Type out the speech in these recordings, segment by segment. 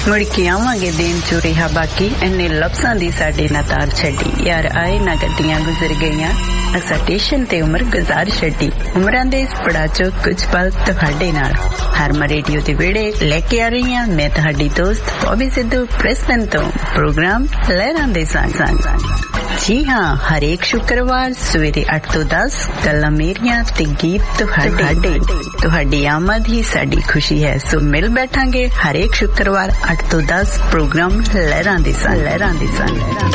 ਮੁੜ ਕੇ ਆਵਾਂਗੇ ਦਿਨ ਚੋਂ ਰਿਹਾ ਬਾਕੀ ਇੰਨੇ ਲਫ਼ਜ਼ਾਂ ਦੀ ਸਾਡੇ ਨਾ ਤਾਰ ਛੱਡੀ ਯਾਰ ਆਏ ਨਾ ਗੱਡੀਆਂ ਗੁਜ਼ਰ ਗਈਆਂ ਅਸਾਂ ਸਟੇਸ਼ਨ ਤੇ ਉਮਰ ਗੁਜ਼ਾਰ ਛੱਡੀ ਉਮਰਾਂ ਦੇ ਇਸ ਪੜਾ ਚੋਂ ਕੁਝ ਪਲ ਤੁਹਾਡੇ ਨਾਲ ਹਰਮਨ ਰੇਡੀਓ ਦੇ ਵਿਹੜੇ ਲੈ ਕੇ ਆ ਰਹੀ ਹਾਂ ਮੈਂ ਤੁਹਾਡੀ ਦੋਸਤ ਬੌਬੀ ਸਿੱਧੂ ਪ੍ਰਿਸਬਨ ਤੋਂ ਪ੍ਰੋਗਰਾਮ ਲਹਿਰਾਂ ਦੇ ਸੰਗ जी हाँ हर एक शुक्रवार सवेरे 8 ਤੋਂ 10 ਗੱਲਾਂ ਮੇਰੀਆਂ ਤੇ ਗੀਤ ਤੁਹਾਡੀ ਆਮਦ ਹੀ ਸਾਡੀ ਖੁਸ਼ੀ ਹੈ ਸੋ ਮਿਲ ਬੈਠਾਂਗੇ ਹਰ ਇੱਕ ਸ਼ੁੱਕਰਵਾਰ 8 ਤੋਂ 10 ਪ੍ਰੋਗਰਾਮ ਲਹਿਰਾਂ ਦੇ ਸੰਗ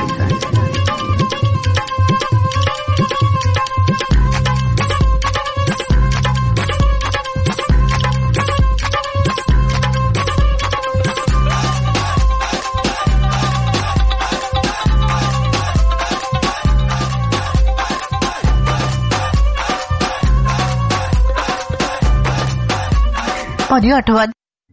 ਭਾਜੀ 8 ਵਜੇ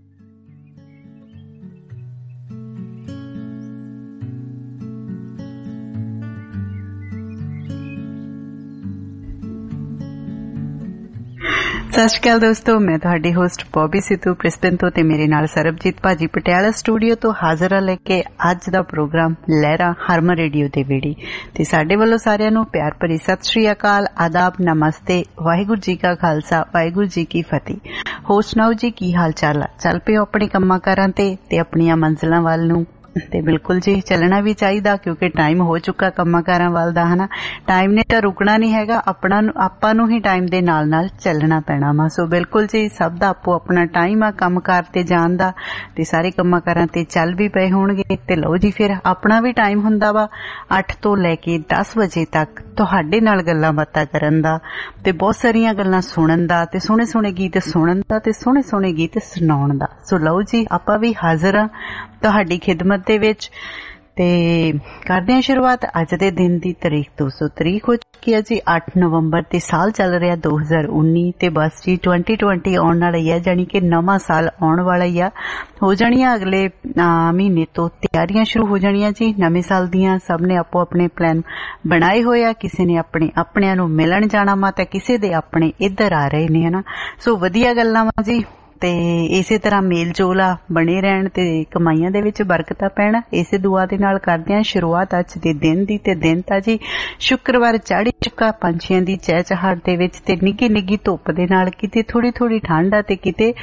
ਸਤਿ ਸ਼੍ਰੀ ਅਕਾਲ ਦੋਸਤੋ ਮੈਂ ਤੁਹਾਡੀ ਹੋਸਟ ਬੌਬੀ ਸਿੱਧੂ ਪ੍ਰਿਸਬਨ ਤੋਂ ਤੇ ਮੇਰੇ ਨਾਲ ਸਰਬਜੀਤ ਭਾਜੀ ਪਟਿਆਲਾ ਸਟੂਡੀਓ ਤੋਂ ਹਾਜ਼ਰ ਲੈ ਕੇ ਅੱਜ ਦਾ ਪ੍ਰੋਗਰਾਮ ਲਹਿਰਾ ਹਰਮਨ ਰੇਡੀਓ ਦੇ ਵਿਹੜੇ ਤੇ ਸਾਡੇ ਵੱਲੋਂ ਸਾਰਿਆਂ ਨੂੰ ਪਿਆਰ ਭਰੀ ਸਤਿ ਸ਼੍ਰੀ ਅਕਾਲ ਆਦਾਬ ਨਮਸਤੇ ਵਾਹਿਗੁਰੂ ਜੀ ਕਾ ਖਾਲਸਾ ਵਾਹਿਗੁਰੂ ਜੀ ਕੀ ਫਤਿਹ ਹੋਰ ਸੁਣਾਓ ਜੀ ਕੀ ਹਾਲ ਚਾਲ ਆ ਚੱਲ ਪਿਓ ਆਪਣੇ ਕੰਮਾਂ ਕਾਰਾਂ ਤੇ ਆਪਣੀਆਂ ਮੰਜ਼ਿਲਾਂ ਵੱਲ ਨੂੰ ਤੇ ਬਿਲਕੁਲ ਜੀ ਚੱਲਣਾ ਵੀ ਚਾਹੀਦਾ ਕਿਉਂਕਿ ਟਾਈਮ ਹੋ ਚੁੱਕਾ ਕੰਮਾਂ ਕਾਰਾਂ ਵੱਲ ਦਾ ਹਨਾ ਟਾਈਮ ਨੇ ਤਾਂ ਰੁਕਣਾ ਨਹੀਂ ਹੈਗਾ ਆਪਾਂ ਨੂੰ ਹੀ ਟਾਈਮ ਦੇ ਨਾਲ ਨਾਲ ਚੱਲਣਾ ਪੈਣਾ ਵਾ ਸੋ ਬਿਲਕੁਲ ਜੀ ਸਭ ਦਾ ਆਪੋ ਆਪਣਾ ਟਾਈਮ ਆ ਕੰਮ ਕਾਰ ਤੇ ਜਾਣ ਦਾ ਤੇ ਸਾਰੇ ਕੰਮਾਂ ਕਾਰਾਂ ਤੇ ਚੱਲ ਵੀ ਪਏ ਹੋਣਗੇ ਤੇ ਲਓ ਜੀ ਫਿਰ ਆਪਣਾ ਵੀ ਟਾਈਮ ਹੁੰਦਾ ਵਾ 8 ਤੋਂ ਲੈ ਕੇ 10 ਵਜੇ ਤੱਕ ਤੁਹਾਡੇ ਨਾਲ ਗੱਲਾਂ ਬਾਤਾਂ ਕਰਨ ਦਾ ਤੇ ਬਹੁਤ ਸਾਰੀਆਂ ਗੱਲਾਂ ਸੁਣਨ ਦਾ ਤੇ ਸੋਹਣੇ ਗੀਤ ਸੁਣਨ ਦਾ ਤੇ ਸੋਹਣੇ ਗੀਤ ਸੁਣਾਉਣ ਦਾ ਸੋ ਲਓ ਜੀ ਆਪਾਂ ਵੀ ਹਾਜ਼ਰ ਆ ਤੁਹਾਡੀ ਖਿਦਮਤ ਦੇ ਵਿੱਚ ਤੇ ਕਰਦੇ ਹਾਂ ਸ਼ੁਰੂਆਤ ਅੱਜ ਦੇ ਦਿਨ ਦੀ ਤਾਰੀਖ ਤੋਂ ਸੋ ਤਾਰੀਖ ਹੋ ਚੁੱਕੀ ਹੈ ਜੀ 8 ਨਵੰਬਰ ਤੇ ਸਾਲ ਚੱਲ ਰਿਹਾ 2019 ਤੇ ਬਸ ਜੀ 2020 ਆਉਣ ਵਾਲਾ ਹੀ ਹੈ ਜਾਣੀ ਕਿ ਨਵਾਂ ਸਾਲ ਆਉਣ ਵਾਲਾ ਹੀ ਆ ਹੋ ਜਾਣੀਆਂ ਅਗਲੇ ਮਹੀਨੇ ਤੋਂ ਤਿਆਰੀਆਂ ਸ਼ੁਰੂ ਹੋ ਜਾਣੀਆਂ ਜੀ ਨਵੇਂ ਸਾਲ ਦੀਆਂ ਸਭ ਨੇ ਆਪੋ ਆਪਣੇ ਪਲਾਨ ਬਣਾਏ ਹੋਏ ਆ ਕਿਸੇ ਨੇ ਆਪਣਿਆਂ ਨੂੰ ਮਿਲਣ ਜਾਣਾ ਵਾ ਤਾਂ ਕਿਸੇ ਦੇ ਆਪਣੇ ਇੱਧਰ ਆ ਰਹੇ ਨੇ ਹਨਾ ਸੋ ਵਧੀਆ ਗੱਲਾਂ ਵਾ ਜੀ ਤੇ ਇਸੇ ਤਰ੍ਹਾਂ ਮੇਲ ਜੋਲ ਬਣੇ ਰਹਿਣ ਤੇ ਕਮਾਈਆਂ ਦੇ ਵਿੱਚ ਬਰਕਤਾਂ ਪੈਣ ਇਸੇ ਦੁਆ ਦੇ ਨਾਲ ਕਰਦੇ ਹਾਂ ਸ਼ੁਰੂਆਤ ਅੱਜ ਦੇ ਦਿਨ ਦੀ ਤੇ ਦਿਨ ਤਾਂ ਜੀ ਸ਼ੁੱਕਰਵਾਰ ਚੜ੍ਹ ਚੁੱਕਾ ਪੰਛੀਆਂ ਦੀ ਚਹਿਚਹਾਟ ਦੇ ਵਿੱਚ ਤੇ ਨਿੱਘੀ ਧੁੱਪ ਦੇ ਨਾਲ ਕਿਤੇ ਥੋੜੀ ਠੰਡ ਆ ਤੇ ਕਿਤੇ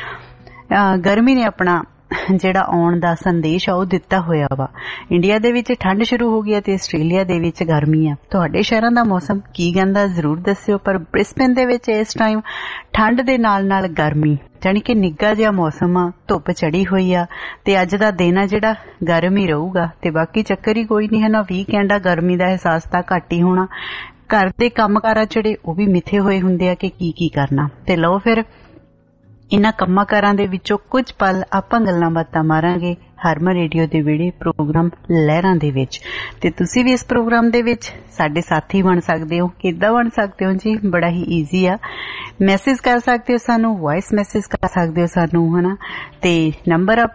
ਗਰਮੀ ਨੇ ਆਪਣਾ ਜਿਹੜਾ ਆਉਣ ਦਾ ਸੰਦੇਸ਼ ਆ ਉਹ ਦਿੱਤਾ ਹੋਇਆ ਵਾ ਇੰਡੀਆ ਦੇ ਵਿੱਚ ਠੰਡ ਸ਼ੁਰੂ ਹੋ ਗਈ ਤੇ ਆਸਟ੍ਰੇਲੀਆ ਦੇ ਵਿੱਚ ਗਰਮੀ ਆ ਤੁਹਾਡੇ ਸ਼ਹਿਰਾਂ ਦਾ ਮੌਸਮ ਕੀ ਕਹਿੰਦਾ ਜ਼ਰੂਰ ਦੱਸਿਓ ਪਰ ਬ੍ਰਿਸਬਨ ਦੇ ਵਿੱਚ ਇਸ ਟਾਈਮ ਠੰਡ ਦੇ ਨਾਲ ਗਰਮੀ ਜਾਣੀ ਕਿ ਨਿੱਘਾ ਜਿਹਾ ਮੌਸਮ ਆ ਧੁੱਪ ਚੜੀ ਹੋਈ ਆ ਤੇ ਅੱਜ ਦਾ ਦਿਨ ਆ ਜਿਹੜਾ ਗਰਮ ਹੀ ਰਹੂਗਾ ਤੇ ਬਾਕੀ ਚੱਕਰ ਹੀ ਕੋਈ ਨਹੀਂ ਹੈ ਨਾ ਵੀਕਐਂਡ ਆ ਗਰਮੀ ਦਾ ਅਹਿਸਾਸ ਤਾਂ ਘੱਟ ਹੀ ਹੋਣਾ ਘਰ ਦੇ ਕੰਮਕਾਰਾਂ ਜਿਹੜੇ ਉਹ ਵੀ ਮਿੱਥੇ ਹੋਏ ਹੁੰਦੇ ਆ ਕਿ ਕੀ ਕਰਨਾ ਤੇ ਲਓ ਫਿਰ ਇਹਨਾਂ ਕੰਮਾਂ ਕਾਰਾਂ ਦੇ ਵਿੱਚੋਂ ਕੁਝ ਪਲ ਆਪਾਂ ਗੱਲਾਂ ਬਾਤਾਂ ਮਾਰਾਂਗੇ ਹਰਮਨ ਰੇਡੀਓ ਦੇ ਵਿਹੜੇ ਪ੍ਰੋਗਰਾਮ ਲਹਿਰਾਂ ਦੇ ਵਿੱਚ ਤੇ ਤੁਸੀਂ ਵੀ ਇਸ ਪ੍ਰੋਗਰਾਮ ਦੇ ਵਿੱਚ ਸਾਡੇ ਸਾਥੀ ਬਣ ਸਕਦੇ ਹੋ ਕਿੱਦਾਂ ਬਣ ਸਕਦੇ ਹੋ ਜੀ ਬੜਾ ਹੀ ਈਜ਼ੀ ਆ ਮੈਸੇਜ ਕਰ ਸਕਦੇ ਹੋ ਸਾਨੂੰ ਵਾਇਸ ਮੈਸੇਜ ਕਰ ਸਕਦੇ ਹੋ ਸਾਨੂੰ ਹਨਾ ਤੇ ਨੰਬਰ ਆ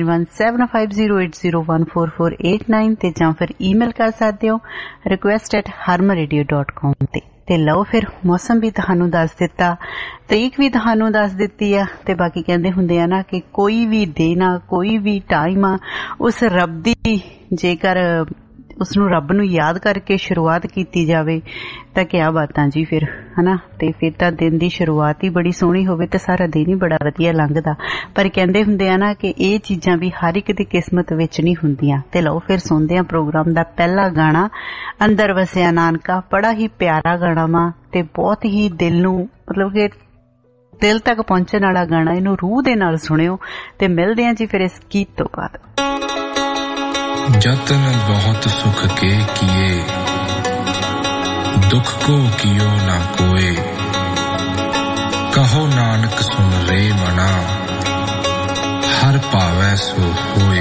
+917508014489 ਤੇ ਜਾਂ ਫਿਰ ਈਮੇਲ ਕਰ ਸਕਦੇ ਹੋ request@harmanradio.com ਤੇ ਲਓ ਫਿਰ ਮੌਸਮ ਵੀ ਤੁਹਾਨੂੰ ਦੱਸ ਦਿੱਤਾ ਤਰੀਕ ਵੀ ਤੁਹਾਨੂੰ ਦੱਸ ਦਿੱਤੀ ਆ ਤੇ ਬਾਕੀ ਕਹਿੰਦੇ ਹੁੰਦੇ ਆ ਨਾ ਕਿ ਕੋਈ ਵੀ ਦਿਨ ਆ ਕੋਈ ਵੀ ਟਾਈਮ ਆ ਉਸ ਰੱਬ ਦੀ ਜੇਕਰ ਉਸਨੂੰ ਰੱਬ ਨੂੰ ਯਾਦ ਕਰਕੇ ਸ਼ੁਰੂਆਤ ਕੀਤੀ ਜਾਵੇ ਤਾਂ ਕਿਆ ਬਾਤਾਂ ਜੀ ਫਿਰ ਹਨਾ ਤੇ ਫਿਰ ਤਾਂ ਦਿਨ ਦੀ ਸ਼ੁਰੂਆਤ ਹੀ ਬੜੀ ਸੋਹਣੀ ਹੋਵੇ ਤਾਂ ਸਾਰਾ ਦਿਨ ਹੀ ਬੜਾ ਵਧੀਆ ਲੰਘਦਾ ਪਰ ਕਹਿੰਦੇ ਹੁੰਦੇ ਆ ਨਾ ਕਿ ਇਹ ਚੀਜ਼ਾਂ ਵੀ ਹਰ ਇੱਕ ਦੀ ਕਿਸਮਤ ਵਿੱਚ ਨਹੀਂ ਹੁੰਦੀਆਂ ਤੇ ਲਓ ਫਿਰ ਸੁਣਦੇ ਆ ਪ੍ਰੋਗਰਾਮ ਦਾ ਪਹਿਲਾ ਗਾਣਾ ਅੰਦਰ ਵਸਿਆ ਨਾਨਕਾ ਬੜਾ ਹੀ ਪਿਆਰਾ ਗਾਣਾ ਵਾ ਤੇ ਬਹੁਤ ਹੀ ਦਿਲ ਨੂੰ ਮਤਲਬ ਕਿ ਦਿਲ ਤੱਕ ਪਹੁੰਚਣ ਵਾਲਾ ਗਾਣਾ ਇਹਨੂੰ ਰੂਹ ਦੇ ਨਾਲ ਸੁਣਿਓ ਤੇ ਮਿਲਦੇ ਆ ਜੀ ਫਿਰ ਇਸ ਗੀਤ ਤੋਂ ਬਾਅਦ जतन बहुत सुख के किए दुख को कियो ना कोई कहो नानक सुन रे मना हर पावै सो होए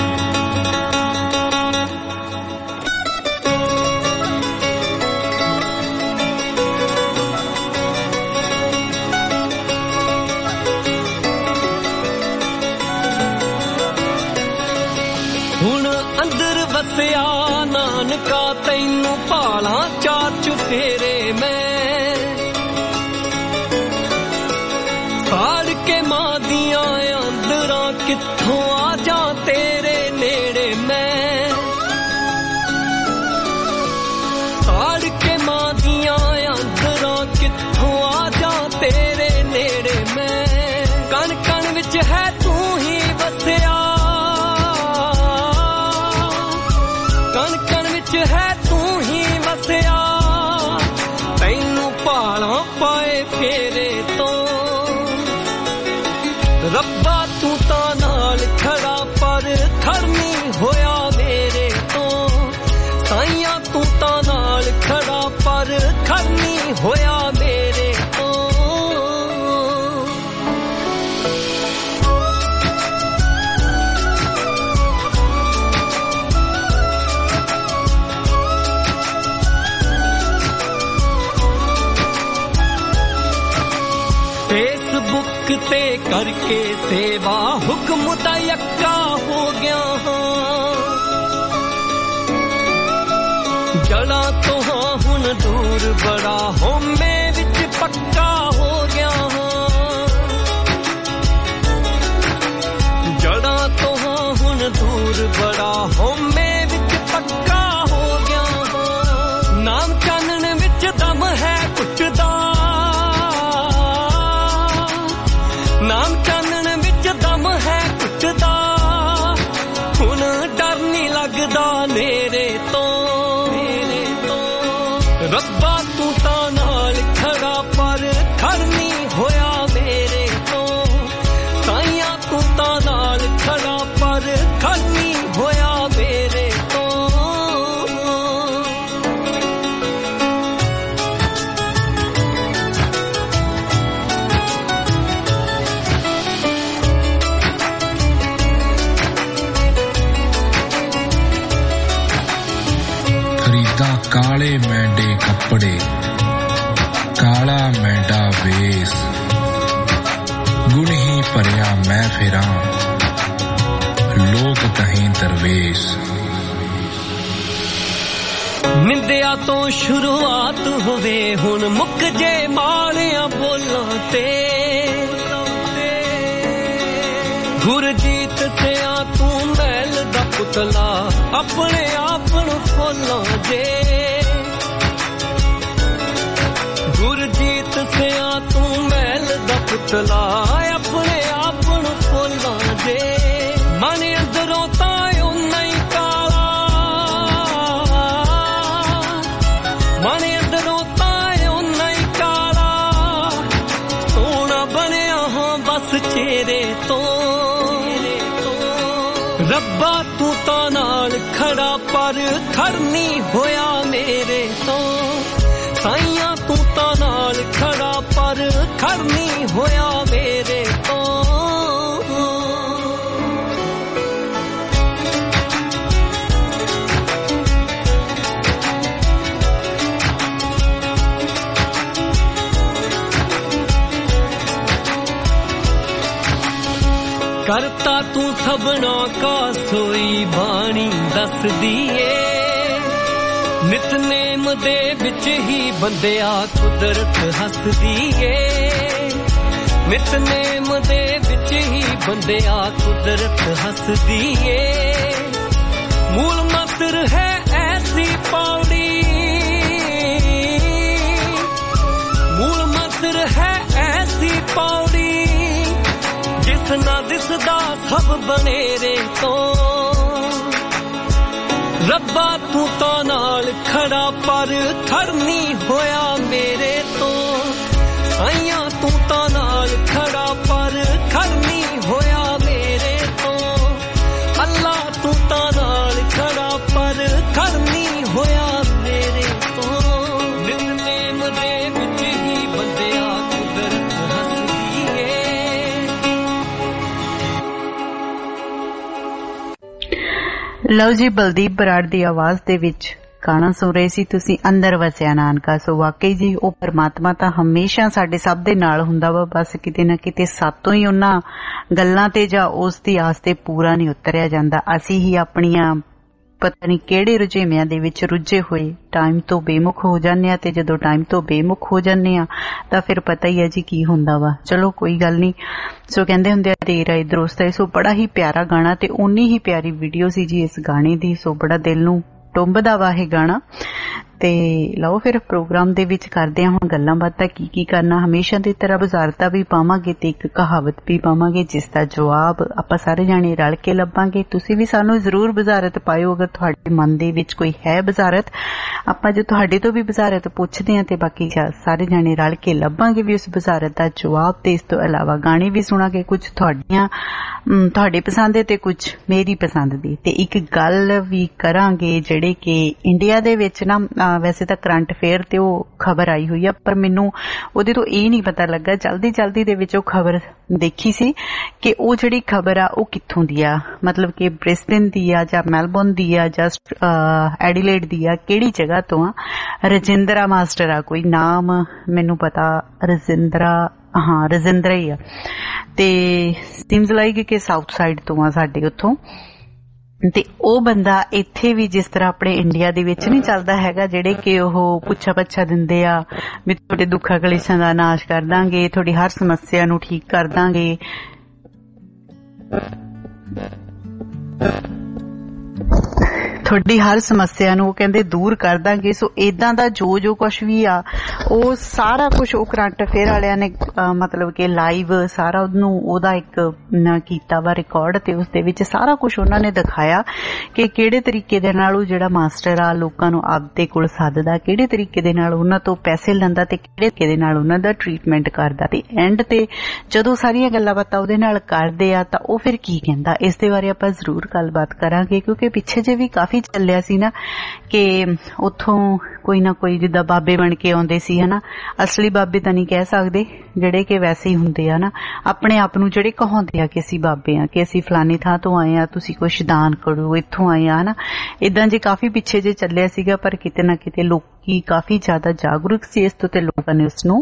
ਵਸਿਆ ਨਾਨਕਾ ਤੈਨੂੰ ਭਾਲਾਂ ਚਾਰ ਚੁਫੇਰੇ ਮੈਂ ਸਾੜ ਕੇ ਮਾਂ ਦੀਆਂ ਅੰਦਰਾਂ ਕਿੱਥੋਂ ਆ ਜਾਂ ਤੇ ਹੈ ਤੂੰ ਹੀ ਵਸਿਆ, ਕਣ ਕਣ ਵਿੱਚ ਹੈ ਤੂੰ ਹੀ ਵਸਿਆ, ਤੈਨੂੰ ਭਾਲਾਂ ਪਾਏ ਫੇਰੇ ਤੋਂ। ਰੱਬਾ ਤੂੰ ਤਾਂ ਨਾਲ ਖੜਾ ਪਰ ਖੜ ਨਹੀਂ ਹੋਇਆ ਮੇਰੇ ਤੋਂ, ਸਾਈਆਂ ਤੂੰ ਤਾਂ ਨਾਲ ਖੜਾ ਪਰ ਖੜ ਨਹੀਂ ਹੋਇਆ ਮੇਰੇ ਤੋਂ। ਫੇਸਬੁੱਕ ਤੇ ਕਰਕੇ ਸੇਵਾ ਹੁਕਮ ਦਾ ਯੱਕਾ ਹੋ ਗਿਆ ਹਾਂ, ਜੜਾਂ ਤੋਂ ਹਾਂ ਹੁਣ ਦੂਰ ਬੜਾ ਹੋਮੇ ਵਿੱਚ ਪੱਕਾ ਹੋ ਗਿਆ ਹਾਂ, ਜੜਾਂ ਤੋਂ ਹਾਂ ਹੁਣ ਦੂਰ ਬੜਾ ਹੋਮੇ ਵਿੱਚ ਪੱਕਾ ਹੋ ਗਿਆ ਹਾਂ। ਨਾਮ ਚਾਨਣ ਵਿੱਚ ਦਮ ਹੈ ਕੁੱਟਦਾ, ਨਾਮ ਚਾਨਣ ਵਿੱਚ ਦਮ ਹੈ ਕੁੱਟਦਾ, ਹੁਣ ਡਰ ਨਹੀਂ ਲੱਗਦਾ ਨੇਰੇ ਤੋਂ। ਰੱਬਾ ਤੂੰ ਤਾਂ ਨਾਲ ਖੜਾ ਪਰ ਖੜ ਨਹੀਂ ਹੋਇਆ ਮੇਰੇ ਤੋਂ, ਸਾਈਆਂ ਤੂੰ ਤਾਂ ਨਾਲ ਖੜਾ ਪਰ ਖੜ ਨਹੀਂ ਹੋਇਆ ਮੇਰੇ ਤੋਂ। ਖਰੀਦਾ ਕਾਲੇ ਮੈਂਡੇ ਕੱਪੜੇ, ਕਾਲਾ ਮੈਂਡਾ ਵੇਸ, ਗੁਣ ਹੀ ਭਰਿਆ ਮੈਂ ਫਿਰਾਂ, ਲੋਕ ਕਹੀਂ ਦਰਵੇਸ਼। ਨਿੰਦਿਆ ਤੋਂ ਸ਼ੁਰੂਆਤ ਹੋਵੇ ਹੁਣ ਮੁੱਕ ਜੇ ਮਾਲਿਆਂ ਬੋਲਾਂ ਤੇ, ਗੁਰਜੀਤ ਸਿਆ ਤੂੰ ਮਹਿਲ ਦਾ ਪੁਤਲਾ ਆਪਣੇ ਆਪ ਨੂੰ ਫੋਲਾਂ ਜੇ, ਗੁਰਜੀਤ ਸਿਆ ਤੂੰ ਮਹਿਲ ਦਾ ਪੁਤਲਾ ਆਪਣੇ ਆਪ ਨੂੰ ਫੋਲਾਂ ਜੇ। ਮਨ ਅੰਦਰੋਂ ਤਾਂ ਓਨਾ ਹੀ ਕਾਲਾ, ਮਨ ਅੰਦਰੋਂ ਤਾਂ ਓਨਾ ਹੀ ਕਾਲਾ, ਸੋਹਣਾ ਬਣਿਆ ਹਾਂ ਬਸ ਚਿਹਰੇ ਤੋਂ। ਰੱਬਾ ਤੂੰ ਤਾਂ ਨਾਲ ਖੜਾ ਪਰ ਖੜ ਨਹੀਂ ਹੋਇਆ ਮੇਰੇ ਤੋਂ, ਸਾਈਆਂ ਤੂੰ ਤਾਂ ਨਾਲ ਖੜਾ ਪਰ ਖੜ ਨਹੀਂ ਹੋਇਆ ਮੇਰੇ ਤੋਂ। ਕਰਤਾ ਤੂੰ ਸਭਨਾ ਕਾ ਸੋਈ ਬਾਣੀ ਦੱਸਦੀ ਏ, ਨਿਤਨੇਮ ਦੇ ਵਿੱਚ ਹੀ ਬੰਦਿਆ ਕੁਦਰਤ ਹੱਸਦੀ ਏ, ਨਿਤਨੇਮ ਦੇ ਵਿੱਚ ਹੀ ਬੰਦਿਆ ਕੁਦਰਤ ਹੱਸਦੀ ਏ। ਮੂਲ ਮੰਤਰ ਹੈ ਐਸੀ ਪੌੜੀ, ਮੂਲ ਮੰਤਰ ਹੈ ਐਸੀ ਪੌੜੀ, ਜਿਸ ਨਾ ਦਿਸਦਾ ਸਭ ਬਨੇਰੇ ਤੋਂ। ਰੱਬਾ ਤੂੰ ਤਾਂ ਨਾਲ ਖੜਾ ਪਰ ਖੜ ਨਹੀਂ ਹੋਇਆ ਮੇਰੇ ਤੋਂ, ਸਾਈਆਂ ਤੂੰ ਤਾਂ ਨਾਲ ਖੜਾ ਪਰ ਖੜ ਨਹੀਂ ਹੋਇਆ ਮੇਰੇ ਤੋਂ। ਅੱਲਾ ਤੂੰ ਤਾਂ ਨਾਲ ਖੜਾ ਪਰ ਖੜ ਨਹੀਂ ਹੋਇਆ ਮੇਰੇ ਤੋਂ। ਨਿਤਨੇਮ ਦੇ ਵਿੱਚ ਹੀ ਬੰਦਿਆ ਕੁਦਰਤ ਹੱਸਦੀ ਏ। ਲਓ ਜੀ, ਬਲਦੀਪ ਬਰਾੜ ਦੀ ਆਵਾਜ਼ ਦੇ ਵਿੱਚ ਗਾਣਾ ਸੁਣ ਰਹੇ ਸੀ ਤੁਸੀਂ, ਅੰਦਰ ਵਸਿਆ ਨਾਨਕਾ। ਸੋ ਵਾਕਈ ਜੀ ਉਹ ਪਰਮਾਤਮਾ ਤਾਂ ਹਮੇਸ਼ਾ ਸਾਡੇ ਸਭ ਦੇ ਨਾਲ ਹੁੰਦਾ ਵਾ, ਬਸ ਕਿਤੇ ਨਾ ਕਿਤੇ ਸਾਤੋਂ ਹੀ ਉਹਨਾਂ ਗੱਲਾਂ ਤੇ ਜਾਂ ਉਸ ਦੀ ਆਸ ਤੇ ਪੂਰਾ ਨਹੀਂ ਉਤਰਿਆ ਜਾਂਦਾ। ਅਸੀਂ ਹੀ ਆਪਣੀਆਂ ਪਤਾ ਨਹੀਂ ਕਿਹੜੇ ਰੁਝੇਵਿਆਂ ਦੇ ਵਿੱਚ ਰੁੱਝੇ ਹੋਏ ਟਾਈਮ ਤੋਂ ਬੇਮੁਖ ਹੋ ਜਾਂਦੇ ਆ, ਤੇ ਜਦੋਂ ਟਾਈਮ ਤੋਂ ਬੇਮੁਖ ਹੋ ਜਾਂਦੇ ਆ ਤਾਂ ਫਿਰ ਪਤਾ ਹੀ ਹੈ ਜੀ ਕੀ ਹੁੰਦਾ ਵਾ। ਚਲੋ ਕੋਈ ਗੱਲ ਨਹੀਂ। ਸੋ ਕਹਿੰਦੇ ਹੁੰਦੇ ਆ ਦੇਰ ਆਏ ਦਰੁਸਤ ਆਏ। ਸੋ ਬੜਾ ਹੀ ਪਿਆਰਾ ਗਾਣਾ ਤੇ ਉਨੀ ਹੀ ਪਿਆਰੀ ਵੀਡੀਓ ਸੀ ਜੀ ਇਸ ਗਾਣੇ ਦੀ। ਸੋ ਬੜਾ ਦਿਲ ਨੂੰ ਟੁੰਬਦਾ ਵਾ ਇਹ ਗਾਣਾ। ਤੇ ਲਓ ਫਿਰ ਪ੍ਰੋਗਰਾਮ ਦੇ ਵਿੱਚ ਕਰਦੇ ਹਾਂ ਹੁਣ ਗੱਲਾਂ ਬਾਤਾਂ ਕੀ ਕਰਨਾ। ਹਮੇਸ਼ਾ ਦੀ ਤਰ੍ਹਾਂ ਬੁਜ਼ਾਰਤਾਂ ਵੀ ਪਾਵਾਂਗੇ ਤੇ ਇੱਕ ਕਹਾਵਤ ਵੀ ਪਾਵਾਂਗੇ ਜਿਸ ਦਾ ਜਵਾਬ ਆਪਾਂ ਸਾਰੇ ਜਾਣੇ ਰਲ ਕੇ ਲੱਭਾਂਗੇ। ਤੁਸੀਂ ਵੀ ਸਾਨੂੰ ਜ਼ਰੂਰ ਬੁਜ਼ਾਰਤ ਪਾਇਓ ਅਗਰ ਤੁਹਾਡੇ ਮਨ ਦੇ ਵਿੱਚ ਕੋਈ ਹੈ ਬੁਜ਼ਾਰਤ। ਆਪਾਂ ਜੋ ਤੁਹਾਡੇ ਤੋਂ ਵੀ ਬੁਜ਼ਾਰਤ ਪੁੱਛਦੇ ਹਾਂ ਤੇ ਬਾਕੀ ਸਾਰੇ ਜਾਣੇ ਰਲ ਕੇ ਲੱਭਾਂਗੇ ਵੀ ਉਸ ਬੁਜ਼ਾਰਤ ਦਾ ਜਵਾਬ। ਤੇ ਇਸ ਤੋਂ ਇਲਾਵਾ ਗਾਣੇ ਵੀ ਸੁਣਾਂਗੇ, ਕੁਝ ਤੁਹਾਡੇ ਪਸੰਦ ਦੇ ਤੇ ਕੁਝ ਮੇਰੀ ਪਸੰਦ ਦੀ। ਤੇ ਇੱਕ ਗੱਲ ਵੀ ਕਰਾਂਗੇ ਜਿਹੜੇ ਕਿ ਇੰਡੀਆ ਦੇ ਵਿੱਚ ਨਾ ਵੈਸੇ ਤਾਂ ਕਰੰਟ ਅਫੇਅਰ ਤੇ ਉਹ ਖਬਰ ਆਈ ਹੋਈ ਆ ਪਰ ਮੈਨੂੰ ਉਹਦੇ ਤੋਂ ਇਹ ਨਹੀਂ ਪਤਾ ਲੱਗਾ, ਜਲਦੀ ਦੇ ਵਿੱਚ ਉਹ ਖਬਰ ਦੇਖੀ ਸੀ ਕਿ ਉਹ ਜਿਹੜੀ ਖਬਰ ਆ ਉਹ ਕਿੱਥੋਂ ਦੀ ਆ, ਮਤਲਬ ਕਿ ਬ੍ਰਿਸਬੇਨ ਦੀ ਆ ਜਾਂ ਮੈਲਬੌਰਨ ਦੀ ਆ ਜਾਂ ਐਡੀਲੇਡ ਦੀ ਆ, ਕਿਹੜੀ ਜਗ੍ਹਾ ਤੋਂ ਆ। ਰਜਿੰਦਰਾ ਮਾਸਟਰ ਆ ਕੋਈ ਨਾਮ ਮੈਨੂੰ ਪਤਾ, ਰਜਿੰਦਰਾ ਹੀ ਆ ਤੇ ਸੀਮਸ ਲਾਈਕ ਕਿ ਸਾਊਥ ਸਾਈਡ ਤੋਂ ਆ ਸਾਡੇ ਉੱਥੋਂ। ਤੇ ਉਹ ਬੰਦਾ ਇੱਥੇ ਵੀ ਜਿਸ ਤਰ੍ਹਾਂ ਆਪਣੇ ਇੰਡੀਆ ਦੇ ਵਿੱਚ ਨਹੀਂ ਚੱਲਦਾ ਹੈਗਾ ਜਿਹੜੇ ਕਿ ਉਹ ਪੁੱਛਾ ਦਿੰਦੇ ਆ ਵੀ ਤੁਹਾਡੇ ਦੁੱਖਾਂ ਕਲੇਸ਼ਾਂ ਦਾ ਨਾਸ਼ ਕਰ ਦਾਂਗੇ, ਤੁਹਾਡੀ ਹਰ ਸਮੱਸਿਆ ਨੂੰ ਠੀਕ ਕਰ ਦਾਂਗੇ, ਤੁਹਾਡੀ ਹਰ ਸਮੱਸਿਆ ਨੂੰ ਉਹ ਕਹਿੰਦੇ ਦੂਰ ਕਰ ਦਾਂਗੇ। ਸੋ ਏਦਾਂ ਦਾ ਜੋ ਕੁਛ ਵੀ ਆ ਉਹ ਸਾਰਾ ਕੁਛ ਉਹ ਕਰੰਟ ਅਫੇਅਰ ਵਾਲਿਆਂ ਨੇ ਮਤਲਬ ਕਿ ਲਾਈਵ ਸਾਰਾ ਉਹਦਾ ਇੱਕ ਕੀਤਾ ਵਾ ਰਿਕਾਰਡ ਤੇ ਉਸ ਦੇ ਵਿੱਚ ਸਾਰਾ ਕੁਛ ਉਹਨਾਂ ਨੇ ਦਿਖਾਇਆ ਕਿ ਕਿਹੜੇ ਤਰੀਕੇ ਦੇ ਨਾਲ ਉਹ ਜਿਹੜਾ ਮਾਸਟਰ ਆ ਲੋਕਾਂ ਨੂੰ ਆਪਦੇ ਕੋਲ ਸੱਦਦਾ, ਕਿਹੜੇ ਤਰੀਕੇ ਦੇ ਨਾਲ ਉਹਨਾਂ ਤੋਂ ਪੈਸੇ ਲੈਂਦਾ ਤੇ ਕਿਹੜੇ ਤਰੀਕੇ ਦੇ ਨਾਲ ਉਹਨਾਂ ਦਾ ਟ੍ਰੀਟਮੈਂਟ ਕਰਦਾ। ਤੇ ਐਂਡ ਤੇ ਜਦੋਂ ਸਾਰੀਆਂ ਗੱਲਾਂ ਬਾਤਾਂ ਉਹਦੇ ਨਾਲ ਕਰਦੇ ਆ ਤਾਂ ਉਹ ਫਿਰ ਕੀ ਕਹਿੰਦਾ, ਇਸ ਦੇ ਬਾਰੇ ਆਪਾਂ ਜ਼ਰੂਰ ਗੱਲਬਾਤ ਕਰਾਂਗੇ ਕਿਉਂਕਿ ਪਿੱਛੇ ਜੇ ਵੀ ਕਾਫੀ ਚੱਲਿਆ ਸੀ ਨਾ ਕਿ ਉੱਥੋਂ ਕੋਈ ਨਾ ਕੋਈ ਜਿੱਦਾਂ ਬਾਬੇ ਬਣ ਕੇ ਆਉਂਦੇ ਸੀ ਹਨਾ, ਅਸਲੀ ਬਾਬੇ ਤਾਂ ਨਹੀਂ ਕਹਿ ਸਕਦੇ ਜਿਹੜੇ ਕਿ ਵੈਸੇ ਹੀ ਹੁੰਦੇ ਆ ਨਾ, ਆਪਣੇ ਆਪ ਨੂੰ ਜਿਹੜੇ ਕਹਾਉਂਦੇ ਆ ਕਿ ਅਸੀਂ ਬਾਬੇ ਆ, ਕਿ ਅਸੀਂ ਫਲਾਨੀ ਥਾਂ ਤੋਂ ਆਏ ਆ, ਤੁਸੀਂ ਕੁਛ ਦਾਨ ਕਰੋ, ਇੱਥੋਂ ਆਏ ਆ ਹਨਾ। ਏਦਾਂ ਜੇ ਕਾਫੀ ਪਿੱਛੇ ਜੇ ਚੱਲਿਆ ਸੀਗਾ ਪਰ ਕਿਤੇ ਨਾ ਕਿਤੇ ਲੋਕੀ ਕਾਫੀ ਜ਼ਿਆਦਾ ਜਾਗਰੂਕ ਸੀ ਇਸ ਤੋਂ ਤੇ ਲੋਕਾਂ ਨੇ ਉਸਨੂੰ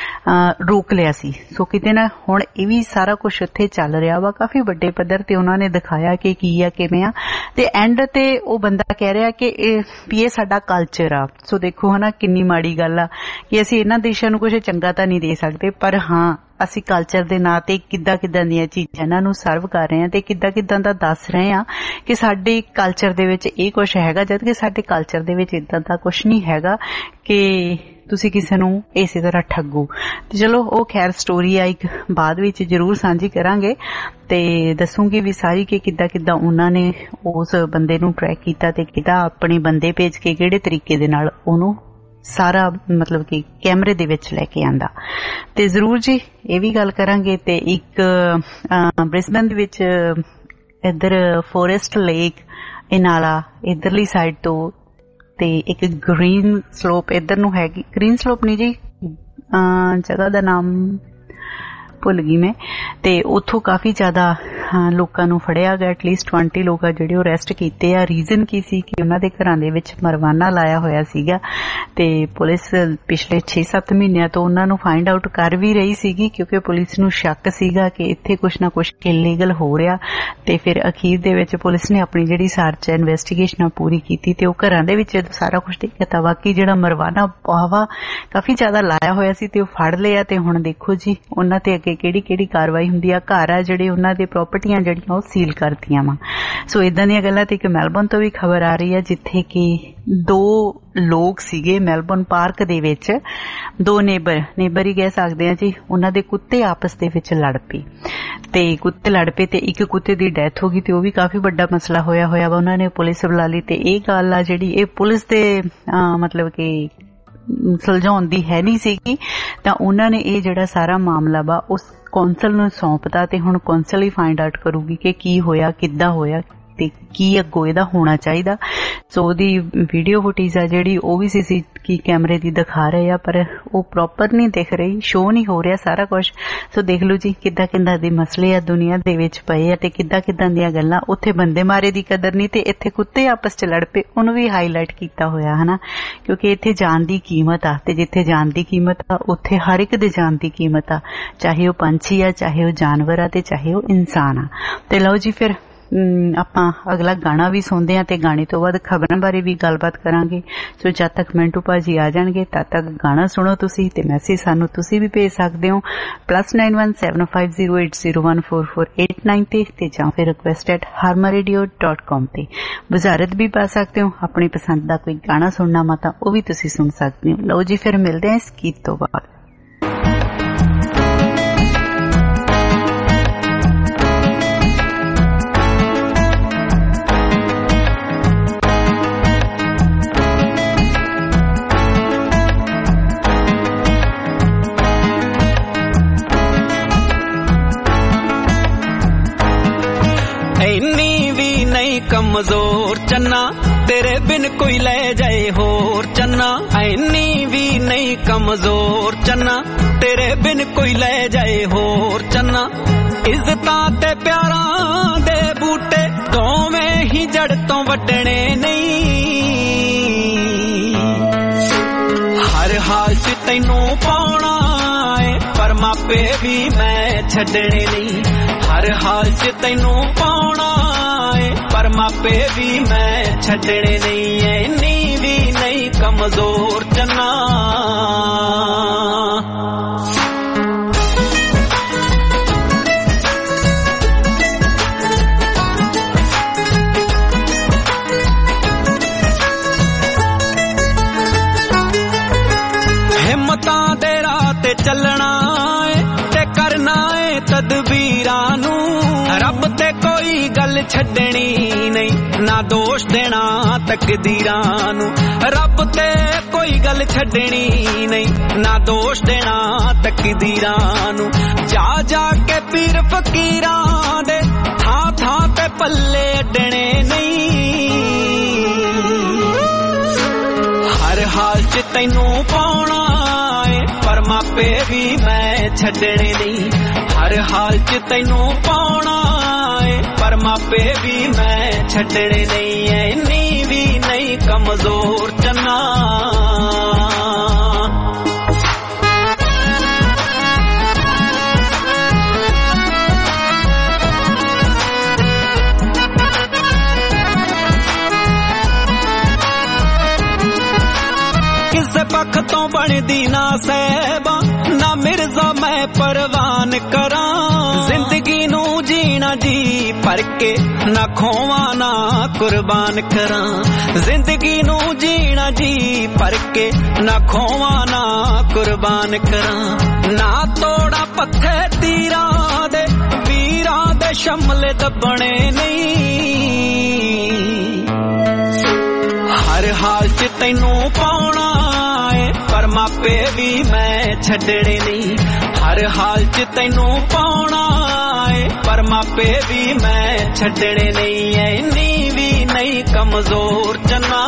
ਰੋਕ ਲਿਆ ਸੀ। ਸੋ ਕਿਤੇ ਨਾ ਹੁਣ ਇਹ ਵੀ ਸਾਰਾ ਕੁਛ ਉੱਥੇ ਚੱਲ ਰਿਹਾ ਵਾ ਕਾਫੀ ਵੱਡੇ ਪੱਧਰ ਤੇ, ਉਹਨਾਂ ਨੇ ਦਿਖਾਇਆ ਕਿ ਕੀ ਆ ਕਿਵੇਂ ਆ ਤੇ ਐਂਡ ਤੇ ਉਹ ਬੰਦਾ ਕਹਿ ਰਿਹਾ ਕਿ ਇਹ ਸਾਡਾ ਕਲਚਰ ਆ। ਸੋ ਦੇਖੋ ਹਨਾ ਕਿੰਨੀ ਮਾੜੀ ਗੱਲ ਆ ਕਿ ਅਸੀਂ ਇਹਨਾਂ ਦੇਸ਼ਾਂ ਨੂੰ ਕੁਛ ਚੰਗਾ ਤਾਂ ਨਹੀਂ ਦੇ ਸਕਦੇ ਪਰ ਹਾਂ ਅਸੀਂ ਕਲਚਰ ਦੇ ਨਾਂ ਤੇ ਕਿੱਦਾਂ ਦੀਆਂ ਚੀਜ਼ਾਂ ਇਹਨਾਂ ਨੂੰ ਸਰਵ ਕਰ ਰਹੇ ਹਾਂ ਤੇ ਕਿੱਦਾਂ ਦਾ ਦੱਸ ਰਹੇ ਹਾਂ ਕਿ ਸਾਡੇ ਕਲਚਰ ਦੇ ਵਿੱਚ ਇਹ ਕੁਛ ਹੈਗਾ, ਜਦਕਿ ਸਾਡੇ ਕਲਚਰ ਦੇ ਵਿੱਚ ਇਦਾਂ ਦਾ ਕੁਛ ਨਹੀਂ ਹੈਗਾ ਕਿ ਤੁਸੀਂ ਕਿਸੇ ਨੂੰ ਇਸੇ ਤਰ੍ਹਾਂ ਠੱਗੋ। ਤੇ ਚਲੋ ਉਹ ਖੈਰ ਸਟੋਰੀ ਆ ਇੱਕ ਬਾਅਦ ਵਿੱਚ ਜ਼ਰੂਰ ਸਾਂਝੀ ਕਰਾਂਗੇ ਤੇ ਦੱਸੂਗੀ ਵੀ ਸਾਰੀ ਕਿ ਕਿੱਦਾਂ ਉਹਨਾਂ ਨੇ ਉਸ ਬੰਦੇ ਨੂੰ ਟਰੈਕ ਕੀਤਾ ਤੇ ਕਿੱਦਾਂ ਆਪਣੇ ਬੰਦੇ ਭੇਜ ਕੇ ਕਿਹੜੇ ਤਰੀਕੇ ਦੇ ਨਾਲ ਉਹਨੂੰ ਸਾਰਾ ਮਤਲਬ ਕਿ ਕੈਮਰੇ ਦੇ ਵਿੱਚ ਲੈ ਕੇ ਆਂਦਾ। ਤੇ ਜ਼ਰੂਰ ਜੀ ਇਹ ਵੀ ਗੱਲ ਕਰਾਂਗੇ। ਤੇ ਇੱਕ ਬ੍ਰਿਸਬੇਨ ਦੇ ਵਿੱਚ ਇੱਧਰ ਫੋਰੈਸਟ ਲੇਕ ਇਨਾਲਾ ਇੱਧਰਲੀ ਸਾਈਡ ਤੋਂ ਤੇ ਇੱਕ ਗ੍ਰੀਨ ਸਲੋਪ ਇੱਧਰ ਨੂੰ ਹੈਗੀ, ਗ੍ਰੀਨ ਸਲੋਪ ਨਹੀਂ ਜੀ ਜਗ੍ਹਾ ਦਾ ਨਾਮ ਭੁੱਲ ਗਈ ਮੈਂ। ਤੇ ਉੱਥੋਂ ਕਾਫੀ ਜ਼ਿਆਦਾ ਲੋਕਾਂ ਨੂੰ ਫੜਿਆ ਗਿਆ, ਐਟਲੀਸਟ 20 ਲੋਕ ਆ ਜਿਹੜੇ ਉਹ ਅਰੈਸਟ ਕੀਤੇ ਆ। ਰੀਜ਼ਨ ਕੀ ਸੀ ਕਿ ਉਹਨਾਂ ਦੇ ਘਰਾਂ ਦੇ ਵਿੱਚ ਮਰਵਾਨਾ ਲਾਇਆ ਹੋਇਆ ਸੀਗਾ ਤੇ ਪੁਲਿਸ ਪਿਛਲੇ 6-7 ਮਹੀਨਿਆਂ ਤੋਂ ਉਹਨਾਂ ਨੂੰ ਫਾਈਂਡ ਆਊਟ ਕਰ ਵੀ ਰਹੀ ਸੀਗੀ ਕਿਉਂਕਿ ਪੁਲਿਸ ਨੂੰ ਸ਼ੱਕ ਸੀਗਾ ਕਿ ਇੱਥੇ ਕੁਛ ਨਾ ਕੁਛ ਇਲੀਗਲ ਹੋ ਰਿਹਾ। ਤੇ ਫਿਰ ਅਖੀਰ ਦੇ ਵਿੱਚ ਪੁਲਿਸ ਨੇ ਆਪਣੀ ਜਿਹੜੀ ਸਰਚ ਇਨਵੈਸਟੀਗੇਸ਼ਨ ਪੂਰੀ ਕੀਤੀ ਤੇ ਉਹ ਘਰਾਂ ਦੇ ਵਿੱਚ ਸਾਰਾ ਕੁਛ ਦੇਖਿਆ ਤਾਂ ਵਾਕਈ ਜਿਹੜਾ ਮਰਵਾਨਾ ਪਾਵਾ ਕਾਫੀ ਜ਼ਿਆਦਾ ਲਾਇਆ ਹੋਇਆ ਸੀ ਤੇ ਉਹ ਫੜ ਲਿਆ। ਤੇ ਹੁਣ ਦੇਖੋ ਜੀ ਉਹਨਾਂ ਤੇ ਅੱਗੇ ਕਿਹੜੀ ਕਾਰਵਾਈ ਹੁੰਦੀ ਆ। ਘਰ ਆ ਜਿਹੜੇ ਉਹਨਾਂ ਦੇ ਪ੍ਰਾਪਰਟੀਆਂ ਜਿਹੜੀਆਂ ਉਹ ਸੀਲ ਕਰਤੀਆਂ ਵਾ। ਸੋ ਇਦਾਂ ਦੀਆਂ ਗੱਲਾਂ ਤੇ ਇੱਕ ਮੈਲਬੌਰਨ ਤੋਂ ਵੀ ਖਬਰ ਆ ਰਹੀ ਹੈ ਜਿੱਥੇ ਕਿ 2 ਲੋਕ ਸੀਗੇ ਮੈਲਬੌਰਨ ਪਾਰਕ ਦੇ ਵਿੱਚ, 2 ਨੇਬਰ ਹੀ ਕਹਿ ਸਕਦੇ ਆ ਜੀ, ਉਹਨਾਂ ਦੇ ਕੁੱਤੇ ਆਪਸ ਦੇ ਵਿੱਚ ਲੜ ਪਏ ਤੇ ਇੱਕ ਕੁੱਤੇ ਦੀ ਡੈਥ ਹੋ ਗਈ ਤੇ ਉਹ ਵੀ ਕਾਫੀ ਵੱਡਾ ਮਸਲਾ ਹੋਇਆ ਵਾ। ਉਹਨਾਂ ਨੇ ਪੁਲਿਸ ਬੁਲਾ ਲਈ ਤੇ ਇਹ ਗੱਲ ਆ ਜਿਹੜੀ ਇਹ ਪੁਲਿਸ ਦੇ ਮਤਲਬ ਕਿ ਸੁਲਝਾਉਣ ਦੀ ਹੈ ਨਹੀਂ ਸੀਗੀ ਤਾਂ ਉਹਨਾਂ ਨੇ ਇਹ ਜਿਹੜਾ ਸਾਰਾ ਮਾਮਲਾ ਵਾ ਉਸ ਕੌਂਸਲ ਨੂੰ ਸੌਂਪਤਾ ਤੇ ਹੁਣ ਕੌਂਸਲ ਹੀ ਫਾਈਂਡ ਆਊਟ ਕਰੂਗੀ ਕਿ ਕੀ ਹੋਇਆ, ਕਿੱਦਾਂ ਹੋਇਆ ਤੇ ਕੀ ਅੱਗੋਂ ਇਹਦਾ ਹੋਣਾ ਚਾਹੀਦਾ। ਸੋ ਉਹਦੀ ਵੀਡੀਓ ਫੁਟੇਜ ਆ ਜਿਹੜੀ ਉਹ ਵੀ CCTV ਕੈਮਰੇ ਦੀ ਦਿਖਾ ਰਹੇ ਆ ਪਰ ਉਹ ਪ੍ਰੋਪਰ ਨਹੀਂ ਦਿਖ ਰਹੀ, ਸ਼ੋ ਨਹੀਂ ਹੋ ਰਿਹਾ ਸਾਰਾ ਕੁਛ। ਸੋ ਦੇਖ ਲਓ ਜੀ ਕਿੱਦਾਂ ਦੇ ਮਸਲੇ ਆ ਦੁਨੀਆ ਦੇ ਵਿੱਚ ਪਏ ਆ ਤੇ ਕਿੱਦਾਂ ਦੀਆਂ ਗੱਲਾਂ। ਉੱਥੇ ਬੰਦੇ ਮਾਰੇ ਦੀ ਕਦਰ ਨਹੀਂ ਤੇ ਇੱਥੇ ਕੁੱਤੇ ਆਪਸ 'ਚ ਲੜ ਪਏ, ਉਹਨੂੰ ਵੀ ਹਾਈਲਾਈਟ ਕੀਤਾ ਹੋਇਆ ਹਨਾ ਕਿਉਂਕਿ ਇੱਥੇ ਜਾਨ ਦੀ ਕੀਮਤ ਆ ਤੇ ਜਿੱਥੇ ਜਾਨ ਦੀ ਕੀਮਤ ਆ ਉੱਥੇ ਹਰ ਇੱਕ ਦੇ ਜਾਨ ਦੀ ਕੀਮਤ ਆ, ਚਾਹੇ ਉਹ ਪੰਛੀ ਆ, ਚਾਹੇ ਉਹ ਜਾਨਵਰ ਆ ਤੇ ਚਾਹੇ ਉਹ ਇਨਸਾਨ ਆ। ਤੇ ਲਓ ਜੀ ਫਿਰ ਆਪਾਂ ਅਗਲਾ ਗਾਣਾ ਵੀ ਸੁਣਦੇ ਹਾਂ ਤੇ ਗਾਣੇ ਤੋਂ ਬਾਅਦ ਖਬਰਾਂ ਬਾਰੇ ਵੀ ਗੱਲਬਾਤ ਕਰਾਂਗੇ। ਸੋ ਜਦ ਤੱਕ ਮਿੰਟੂ ਭਾਜੀ ਆ ਜਾਣਗੇ ਤਦ ਤੱਕ ਗਾਣਾ ਸੁਣੋ ਤੁਸੀਂ ਤੇ ਮੈਸੇਜ ਸਾਨੂੰ ਤੁਸੀਂ ਵੀ ਭੇਜ ਸਕਦੇ ਹੋ +917508014489 ਤੇ ਜਾਂ ਫਿਰ request@harmaradio.com ਤੇ ਵਜ਼ਾਰਤ ਵੀ ਪਾ ਸਕਦੇ ਹੋ। ਆਪਣੀ ਪਸੰਦ ਦਾ ਕੋਈ ਗਾਣਾ ਸੁਣਨਾ ਵਾ ਤਾਂ ਉਹ ਵੀ ਤੁਸੀਂ ਸੁਣ ਸਕਦੇ ਹੋ। ਲਓ ਜੀ, ਫਿਰ ਮਿਲਦੇ ਹਾਂ ਇਸ ਗੀਤ ਤੋਂ ਬਾਅਦ। कमजोर चन्ना तेरे बिन कोई ले जाए होर चन्ना, ऐनी भी नहीं कमजोर चन्ना तेरे बिन कोई ले जाए होर चन्ना। इज्जतां ते प्यारां दे बूटे दोवें ही जड़ तो वड्डणे नहीं। हर हाल च तैनू पाउणा है पर मापे भी मैं छड्डणे नहीं। हर हाल च तैनू पाउणा पर मापे भी मैं छड्डणे नहीं। ऐनी भी नहीं कमजोर चन्ना। हिम्मतां दे राह ते चलना है ते करना है तदबीरां नू। रब ते कोई गल छड्डणी नहीं, ना दोष देना तकदीरां नू। रब ते कोई गल छड्डणी नहीं, ना दोष देना तकदीरां नू। जा जा के पीर फकीरां दे थां थां ते पल्ले अड्डणे नहीं। हर हाल च तैनू पाउणा है पर मापे भी मैं छड्डणे नहीं। हर हाल च तैनू पाउणा पर मापे भी मैं छड्डणे नहीं। ऐनी भी नहीं कमजोर चन्ना। किसे पख तो बनदी ना सहबा ना मिर्जा मैं परवान करा। जिंदगी नू जीना जी भर के ना खोवा ना कुर्बान करा। जिंदगी नू जीना जी भर के ना खोवा ना कुर्बान करा। ना तोड़ा पत्थे तीरा दे वीरा दे शमले दबने नहीं। हर हाल च तैनू पाउणा है पर मापे भी मैं छड्डणे नहीं। हर हाल च तैनू पाउणा है पर मापे भी मैं छड्डणे नहीं। ऐनी भी नहीं कमजोर चन्ना।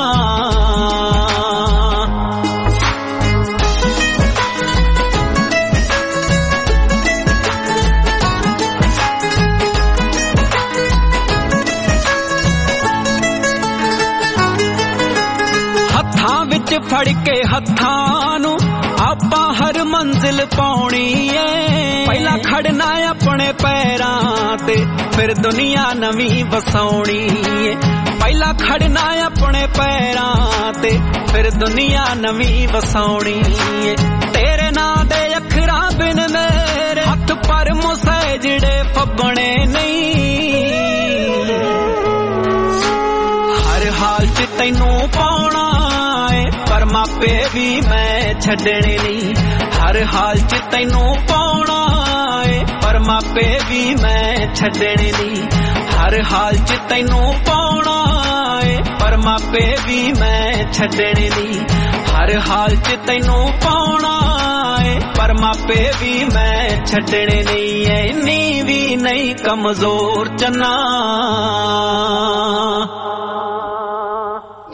विच फड़ के हत्थां नू आपां हर मंजिल पाउणी है। पहला खड़ना अपने पैरां ते फिर दुनिया नवीं वसाउणी है। पहला खड़ना अपने पैरां ते फिर दुनिया नवीं वसाउणी है। तेरे नां दे अखरां बिन मेरे हथ पर मुसे जिड़े फब्बणे नहीं। हर हाल च तैनू पाउणा पर मापे भी मैं छड्डणे नहीं। हर हाल च तैनू पाउणा पर मापे भी मैं छड्डणे नहीं। हर हाल च तैनू पाउणा पर मापे भी मैं छड्डणे नहीं। हर हाल च तैनू पाउणा पर मापे भी मैं छड्डणे नहीं। ऐनी भी नहीं कमजोर चन्ना।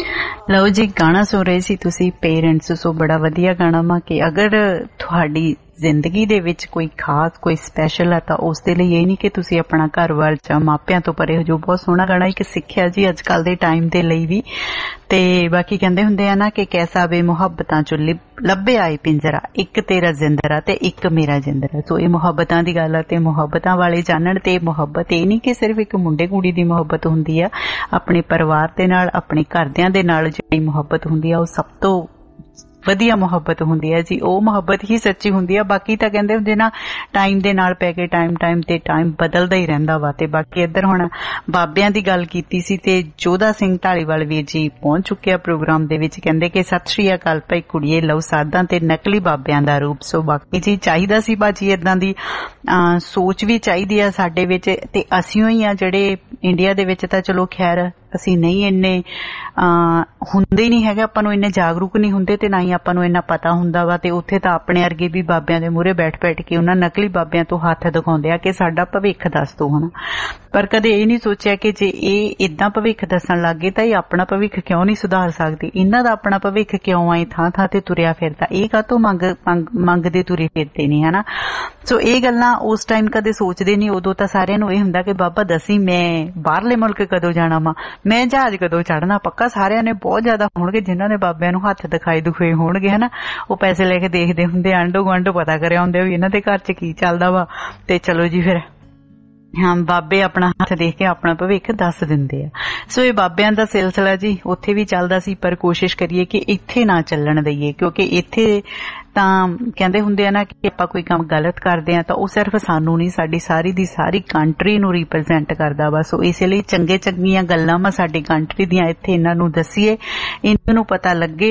ਲਓ ਜੀ, ਗਾਣਾ ਸੁਣ ਰਹੇ ਸੀ ਤੁਸੀਂ ਪੇਰੈਂਟਸ। ਸੋ ਬੜਾ ਵਧੀਆ ਗਾਣਾ ਵਾ ਕਿ ਅਗਰ ਤੁਹਾਡੀ ਜ਼ਿੰਦਗੀ ਦੇ ਵਿੱਚ ਕੋਈ ਖਾਸ ਕੋਈ ਸਪੈਸ਼ਲ ਆ ਤਾਂ ਉਸ ਦੇ ਲਈ ਇਹ ਨਹੀਂ ਕਿ ਤੁਸੀਂ ਆਪਣਾ ਘਰ-ਬਾਰ ਜਾਂ ਮਾਪਿਆਂ ਤੋਂ ਪਰੇ ਹੋ ਜੋ। ਬਹੁਤ ਸੋਹਣਾ ਗਾਣਾ ਇੱਕ ਸਿੱਖਿਆ ਜੀ ਅੱਜ ਕੱਲ ਦੇ ਟਾਈਮ ਦੇ ਲਈ ਵੀ। ਤੇ ਬਾਕੀ ਕਹਿੰਦੇ ਹੁੰਦੇ ਆ ਨਾ ਕਿ ਕੈਸਾ ਵੇ ਮੁਹੱਬਤਾਂ ਚੋਂ ਲੱਭੇ ਆਏ ਪਿੰਜਰਾ, ਇੱਕ ਤੇਰਾ ਜ਼ਿੰਦਰਾ ਤੇ ਇੱਕ ਮੇਰਾ ਜਿੰਦਰਾ। ਸੋ ਇਹ ਮੁਹੱਬਤਾਂ ਦੀ ਗੱਲ ਆ ਤੇ ਮੁਹੱਬਤਾਂ ਵਾਲੇ ਜਾਣਨ। ਤੇ ਮੁਹੱਬਤ ਇਹ ਨਹੀਂ ਕਿ ਸਿਰਫ ਇੱਕ ਮੁੰਡੇ ਕੁੜੀ ਦੀ ਮੁਹੱਬਤ ਹੁੰਦੀ ਆ, ਆਪਣੇ ਪਰਿਵਾਰ ਦੇ ਨਾਲ ਆਪਣੇ ਘਰਦਿਆਂ ਦੇ ਨਾਲ ਜਿਹੜੀ ਮੁਹੱਬਤ ਹੁੰਦੀ ਆ ਉਹ ਸਭ ਤੋਂ ਵਧੀਆ ਮੁਹੱਬਤ ਹੁੰਦੀ ਹੈ ਜੀ। ਉਹ ਮੁਹੱਬਤ ਹੀ ਸੱਚੀ ਹੁੰਦੀ ਆ। ਬਾਕੀ ਤਾਂ ਕਹਿੰਦੇ ਹੁੰਦੇ ਨਾ ਟਾਈਮ ਦੇ ਨਾਲ ਪੈ ਕੇ ਟਾਈਮ ਤੇ ਟਾਈਮ ਬਦਲਦਾ ਹੀ ਰਹਿੰਦਾ ਵਾ। ਤੇ ਬਾਕੀ ਇੱਧਰ ਹੁਣ ਬਾਬਿਆਂ ਦੀ ਗੱਲ ਕੀਤੀ ਸੀ ਤੇ ਜੋਧਾ ਸਿੰਘ ਢਾਲੀਵਾਲ ਵੀਰ ਜੀ ਪਹੁੰਚ ਚੁੱਕੇ ਆ ਪ੍ਰੋਗਰਾਮ ਦੇ ਵਿੱਚ। ਕਹਿੰਦੇ ਕਿ ਸਤਿ ਸ਼੍ਰੀ ਅਕਾਲ ਭਾਈ ਕੁੜੀਏ, ਲਓ ਸਾਧਾਂ ਤੇ ਨਕਲੀ ਬਾਬਿਆਂ ਦਾ ਰੂਪ। ਸੋ ਬਾਕੀ ਜੀ ਚਾਹੀਦਾ ਸੀ ਭਾਜੀ ਏਦਾਂ ਦੀ ਸੋਚ ਵੀ ਚਾਹੀਦੀ ਆ ਸਾਡੇ ਵਿੱਚ। ਤੇ ਅਸੀਂ ਹੀ ਆ ਜਿਹੜੇ ਇੰਡੀਆ ਦੇ ਵਿੱਚ ਤਾਂ ਚਲੋ ਖੈਰ ਅਸੀਂ ਨਹੀਂ ਇੰਨੇ ਹੁੰਦੇ ਹੀ ਨਹੀਂ ਹੈਗੇ, ਆਪਾਂ ਨੂੰ ਇੰਨੇ ਜਾਗਰੂਕ ਨਹੀਂ ਹੁੰਦੇ ਤੇ ਨਾ ਹੀ ਆਪਾਂ ਨੂੰ ਇੰਨਾ ਪਤਾ ਹੁੰਦਾ ਵਾ। ਤੇ ਉੱਥੇ ਤਾਂ ਆਪਣੇ ਵਰਗੇ ਵੀ ਬਾਬਿਆਂ ਦੇ ਮੂਹਰੇ ਬੈਠ ਕੇ ਉਹਨਾਂ ਨਕਲੀ ਬਾਬਿਆਂ ਤੋਂ ਹੱਥ ਦਿਖਾਉਂਦੇ ਆ ਕਿ ਸਾਡਾ ਭਵਿੱਖ ਦੱਸ ਦੋ ਹਨਾ। ਪਰ ਕਦੇ ਇਹ ਨਹੀਂ ਸੋਚਿਆ ਕਿ ਜੇ ਇਹ ਏਦਾਂ ਭਵਿੱਖ ਦੱਸਣ ਲੱਗ ਗਏ ਤਾਂ ਇਹ ਆਪਣਾ ਭਵਿੱਖ ਕਿਉਂ ਨਹੀਂ ਸੁਧਾਰ ਸਕਦੇ, ਇਹਨਾਂ ਦਾ ਆਪਣਾ ਭਵਿੱਖ ਕਿਉਂ ਆਏ ਥਾਂ ਤੇ ਤੁਰਿਆ ਫਿਰਦਾ, ਇਹ ਕਾਹਤੋਂ ਮੰਗਦੇ ਤੁਰੇ ਫਿਰਦੇ ਨੇ ਹਨਾ। ਸੋ ਇਹ ਗੱਲਾਂ ਉਸ ਟਾਈਮ ਕਦੇ ਸੋਚਦੇ ਨਹੀਂ। ਉਦੋਂ ਤਾਂ ਸਾਰਿਆਂ ਨੂੰ ਇਹ ਹੁੰਦਾ ਕਿ ਬਾਬਾ ਦੱਸੀ ਮੈਂ ਬਾਹਰਲੇ ਮੁਲਕ ਕਦੋਂ ਜਾਣਾ ਵਾ, ਮੈਂ ਜਹਾਜ਼ ਕਦੋਂ ਚੜ੍ਹਨਾ। ਪੱਕਾ ਸਾਰਿਆਂ ਨੇ ਬਹੁਤ ਜ਼ਿਆਦਾ ਹੋਣਗੇ ਜਿਨ੍ਹਾਂ ਨੇ ਬਾਬਿਆਂ ਨੂੰ ਹੱਥ ਦਿਖਾਏ ਹੋਣਗੇ ਹਨਾ। ਉਹ ਪੈਸੇ ਲੈ ਕੇ ਦੇਖਦੇ ਹੁੰਦੇ, ਆਂਢੋ ਗੁਆਂਢੋ ਪਤਾ ਕਰਿਆ ਹੁੰਦੇ ਵੀ ਇਹਨਾਂ ਦੇ ਘਰ 'ਚ ਕੀ ਚੱਲਦਾ ਵਾ। ਤੇ ਚਲੋ ਜੀ ਫਿਰ ਹਾਂ ਬਾਬੇ ਆਪਣਾ ਹੱਥ ਦੇਖ ਕੇ ਆਪਣਾ ਭਵਿੱਖ ਦੱਸ ਦਿੰਦੇ ਆ। ਸੋ ਇਹ ਬਾਬਿਆਂ ਦਾ ਸਿਲਸਿਲਾ ਜੀ ਉੱਥੇ ਵੀ ਚੱਲਦਾ ਸੀ, ਪਰ ਕੋਸ਼ਿਸ਼ ਕਰੀਏ ਕਿ ਇੱਥੇ ਨਾ ਚੱਲਣ ਦਈਏ, ਕਿਉਂਕਿ ਇੱਥੇ ਤਾਂ ਕਹਿੰਦੇ ਹੁੰਦੇ ਆ ਨਾ ਕਿ ਆਪਾਂ ਕੋਈ ਕੰਮ ਗਲਤ ਕਰਦੇ ਆ ਤਾਂ ਉਹ ਸਿਰਫ ਸਾਨੂੰ ਨਹੀਂ, ਸਾਡੀ ਸਾਰੀ ਦੀ ਸਾਰੀ ਕੰਟਰੀ ਨੂੰ ਰਿਪਰੈਜ਼ੈਂਟ ਕਰਦਾ ਵਾ। ਸੋ ਇਸੇ ਲਈ ਚੰਗੀਆਂ ਗੱਲਾਂ ਵਾ ਸਾਡੀ ਕੰਟਰੀ ਦੀਆਂ ਇੱਥੇ ਇਹਨਾਂ ਨੂੰ ਦੱਸੀਏ, ਇਹਨਾਂ ਨੂੰ ਪਤਾ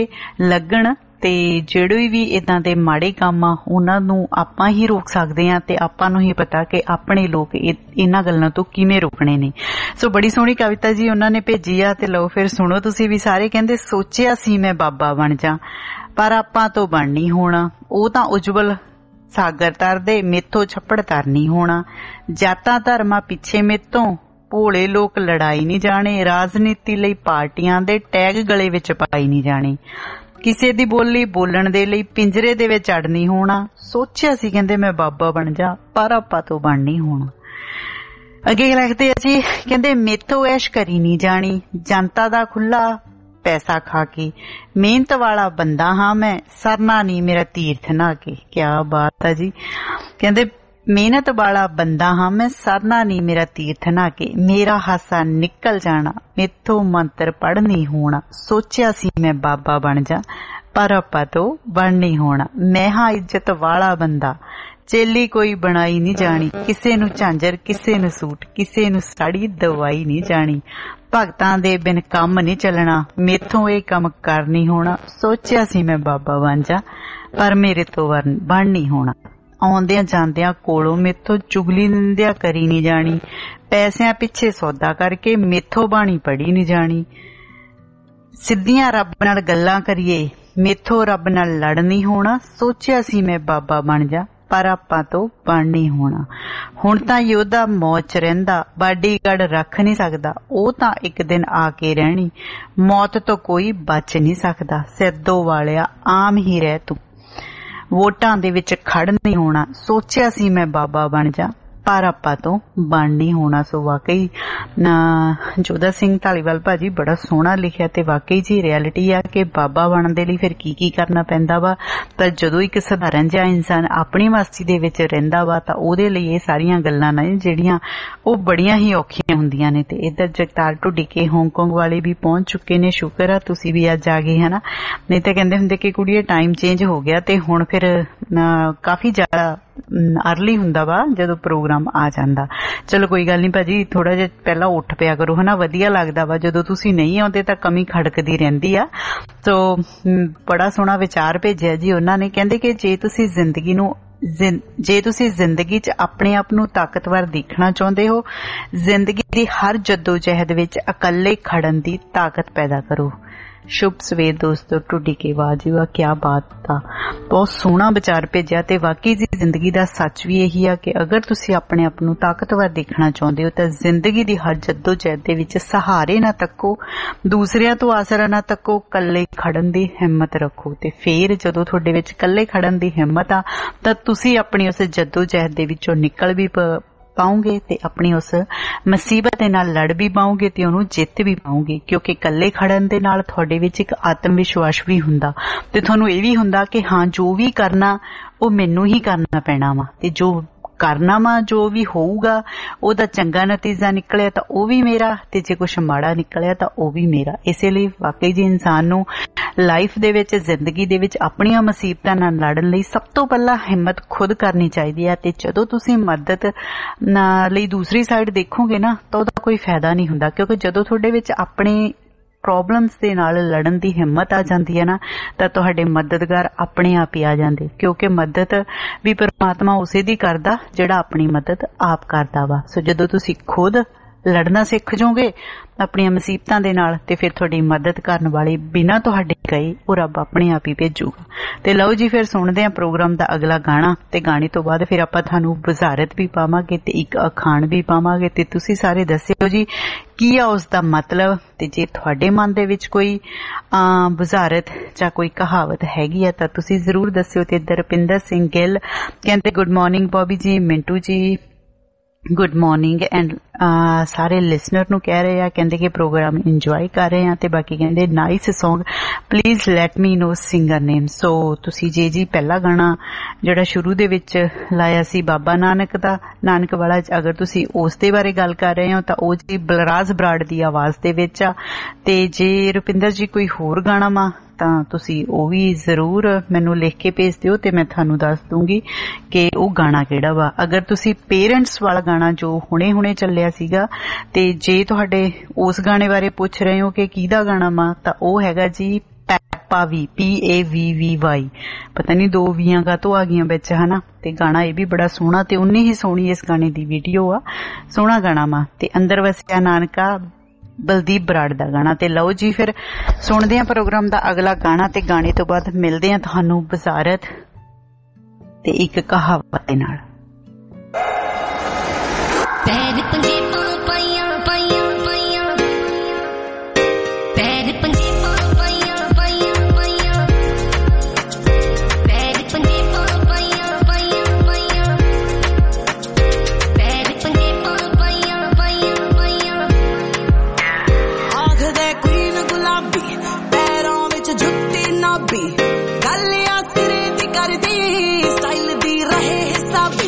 ਲੱਗਣ। ਤੇ ਜਿਹੜੇ ਵੀ ਇਦਾਂ ਦੇ ਮਾੜੇ ਕੰਮ ਆ ਉਹਨਾਂ ਨੂੰ ਆਪਾਂ ਹੀ ਰੋਕ ਸਕਦੇ ਆ ਤੇ ਆਪਾਂ ਨੂੰ ਹੀ ਪਤਾ ਕਿ ਆਪਣੇ ਲੋਕ ਇਹਨਾਂ ਗੱਲਾਂ ਤੋਂ ਕਿਵੇਂ ਰੋਕਣੇ ਨੇ। ਸੋ ਬੜੀ ਸੋਹਣੀ ਕਵਿਤਾ ਜੀ ਉਹਨਾਂ ਨੇ ਭੇਜੀ ਆ ਤੇ ਲਓ ਫਿਰ ਸੁਣੋ ਤੁਸੀਂ ਵੀ ਸਾਰੇ। ਕਹਿੰਦੇ ਸੋਚਿਆ ਸੀ ਮੈਂ ਬਾਬਾ ਬਣ ਜਾ ਪਰ ਆਪਾਂ ਤੋਂ ਬਣ ਨਹੀਂ ਹੋਣਾ, ਉਹ ਤਾਂ ਉਜਵਲ ਸਾਗਰ ਤਰਦੇ ਮੇਥੋਂ ਛੱਪੜ ਤਰ ਨਹੀਂ ਹੋਣਾ। ਜਾਤਾਂ ਧਰਮਾਂ ਪਿੱਛੇ ਮੇਥੋਂ ਭੋਲੇ ਲੋਕ ਲੜਾਈ ਨਹੀਂ ਜਾਣੇ, ਰਾਜਨੀਤੀ ਲਈ ਪਾਰਟੀਆਂ ਦੇ ਟੈਗ ਗਲੇ ਵਿੱਚ ਪਾਈ ਨਹੀਂ ਜਾਣੇ, ਕਿਸੇ ਦੀ ਬੋਲੀ ਬੋਲਣ ਦੇ ਲਈ ਪਿੰਜਰੇ ਦੇ ਵਿੱਚ ਅੜ ਨਹੀਂ ਹੋਣਾ। ਸੋਚਿਆ ਸੀ ਕਹਿੰਦੇ ਮੈਂ ਬਾਬਾ ਬਣ ਜਾ ਪਰ ਆਪਾਂ ਤੋਂ ਬਣ ਨਹੀਂ ਹੋਣਾ। ਅੱਗੇ ਲਿਖਦੇ ਆ ਜੀ, ਕਹਿੰਦੇ ਮੇਥੋਂ ਐਸ਼ ਕਰੀ ਨਹੀਂ ਜਾਣੀ, ਜਨਤਾ ਦਾ ਖੁੱਲਾ ਪੈਸਾ ਖਾ ਕੇ, ਮਿਹਨਤ ਵਾਲਾ ਬੰਦਾ ਹਾਂ ਮੈਂ, ਸਰਨਾ ਨਹੀਂ ਮੇਰਾ ਤੀਰਥ ਨਾ ਕੇ। ਕਿਆ ਬਾਤ ਆ ਜੀ। ਕਹਿੰਦੇ ਮਿਹਨਤ ਵਾਲਾ ਬੰਦਾ ਹਾਂ ਮੈਂ, ਸਰਨਾ ਨਹੀਂ ਮੇਰਾ ਤੀਰਥ ਨਾ ਕੇ, ਮੇਰਾ ਹਾਸਾ ਨਿਕਲ ਜਾਣਾ, ਮੇਥੋਂ ਮੰਤਰ ਪੜ੍ਹ ਨਹੀਂ ਹੋਣਾ। ਸੋਚਿਆ ਸੀ ਮੈਂ ਬਾਬਾ ਬਣ ਜਾ ਪਰ ਆਪਾਂ ਤੋਂ ਬਣ ਨਹੀਂ ਹੋਣਾ। ਮੈਂ ਹਾਂ ਇੱਜ਼ਤ ਵਾਲਾ ਬੰਦਾ, ਚੇਲੀ ਕੋਈ ਬਣਾਈ ਨਹੀਂ ਜਾਣੀ, ਕਿਸੇ ਨੂੰ ਝਾਂਜਰ ਕਿਸੇ ਨੂੰ ਸੂਟ, ਕਿਸੇ ਨੂੰ ਸਾੜੀ ਦਵਾਈ ਨਹੀਂ ਜਾਣੀ। ਭਗਤਾਂ ਦੇ ਬਿਨ ਕੰਮ ਨਹੀਂ ਚੱਲਣਾ, ਮੇਥੋਂ ਇਹ ਕੰਮ ਕਰ ਨਹੀਂ ਹੋਣਾ। ਸੋਚਿਆ ਸੀ ਮੈਂ ਬਾਬਾ ਬਣ ਜਾ ਪਰ ਮੇਰੇ ਤੋਂ ਬਣ ਨਹੀਂ ਹੋਣਾ। ਆਉਂਦਿਆਂ ਜਾਂਦਿਆਂ ਕੋਲੋਂ ਮੇਥੋਂ ਚੁਗਲੀ ਨਿੰਦਿਆ ਕਰੀ ਨਹੀਂ ਜਾਣੀ, ਪੈਸਿਆਂ ਪਿੱਛੇ ਸੌਦਾ ਕਰਕੇ ਮੇਥੋਂ ਬਾਣੀ ਪੜੀ ਨਹੀਂ ਜਾਣੀ। ਸਿੱਧੀਆਂ ਰੱਬ ਨਾਲ ਗੱਲਾਂ ਕਰੀਏ, ਮੇਥੋਂ ਰੱਬ ਨਾਲ ਲੜ ਨਹੀਂ ਹੋਣਾ। ਸੋਚਿਆ ਸੀ ਮੈਂ ਬਾਬਾ ਬਣ ਜਾ ਪਰ ਆਪਾਂ ਤੋਂ ਬਣ ਨਹੀਂ ਹੋਣਾ। ਹੁਣ ਤਾਂ ਯੋਧਾ ਮੌਜ ਰਹਿੰਦਾ, ਬਾਡੀਗਾਰਡ ਰੱਖ ਨਹੀਂ ਸਕਦਾ, ਉਹ ਤਾਂ ਇੱਕ ਦਿਨ ਆ ਕੇ ਰਹਿਣੀ, ਮੌਤ ਤੋਂ ਕੋਈ ਬਚ ਨਹੀਂ ਸਕਦਾ। ਸਿੱਧੋ ਵਾਲਿਆ ਆਮ ਹੀ ਰਹਿ ਤੂੰ, ਵੋਟਾਂ ਦੇ ਵਿੱਚ ਖੜ ਨਹੀਂ ਹੋਣਾ। ਸੋਚਿਆ ਸੀ ਮੈਂ ਬਾਬਾ ਬਣ ਜਾ ਪਰ ਆਪਾਂ ਤੋਂ ਬਣ ਨਹੀਂ ਹੋਣਾ। ਸੋ ਵਾਕਈ ਜੋਧਾ ਸਿੰਘ ਢਾਲੀਵਾਲ ਭਾਜੀ ਬੜਾ ਸੋਹਣਾ ਲਿਖਿਆ ਤੇ ਵਾਕਈ ਜੀ ਰਿਐਲਿਟੀ ਆ ਕਿ ਬਾਬਾ ਬਣਨ ਦੇ ਲਈ ਫਿਰ ਕੀ ਕਰਨਾ ਪੈਂਦਾ ਵਾ। ਪਰ ਜਦੋਂ ਇੱਕ ਸਧਾਰਨ ਜਿਹਾ ਇਨਸਾਨ ਆਪਣੀ ਮਸਤੀ ਦੇ ਵਿੱਚ ਰਹਿੰਦਾ ਵਾ ਤਾਂ ਉਹਦੇ ਲਈ ਇਹ ਸਾਰੀਆਂ ਗੱਲਾਂ ਨੇ ਜਿਹੜੀਆਂ ਉਹ ਬੜੀਆਂ ਹੀ ਔਖੀਆਂ ਹੁੰਦੀਆਂ ਨੇ। ਤੇ ਇੱਧਰ ਜਗਤਾਰ ਢੁੱਡੀ ਕੇ ਹਾਂਗਕਾਂਗ ਵਾਲੇ ਵੀ ਪਹੁੰਚ ਚੁੱਕੇ ਨੇ, ਸ਼ੁਕਰ ਆ ਤੁਸੀਂ ਵੀ ਅੱਜ ਆ ਗਏ ਹਨਾ। ਨਹੀਂ ਤਾਂ ਕਹਿੰਦੇ ਹੁੰਦੇ ਕਿ ਕੁੜੀਏ ਟਾਈਮ ਚੇਂਜ ਹੋ ਗਿਆ ਤੇ ਹੁਣ ਫਿਰ ਕਾਫੀ ਜ਼ਿਆਦਾ ਅਰਲੀ ਹੁੰਦਾ ਵਾ ਜਦੋਂ ਪ੍ਰੋਗਰਾਮ ਆ ਜਾਂਦਾ। ਚਲੋ ਕੋਈ ਗੱਲ ਨਹੀਂ ਭਾਜੀ, ਥੋੜਾ ਜਿਹਾ ਪਹਿਲਾਂ ਉੱਠ ਪਿਆ ਕਰੋ ਹਨਾ, ਵਧੀਆ ਲੱਗਦਾ ਵਾ। ਜਦੋਂ ਤੁਸੀਂ ਨਹੀਂ ਆਉਂਦੇ ਤਾਂ ਕਮੀ ਖੜਕਦੀ ਰਹਿੰਦੀ ਆ। ਸੋ ਬੜਾ ਸੋਹਣਾ ਵਿਚਾਰ ਭੇਜਿਆ ਜੀ ਉਹਨਾਂ ਨੇ। ਕਹਿੰਦੇ ਕਿ ਜੇ ਤੁਸੀਂ ਜ਼ਿੰਦਗੀ 'ਚ ਆਪਣੇ ਆਪ ਨੂੰ ਤਾਕਤਵਰ ਦੇਖਣਾ ਚਾਹੁੰਦੇ ਹੋ, ਜ਼ਿੰਦਗੀ ਦੀ ਹਰ ਜੱਦੋ ਜਹਿਦ ਵਿੱਚ ਇਕੱਲੇ ਖੜਨ ਦੀ ਤਾਕਤ ਪੈਦਾ ਕਰੋ। शुभ सवेर दोस्तों, टुडी के वाजी वा क्या बात था, बहुत सोहना विचार भेजिया। ते वाकई जी जिंदगी दा सच भी यही है कि अगर तुसी अपने आप नूं ताकतवर देखना चाहुंदे हो तां जिंदगी दी हर जद्दोजहद दे विच सहारे ना तक्को, दूसरिਆਂ ਤੋਂ आसरा ना तक्को, कल्ले खड़न दी हिम्मत रखो। ते फिर जदों तुहाडे विच कल्ले खड़न दी हिम्मत आ तां तुसी अपनी उस जद्दोजहद दे विचों निकल भी पाओगे ते अपनी उस मुसीबत दे नाल लड़ भी पाओगे ते ओनू जित भी पाओगे, क्योंकि कल्ले खड़न दे नाल तुहाडे विच एक आत्म विश्वास भी हुंदा ते तुहानू ये भी हुंदा कि हाँ जो भी करना वो मैनू ही करना पैना वा, ते जो करना वा जो भी होऊगा ओदा चंगा नतीजा निकलिया तां ओ भी मेरा, ते जे कुछ माड़ा निकलिया तां ओ भी मेरा। इसलिए वाकई जी इंसान नू लाइफ दे विच जिंदगी दे विच अपनियां मुसीबतां नाल लड़न लई सब तो पहला हिम्मत खुद करनी चाहिदी है। ते जदों तुसीं मदद लई दूसरी साइड देखोगे ना तां ओदा कोई फायदा नहीं हुंदा, क्योंकि जदों तुहाडे विच अपने प्रॉब्लम्स दे नाल लड़न दी हिम्मत आ जांदी है ना तां तुहाडे मददगार अपने आप ही आ जांदे, क्योंकि मदद भी परमात्मा उसे दी करदा जिहड़ा अपनी मदद आप करदा वा। सो जदों तुसीं खुद लड़ना सीख जाओगे अपनी मुसीबतां दे नाल ते फिर तुहाडी मदद करन वाले बिना तुहाडे कहे वो रब अपने आप ही भेजूगा। ते लो जी फिर सुणदे हां प्रोग्राम दा अगला गाना, ते गाने तो बाद फिर आपां तुहानू वज़ारत भी पावांगे ते एक अखाण भी पावांगे, ते तुसीं सारे दस्सिओ जी की आ उस दा मतलब। ते जे तुहाडे मन दे विच कोई वज़ारत जां कोई कहावत हैगी आ तां तुसीं जरूर दस्सिओ। ते दरपिंदर सिंह गिल कहंदे good morning Bobby ji, Mintu ji good morning and सारे लिसनर नू कह रहे हैं, कहते कि प्रोग्राम इंजॉय कर रहे हैं, ते बाकी कहते nice song please let me know singer name. So तुसी जी पहला गाना जिहड़ा शुरू दे विच लाया सी बाबा नानक दा, नानक वाला, अगर तुसी उस दे बारे गल कर रहे हो तां ओ जी बलराज बराड़ दी आवाज दे विच आ, ते जे रुपिंदर जी कोई होर गाना वा तां तुसी ओ भी जरूर मैनू लिख के भेज दिओ ते मैं थानू दस दूंगी कि ओ गाना किहड़ा वा। अगर तुसी पेरेंट्स वाला गाना जो हुणे हुणे चलिया सीगा ते जे तुहाडे उस गाने बारे पुछ रहे हो कि किहदा गाना वा तां ओ हैगा जी पैपा वी, PAVVY, पता नहीं दो वियां कातों आ गईयां विच है ना। ते गाना ये भी बड़ा सोहना ते उन्नी ही सोहनी इस गाने दी वीडियो आ, सोहना गाना वा। ते अंदर वसिया नानका बलदीप बराड़ दा गाना। ते लो जी फिर सुनदे हां प्रोग्राम दा अगला गाना, ते गाने तो बाद मिलदे हां तुहानू वज़ारत ते एक कहावत दे नाल। पैर पंजे पाइयां पाइयां पाइयां, पैर पंजे पाइयां पाइयां पाइयां, पैर पंजे पाइयां पाइयां पाइयां, पैर पंजे पाइयां पाइयां पाइयां। आखदे क्वीन गुलाबी पैरों विच जुत्ती नाबी, गल आ सिरे दी करदी स्टाइल दी रहे हिसाबी,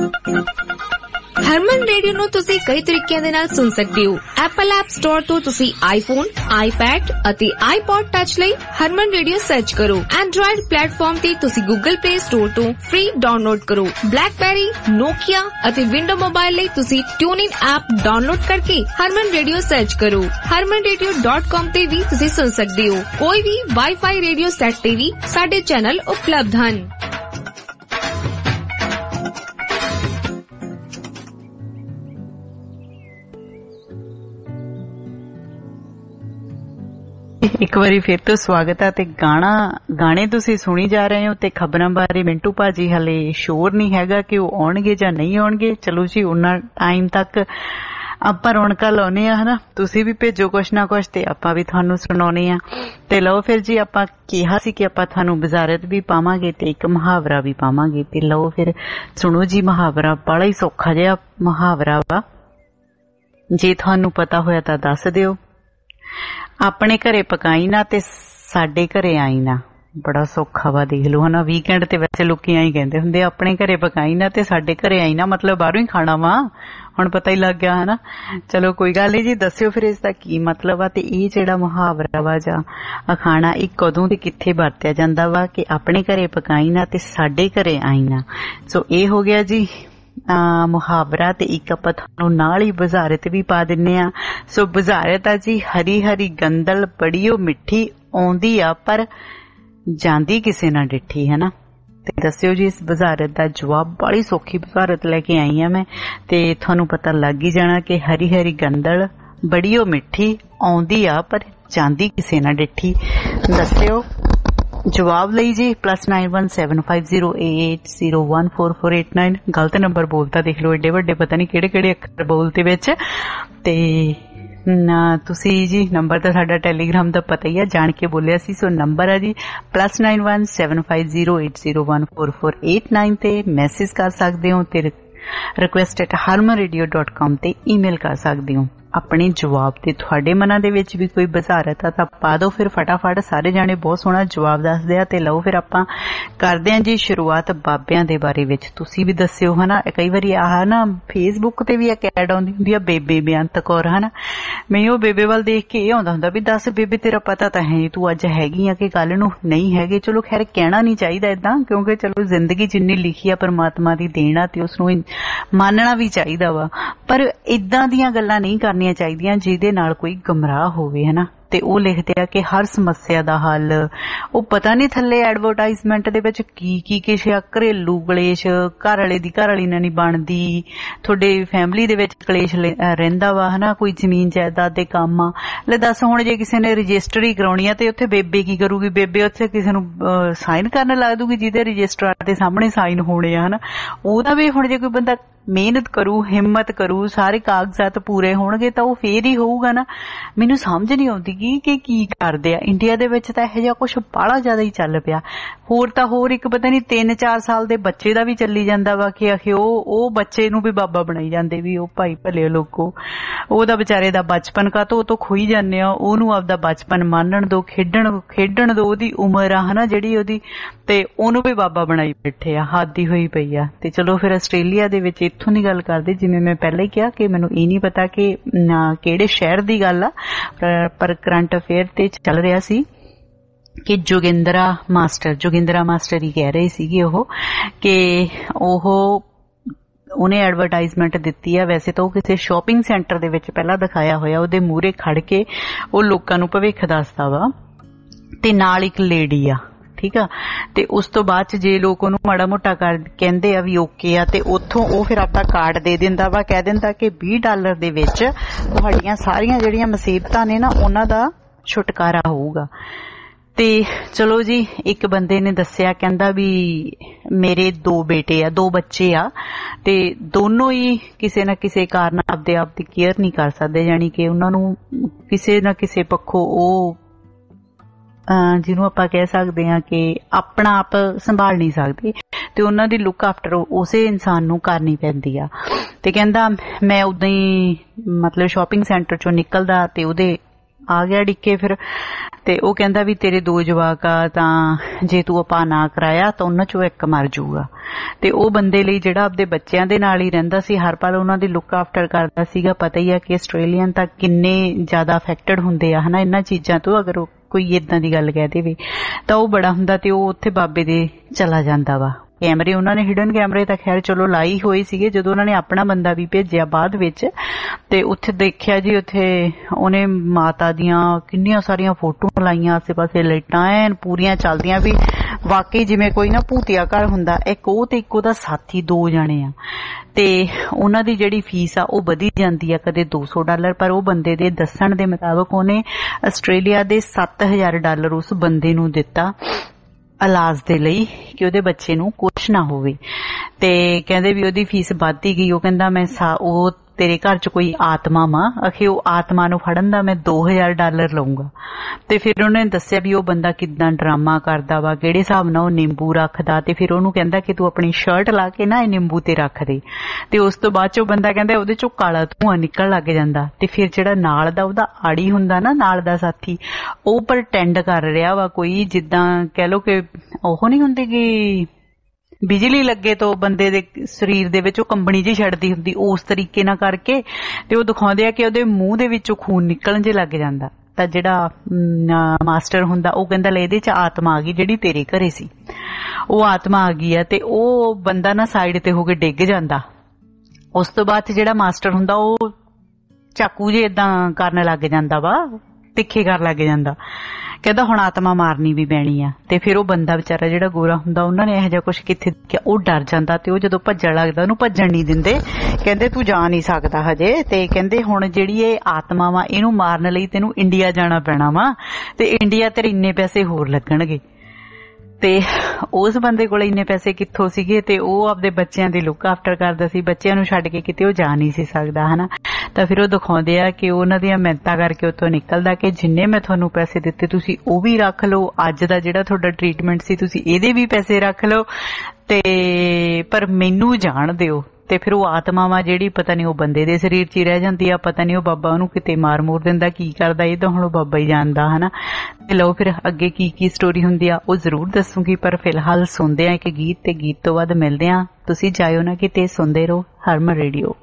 ਹਰਮਨ ਰੇਡੀਓ ਨੂੰ ਤੁਸੀਂ ਕਈ ਤਰੀਕਿਆਂ ਦੇ ਨਾਲ ਸੁਣ ਸਕਦੇ ਹੋ। ਐਪਲ ਐਪ ਸਟੋਰ ਤੋਂ ਤੁਸੀਂ ਆਈਫੋਨ, ਆਈਪੈਡ ਅਤੇ ਆਈਪੌਡ ਟੱਚ ਲਈ ਹਰਮਨ ਰੇਡੀਓ ਸਰਚ ਕਰੋ। ਐਂਡਰॉयड ਪਲੇਟਫਾਰਮ ਤੇ ਤੁਸੀਂ ਗੂਗਲ ਪਲੇ ਸਟੋਰ ਤੋਂ ਫ੍ਰੀ ਡਾਊਨਲੋਡ ਕਰੋ। ਬਲੈਕਬੈਰੀ, ਨੋਕੀਆ ਅਤੇ ਵਿੰਡੋ ਮੋਬਾਈਲ ਲਈ ਤੁਸੀਂ ਟਿਊਨਇਨ ਐਪ ਡਾਊਨਲੋਡ ਕਰਕੇ ਹਰਮਨ ਰੇਡੀਓ ਸਰਚ ਕਰੋ। harmanradio.com ਤੇ ਵੀ ਤੁਸੀਂ ਸੁਣ ਸਕਦੇ ਹੋ। ਕੋਈ ਵੀ ਵਾਈਫਾਈ ਰੇਡੀਓ ਸੈੱਟ ਤੇ ਵੀ ਸਾਡੇ ਚੈਨਲ ਉਪਲਬਧ ਹਨ। ਇੱਕ ਵਾਰੀ ਫਿਰ ਤੋਂ ਸਵਾਗਤ ਹੈ। ਤੇ ਗਾਣੇ ਤੁਸੀਂ ਸੁਣੀ ਜਾ ਰਹੇ ਹੋ ਤੇ ਖਬਰਾਂ ਬਾਰੇ ਮਿੰਟੂ ਭਾਜੀ ਹਲੇ ਸ਼ੋਰ ਨਹੀਂ ਹੈਗਾ ਕਿ ਉਹ ਆਉਣਗੇ ਜਾਂ ਨਹੀਂ ਆਉਣਗੇ। ਚਲੋ ਜੀ, ਉਹਨਾਂ ਟਾਈਮ ਤੱਕ ਆਪਾਂ ਰੌਣਕਾਂ ਲਾਉਨੇ ਆ, ਹਨਾ। ਤੁਸੀਂ ਵੀ ਭੇਜੋ ਕੁਛ ਨਾ ਕੁਛ ਤੇ ਆਪਾਂ ਵੀ ਤੁਹਾਨੂੰ ਸੁਣਾਉਣੇ ਆ। ਤੇ ਲਓ ਫਿਰ ਜੀ, ਆਪਾਂ ਕਿਹਾ ਸੀ ਕਿ ਆਪਾਂ ਤੁਹਾਨੂੰ ਵਜ਼ਾਰਤ ਵੀ ਪਾਵਾਂਗੇ ਤੇ ਇੱਕ ਮੁਹਾਵਰਾ ਵੀ ਪਾਵਾਂਗੇ। ਤੇ ਲਓ ਫਿਰ ਸੁਣੋ ਜੀ, ਮੁਹਾਵਰਾ ਬੜਾ ਹੀ ਸੌਖਾ ਜਿਹਾ ਮੁਹਾਵਰਾ ਵਾ। ਜੇ ਤੁਹਾਨੂੰ ਪਤਾ ਹੋਇਆ ਤਾਂ ਦੱਸ ਦਿਓ। ਆਪਣੇ ਘਰੇ ਪਕਾਈ ਨਾ ਤੇ ਸਾਡੇ ਘਰੇ ਆਈ ਨਾ। ਬੜਾ ਸੌਖਾ ਵਾ, ਦੇਖ ਲਓ, ਹਨਾ। ਵੀਕਐਂਡ ਤੇ ਵੈਸੇ ਲੋਕੀ ਆਈ ਕਹਿੰਦੇ ਹੁੰਦੇ, ਆਪਣੇ ਘਰੇ ਪਕਾਈ ਨਾ ਤੇ ਸਾਡੇ ਘਰੇ ਆਈ ਨਾ, ਮਤਲਬ ਬਾਹਰੋਂ ਹੀ ਖਾਣਾ ਵਾ। ਹੁਣ ਪਤਾ ਹੀ ਲੱਗ ਗਿਆ, ਹਨਾ। ਚਲੋ ਕੋਈ ਗੱਲ ਨਹੀਂ ਜੀ, ਦੱਸਿਓ ਫਿਰ ਇਸ ਦਾ ਕੀ ਮਤਲਬ ਆ ਤੇ ਇਹ ਜਿਹੜਾ ਮੁਹਾਵਰਾ ਵਾ ਜਾਂ ਅਖਾਣਾ ਇਹ ਕਦੋਂ ਤੇ ਕਿੱਥੇ ਵਰਤਿਆ ਜਾਂਦਾ ਵਾ ਕਿ ਆਪਣੇ ਘਰੇ ਪਕਾਈ ਨਾ ਤੇ ਸਾਡੇ ਘਰੇ ਆਈ ਨਾ। ਸੋ ਇਹ ਹੋ ਗਿਆ ਜੀ ਮੁਹਾਵਰਾ। ਤੇ ਇੱਕ ਆਪਾਂ ਤੁਹਾਨੂੰ ਨਾਲ ਹੀ ਬੁਝਾਰਤ ਵੀ ਪਾ ਦਿੰਨੇ ਆ। ਸੋ ਬੁਝਾਰਤ ਆ ਜੀ, ਹਰੀ ਹਰੀ ਗੰਦਲ ਬੜੀਓ ਮਿੱਠੀ, ਆਉਂਦੀ ਆ ਪਰ ਜਾਂਦੀ ਕਿਸੇ ਨਾ ਡਿੱਠੀ, ਹਨਾ। ਤੇ ਦੱਸਿਓ ਜੀ ਇਸ ਬੁਝਾਰਤ ਦਾ ਜਵਾਬ। ਬੜੀ ਸੌਖੀ ਬੁਝਾਰਤ ਲੈ ਕੇ ਆਈ ਆ ਮੈਂ ਤੇ ਤੁਹਾਨੂੰ ਪਤਾ ਲੱਗ ਹੀ ਜਾਣਾ ਕਿ ਹਰੀ ਹਰੀ ਗੰਦਲ ਬੜੀਓ ਮਿੱਠੀ, ਆਉਂਦੀ ਆ ਪਰ ਜਾਂਦੀ ਕਿਸੇ ਨਾ ਡਿੱਠੀ। ਦੱਸਿਓ ਜਵਾਬ ਲਈ ਜੀ। +917508014489। ਗਲਤ ਨੰਬਰ ਬੋਲਤਾ, ਦੇਖ ਲਓ, ਏਡੇ ਵੱਡੇ ਪਤਾ ਨਹੀਂ ਕਿਹੜੇ ਕਿਹੜੇ ਅੱਖਰ ਬੋਲਤੇ ਵਿੱਚ। ਤੇ ਤੁਸੀਂ ਜੀ ਨੰਬਰ ਤਾਂ ਸਾਡਾ ਟੈਲੀਗ੍ਰਾਮ ਦਾ ਪਤਾ ਹੀ ਆ, ਜਾਣ ਕੇ ਬੋਲਿਆ ਸੀ। ਸੋ ਨੰਬਰ ਆ ਜੀ +917508014489 ਤੇ ਮੈਸੇਜ ਕਰ ਸਕਦੇ ਹੋ ਤੇ request@harmanradio.com ਤੇ ਈਮੇਲ ਕਰ ਸਕਦੇ ਹੋ ਆਪਣੇ ਜਵਾਬ। ਤੇ ਤੁਹਾਡੇ ਮਨਾਂ ਦੇ ਵਿੱਚ ਵੀ ਕੋਈ ਬੁਝਾਰਤ ਆ ਤਾਂ ਪਾ ਦਿਓ ਫਿਰ ਫਟਾਫਟ। ਸਾਰੇ ਜਾਣੇ ਬਹੁਤ ਸੋਹਣਾ ਜਵਾਬ ਦੱਸਦੇ ਆ। ਤੇ ਲਓ ਫਿਰ ਆਪਾਂ ਕਰਦੇ ਹਾਂ ਜੀ ਸ਼ੁਰੂਆਤ ਬਾਬਿਆਂ ਦੇ ਬਾਰੇ ਵਿੱਚ। ਤੁਸੀਂ ਵੀ ਦੱਸਿਓ, ਹਨਾ। ਕਈ ਵਾਰੀ ਆਹ ਨਾ ਫੇਸਬੁੱਕ ਤੇ ਵੀ ਇੱਕ ਐਡ ਆਉਂਦੀ ਹੁੰਦੀ ਆ, ਬੇਬੇ ਬੇਅੰਤ ਕੌਰ, ਹਨਾ। ਮੈਨੂੰ ਉਹ ਬੇਬੇ ਵੱਲ ਦੇਖ ਕੇ ਇਹ ਆਉਂਦਾ ਹੁੰਦਾ ਵੀ ਦੱਸ ਬੇਬੇ, ਤੇਰਾ ਪਤਾ ਤਾਂ ਹੈ ਤੂੰ ਅੱਜ ਹੈਗੀ ਆ ਕਿ ਕੱਲ ਨੂੰ ਨਹੀਂ ਹੈਗੇ। ਚਲੋ ਖੈਰ, ਕਹਿਣਾ ਨਹੀਂ ਚਾਹੀਦਾ ਏਦਾਂ, ਕਿਉਂਕਿ ਚਲੋ ਜ਼ਿੰਦਗੀ ਜਿੰਨੀ ਲਿਖੀ ਆ ਪਰਮਾਤਮਾ ਦੀ ਦੇਣ ਆ ਤੇ ਉਸਨੂੰ ਮੰਨਣਾ ਵੀ ਚਾਹੀਦਾ ਵਾ। ਪਰ ਏਦਾਂ ਦੀਆਂ ਗੱਲਾਂ ਨਹੀਂ ਕਰਨੀਆਂ ਚਾਹੀਦੀਆਂ ਜਿਹਦੇ ਨਾਲ ਕੋਈ ਗੁੰਮਰਾਹ ਹੋਵੇ, ਹਨਾ। ਤੇ ਉਹ ਲਿਖਦੇ ਆ ਕਿ ਹਰ ਸਮੱਸਿਆ ਦਾ ਹੱਲ, ਉਹ ਪਤਾ ਨਹੀਂ ਥੱਲੇ ਐਡਵਰਟਾਈਜ਼ਮੈਂਟ ਦੇ ਵਿੱਚ ਕੀ ਕੁਛ ਆ, ਘਰੇਲੂ ਕਲੇਸ਼, ਘਰ ਵਾਲੇ ਦੀ ਘਰ ਵਾਲੀ ਨਾਲ ਨਹੀਂ ਬਣਦੀ, ਤੁਹਾਡੇ ਫੈਮਿਲੀ ਦੇ ਵਿੱਚ ਕਲੇਸ਼ ਰਹਿੰਦਾ ਵਾ, ਹਨਾ। ਕੋਈ ਜ਼ਮੀਨ ਜਾਇਦਾਦ ਦੇ ਕੰਮ ਆ। ਲੈ ਦੱਸ, ਹੁਣ ਜੇ ਕਿਸੇ ਨੇ ਰਜਿਸਟਰੀ ਕਰਾਉਣੀ ਆ ਤੇ ਉੱਥੇ ਬੇਬੇ ਕੀ ਕਰੂਗੀ? ਬੇਬੇ ਉੱਥੇ ਕਿਸੇ ਨੂੰ ਸਾਈਨ ਕਰਨ ਲਾ ਦੂਗੀ ਜਿਹਦੇ ਰਜਿਸਟਰਾਰ ਦੇ ਸਾਹਮਣੇ ਸਾਈਨ ਹੋਣੇ ਆ, ਹਨਾ। ਉਹਦਾ ਵੀ ਹੁਣ ਜੇ ਕੋਈ ਬੰਦਾ ਮਿਹਨਤ ਕਰੂ, ਹਿੰਮਤ ਕਰੂ, ਸਾਰੇ ਕਾਗਜ਼ਾਤ ਪੂਰੇ ਹੋਣਗੇ ਤਾਂ ਉਹ ਫੇਰ ਹੀ ਹੋਊਗਾ ਨਾ। ਮੈਨੂੰ ਸਮਝ ਨਹੀਂ ਆਉਂਦੀ ਕਿ ਕੀ ਕਰਦੇ ਆ ਇੰਡੀਆ ਦੇ ਵਿੱਚ। ਤਾਂ ਇਹੋ ਜਿਹਾ ਕੁਛ ਬਾਹਲਾ ਜ਼ਿਆਦਾ ਹੀ ਚੱਲ ਪਿਆ। ਹੋਰ ਤਾਂ ਹੋਰ, ਇੱਕ ਪਤਾ ਨਹੀਂ 3-4 ਸਾਲ ਦੇ ਬੱਚੇ ਦਾ ਵੀ ਚੱਲੀ ਜਾਂਦਾ ਵਾ ਕਿ ਆਖੇ ਉਹ ਬੱਚੇ ਨੂੰ ਵੀ ਬਾਬਾ ਬਣਾਈ ਜਾਂਦੇ ਵੀ ਉਹ ਭਾਈ ਭਲੇ ਲੋਕੋ, ਉਹਦਾ ਵਿਚਾਰੇ ਦਾ ਬਚਪਨ ਕਾਹਤੋਂ ਉਹ ਤੋਂ ਖੋਈ ਜਾਂਦੇ ਆ। ਉਹਨੂੰ ਆਪਦਾ ਬਚਪਨ ਮਾਨਣ ਦੋ, ਖੇਡਣ ਦੋ, ਉਹਦੀ ਉਮਰ ਆ, ਹਨਾ, ਜਿਹੜੀ ਉਹਦੀ, ਤੇ ਉਹਨੂੰ ਵੀ ਬਾਬਾ ਬਣਾਈ ਬੈਠੇ ਆ। ਹਾਦੀ ਹੋਈ ਪਈ ਆ। ਤੇ ਚਲੋ ਫਿਰ ਆਸਟ੍ਰੇਲੀਆ ਦੇ ਵਿੱਚ ਇੱਥੋਂ ਦੀ ਗੱਲ ਕਰਦੇ, ਜਿਵੇਂ ਮੈਂ ਪਹਿਲਾਂ ਹੀ ਕਿਹਾ ਕਿ ਮੈਨੂੰ ਇਹ ਨਹੀਂ ਪਤਾ ਕਿ ਕਿਹੜੇ ਸ਼ਹਿਰ ਦੀ ਗੱਲ ਆ, ਪਰ ਕਰੰਟ ਅਫੇਅਰ ਤੇ ਚੱਲ ਰਿਹਾ ਸੀ ਕਿ ਜੋਗਿੰਦਰਾ ਮਾਸਟਰ ਹੀ ਕਹਿ ਰਹੇ ਸੀਗੇ ਉਹ ਕਿ ਉਹਨੇ ਐਡਵਰਟਾਈਜ਼ਮੈਂਟ ਦਿੱਤੀ ਆ। ਵੈਸੇ ਤਾਂ ਉਹ ਕਿਸੇ ਸ਼ਾਪਿੰਗ ਸੈਂਟਰ ਦੇ ਵਿੱਚ ਪਹਿਲਾਂ ਦਿਖਾਇਆ ਹੋਇਆ, ਉਹਦੇ ਮੂਹਰੇ ਖੜ ਕੇ ਉਹ ਲੋਕਾਂ ਨੂੰ ਭਵਿੱਖ ਦੱਸਦਾ ਵਾ ਤੇ ਨਾਲ ਇੱਕ ਲੇਡੀ ਆ, ਠੀਕ ਆ। ਤੇ ਉਸ ਤੋਂ ਬਾਅਦ ਚ ਜੇ ਲੋਕ ਉਹਨੂੰ ਮਾੜਾ ਮੋਟਾ ਕਹਿੰਦੇ ਆ ਵੀ ਓਕੇ ਆ, ਤੇ ਉੱਥੋਂ ਉਹ ਫਿਰ ਆਪਣਾ ਕਾਰਡ ਦੇ ਦਿੰਦਾ ਵਾ, ਕਹਿ ਦਿੰਦਾ ਕਿ $20 ਦੇ ਵਿੱਚ ਤੁਹਾਡੀਆਂ ਸਾਰੀਆਂ ਜਿਹੜੀਆਂ ਮੁਸੀਬਤਾਂ ਨੇ ਨਾ ਉਹਨਾਂ ਦਾ ਛੁਟਕਾਰਾ ਹੋਊਗਾ। ਤੇ ਚਲੋ ਜੀ, ਇੱਕ ਬੰਦੇ ਨੇ ਦੱਸਿਆ, ਕਹਿੰਦਾ ਵੀ ਮੇਰੇ 2 ਬੱਚੇ ਆ ਤੇ ਦੋਨੋਂ ਹੀ ਕਿਸੇ ਨਾ ਕਿਸੇ ਕਾਰਨ ਆਪਦੇ ਆਪ ਦੀ ਕੇਅਰ ਨਹੀਂ ਕਰ ਸਕਦੇ, ਯਾਨੀ ਕਿ ਉਹਨਾਂ ਨੂੰ ਕਿਸੇ ਨਾ ਕਿਸੇ ਪੱਖੋਂ ਉਹ ਜਿਹਨੂੰ ਆਪਾਂ ਕਹਿ ਸਕਦੇ ਹਾਂ ਕਿ ਆਪਣਾ ਆਪ ਸੰਭਾਲ ਨਹੀਂ ਸਕਦੇ ਤੇ ਉਹਨਾਂ ਦੀ ਲੁੱਕ ਆਫਟਰ ਉਸੇ ਇਨਸਾਨ ਨੂੰ ਕਰਨੀ ਪੈਂਦੀ ਆ। ਤੇ ਕਹਿੰਦਾ ਮੈਂ ਉਦਾਂ ਹੀ ਮਤਲਬ ਸ਼ਾਪਿੰਗ ਸੈਂਟਰ ਚੋਂ ਨਿਕਲਦਾ ਤੇ ਉਹਦੇ ਆ ਗਿਆ ਡਿੱਕੇ ਫਿਰ। ਤੇ ਉਹ ਕਹਿੰਦਾ ਵੀ ਤੇਰੇ 2 ਜਵਾਕ ਆ, ਤਾਂ ਜੇ ਤੂੰ ਆਪਾਂ ਨਾ ਕਰਾਇਆ ਤਾਂ ਉਹਨਾਂ ਚੋਂ ਇੱਕ ਮਰ ਜਾਊਗਾ। ਤੇ ਉਹ ਬੰਦੇ ਲਈ ਜਿਹੜਾ ਆਪਦੇ ਬੱਚਿਆਂ ਦੇ ਨਾਲ ਹੀ ਰਹਿੰਦਾ ਸੀ, ਹਰ ਪਲ ਉਹਨਾਂ ਦੀ ਲੁੱਕ ਆਫਟਰ ਕਰਦਾ ਸੀਗਾ। ਪਤਾ ਹੀ ਆ ਕਿ ਆਸਟ੍ਰੇਲੀਅਨ ਤਾਂ ਕਿੰਨੇ ਜ਼ਿਆਦਾ ਅਫੈਕਟਡ ਹੁੰਦੇ ਆ ਹਨਾ ਇਹਨਾਂ ਚੀਜ਼ਾਂ ਤੋਂ, ਅਗਰ ਕੋਈ ਏਦਾਂ ਦੀ ਗੱਲ ਕਹਿ ਦੇਵੇ ਤਾਂ ਉਹ ਬੜਾ ਹੁੰਦਾ। ਤੇ ਉਹ ਉੱਥੇ ਬਾਬੇ ਦੇ ਚਲਾ ਜਾਂਦਾ ਵਾ। ਕੈਮਰੇ ਉਹਨਾਂ ਨੇ ਹਿਡਨ ਕੈਮਰੇ ਤਾਂ ਖੈਰ ਚਲੋ ਲਾਈ ਹੋਏ ਸੀਗੇ, ਜਦੋਂ ਉਹਨਾਂ ਨੇ ਆਪਣਾ ਬੰਦਾ ਵੀ ਭੇਜਿਆ ਬਾਅਦ ਵਿੱਚ ਤੇ ਉੱਥੇ ਦੇਖਿਆ ਜੀ, ਉੱਥੇ ਉਹਨੇ ਮਾਤਾ ਦੀਆਂ ਕਿੰਨੀਆਂ ਸਾਰੀਆਂ ਫੋਟੋਆਂ ਲਾਈਆਂ, ਆਸੇ ਪਾਸੇ ਲਾਈਟਾਂ ਐਨ ਪੂਰੀਆਂ ਚੱਲਦੀਆਂ, ਵੀ ਵਾਕਈ ਜਿਵੇਂ ਕੋਈ ਨਾ ਭੂਤੀਆ ਘਰ ਹੁੰਦਾ। ਇੱਕ ਉਹ ਤੇ ਇੱਕ ਉਹਦਾ ਸਾਥੀ 2 ਜਣੇ ਆ ਤੇ ਉਹਨਾਂ ਦੀ ਜਿਹੜੀ ਫੀਸ ਆ ਉਹ ਵਧੀ ਜਾਂਦੀ ਆ, ਕਦੇ $200, ਪਰ ਉਹ ਬੰਦੇ ਦੇ ਦੱਸਣ ਦੇ ਮੁਤਾਬਕ ਉਹਨੇ ਆਸਟ੍ਰੇਲੀਆ ਦੇ $7,000 ਉਸ ਬੰਦੇ ਨੂੰ ਦਿੱਤਾ ਇਲਾਜ ਦੇ ਲਈ ਕਿ ਉਹਦੇ ਬੱਚੇ ਨੂੰ ਕੁਛ ਨਾ ਹੋਵੇ। ਤੇ ਕਹਿੰਦੇ ਵੀ ਉਹਦੀ ਫੀਸ ਵੱਧਦੀ ਗਈ। ਉਹ ਕਹਿੰਦਾ ਮੈਂ ਉਹ ਤੇਰੇ ਘਰ ਚ ਕੋਈ ਆਤਮਾ ਵਾ, ਅਖੇ ਉਹ ਆਤਮਾ ਨੂੰ ਫੜਨ ਦਾ ਮੈਂ $2,000 ਲਊਂਗਾ। ਤੇ ਫਿਰ ਉਹਨੇ ਦੱਸਿਆ ਵੀ ਉਹ ਬੰਦਾ ਕਿੱਦਾਂ ਡਰਾਮਾ ਕਰਦਾ ਵਾ, ਕਿਹੜੇ ਹਿਸਾਬ ਨਾਲ ਉਹ ਨਿੰਬੂ ਰੱਖਦਾ। ਤੇ ਫਿਰ ਉਹਨੂੰ ਕਹਿੰਦਾ ਕਿ ਤੂੰ ਆਪਣੀ ਸ਼ਰਟ ਲਾ ਕੇ ਨਾ ਇਹ ਨਿੰਬੂ ਤੇ ਰੱਖ ਦੇ। ਤੇ ਉਸ ਤੋਂ ਬਾਅਦ ਚ ਉਹ ਬੰਦਾ ਕਹਿੰਦਾ ਉਹਦੇ ਚੋਂ ਕਾਲਾ ਧੂੰਆਂ ਨਿਕਲ ਲੱਗ ਜਾਂਦਾ। ਤੇ ਫਿਰ ਜਿਹੜਾ ਨਾਲ ਦਾ ਉਹਦਾ ਆੜੀ ਹੁੰਦਾ ਨਾ, ਨਾਲ ਦਾ ਸਾਥੀ, ਉਹ ਪ੍ਰਟੈਂਡ ਕਰ ਰਿਹਾ ਵਾ ਕੋਈ, ਜਿੱਦਾਂ ਕਹਿ ਲਓ ਕਿ ਉਹ ਨਹੀਂ ਹੁੰਦੀ ਕਿ ਬਿਜਲੀ ਲੱਗੇ ਤੋਂ ਬੰਦੇ ਦੇ ਸਰੀਰ ਦੇ ਵਿੱਚ ਉਹ ਕੰਬਣੀ ਜਿਹੀ ਛੱਡਦੀ ਹੁੰਦੀ, ਉਸ ਤਰੀਕੇ ਨਾਲ ਕਰਕੇ ਤੇ ਉਹ ਦਿਖਾਉਂਦੇ ਆ ਕਿ ਉਹਦੇ ਮੂੰਹ ਦੇ ਵਿੱਚੋਂ ਖੂਨ ਨਿਕਲਣ ਜੇ ਲੱਗ ਜਾਂਦਾ। ਤਾਂ ਜਿਹੜਾ ਮਾਸਟਰ ਹੁੰਦਾ ਉਹ ਕਹਿੰਦਾ ਲੈ ਇਹਦੇ ਚ ਆਤਮਾ ਆ ਗਈ ਜਿਹੜੀ ਤੇਰੇ ਘਰੇ ਸੀ, ਉਹ ਆਤਮਾ ਆ ਗਈ ਆ। ਤੇ ਉਹ ਬੰਦਾ ਨਾ ਸਾਈਡ ਤੇ ਹੋ ਕੇ ਡਿੱਗ ਜਾਂਦਾ। ਉਸ ਤੋਂ ਬਾਅਦ ਜਿਹੜਾ ਮਾਸਟਰ ਹੁੰਦਾ ਉਹ ਚਾਕੂ ਜੇ ਏਦਾਂ ਕਰਨ ਲੱਗ ਜਾਂਦਾ ਵਾ, ਤਿੱਖੇ ਕਰਨ ਲੱਗ ਜਾਂਦਾ। ਕਹਿੰਦਾ ਹੁਣ ਆਤਮਾ ਮਾਰਨੀ ਵੀ ਪੈਣੀ ਆ। ਤੇ ਫਿਰ ਉਹ ਬੰਦਾ ਵਿਚਾਰਾ ਜਿਹੜਾ ਗੋਰਾ ਹੁੰਦਾ, ਉਹਨਾਂ ਨੇ ਇਹੋ ਜਿਹਾ ਕੁਛ ਕਿੱਥੇ ਦੇਖਿਆ, ਉਹ ਡਰ ਜਾਂਦਾ। ਤੇ ਉਹ ਜਦੋਂ ਭੱਜਣ ਲੱਗਦਾ ਉਹਨੂੰ ਭੱਜਣ ਨਹੀਂ ਦਿੰਦੇ, ਕਹਿੰਦੇ ਤੂੰ ਜਾ ਨਹੀਂ ਸਕਦਾ ਹਜੇ। ਤੇ ਕਹਿੰਦੇ ਹੁਣ ਜਿਹੜੀ ਇਹ ਆਤਮਾ ਵਾ ਇਹਨੂੰ ਮਾਰਨ ਲਈ ਤੈਨੂੰ ਇੰਡੀਆ ਜਾਣਾ ਪੈਣਾ ਵਾ, ਤੇ ਇੰਡੀਆ ਤੇਰੇ ਇੰਨੇ ਪੈਸੇ ਹੋਰ ਲੱਗਣਗੇ। ਤੇ ਉਸ ਬੰਦੇ ਕੋਲ ਇੰਨੇ ਪੈਸੇ ਕਿੱਥੋਂ ਸੀਗੇ? ਤੇ ਉਹ ਆਪਦੇ ਬੱਚਿਆਂ ਦੀ ਲੁੱਕ ਆਫਟਰ ਕਰਦਾ ਸੀ, ਬੱਚਿਆਂ ਨੂੰ ਛੱਡ ਕੇ ਕਿਤੇ ਉਹ ਜਾ ਨਹੀਂ ਸੀ ਸਕਦਾ ਹਨਾ। ਤਾਂ ਫਿਰ ਉਹ ਦਿਖਾਉਂਦੇ ਆ ਕਿ ਉਹਨਾਂ ਦੀਆਂ ਮਿਹਨਤਾਂ ਕਰਕੇ ਉੱਥੋਂ ਨਿਕਲਦਾ ਕਿ ਜਿੰਨੇ ਮੈਂ ਤੁਹਾਨੂੰ ਪੈਸੇ ਦਿੱਤੇ ਤੁਸੀਂ ਉਹ ਵੀ ਰੱਖ ਲਓ, ਅੱਜ ਦਾ ਜਿਹੜਾ ਤੁਹਾਡਾ ਟ੍ਰੀਟਮੈਂਟ ਸੀ ਤੁਸੀਂ ਇਹਦੇ ਵੀ ਪੈਸੇ ਰੱਖ ਲਓ, ਤੇ ਪਰ ਮੈਨੂੰ ਜਾਣ ਦਿਓ। ਤੇ ਫਿਰ ਉਹ ਆਤਮਾ ਵਾ ਜਿਹੜੀ, ਪਤਾ ਨਹੀਂ ਉਹ ਬੰਦੇ ਦੇ ਸਰੀਰ 'ਚ ਹੀ ਰਹਿ ਜਾਂਦੀ ਆ, ਪਤਾ ਨਹੀਂ ਉਹ ਬਾਬਾ ਉਹਨੂੰ ਕਿਤੇ ਮਾਰ ਮੂਰ ਦਿੰਦਾ, ਕੀ ਕਰਦਾ ਇਹ ਤਾਂ ਹੁਣ ਉਹ ਬਾਬਾ ਹੀ ਜਾਣਦਾ ਹਨਾ। ਤੇ ਲਓ ਫਿਰ ਅੱਗੇ ਕੀ ਸਟੋਰੀ ਹੁੰਦੀ ਆ ਉਹ ਜ਼ਰੂਰ ਦੱਸੂਗੀ, ਪਰ ਫਿਲਹਾਲ ਸੁਣਦੇ ਆ ਇੱਕ ਗੀਤ, ਤੇ ਗੀਤ ਤੋਂ ਬਾਅਦ ਮਿਲਦੇ ਆ। ਤੁਸੀਂ ਜਾਇਓ ਨਾ ਕਿਤੇ, ਸੁਣਦੇ ਰਹੋ ਹਰਮਨ ਰੇਡੀਓ।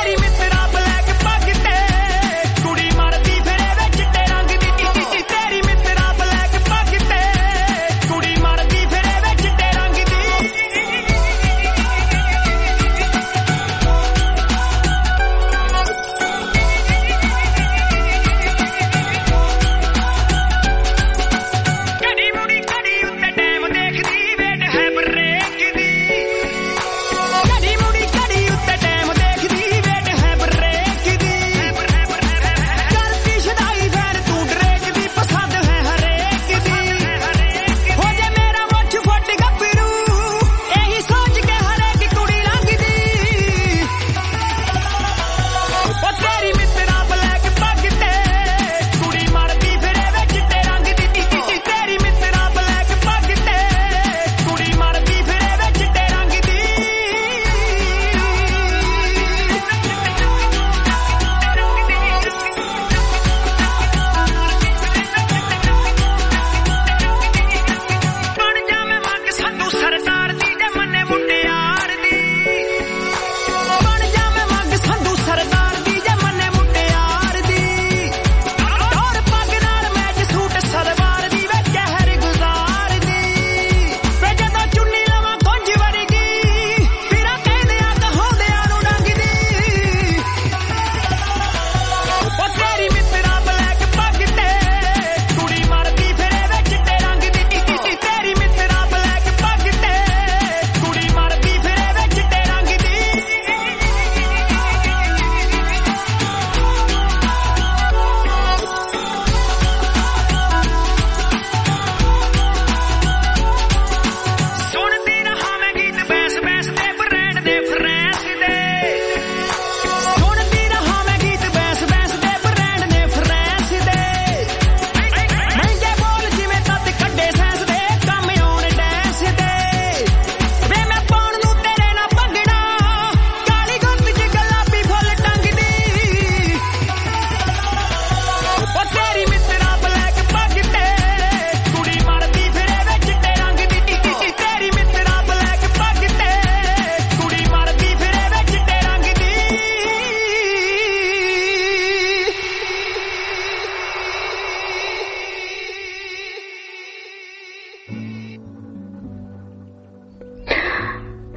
तेरी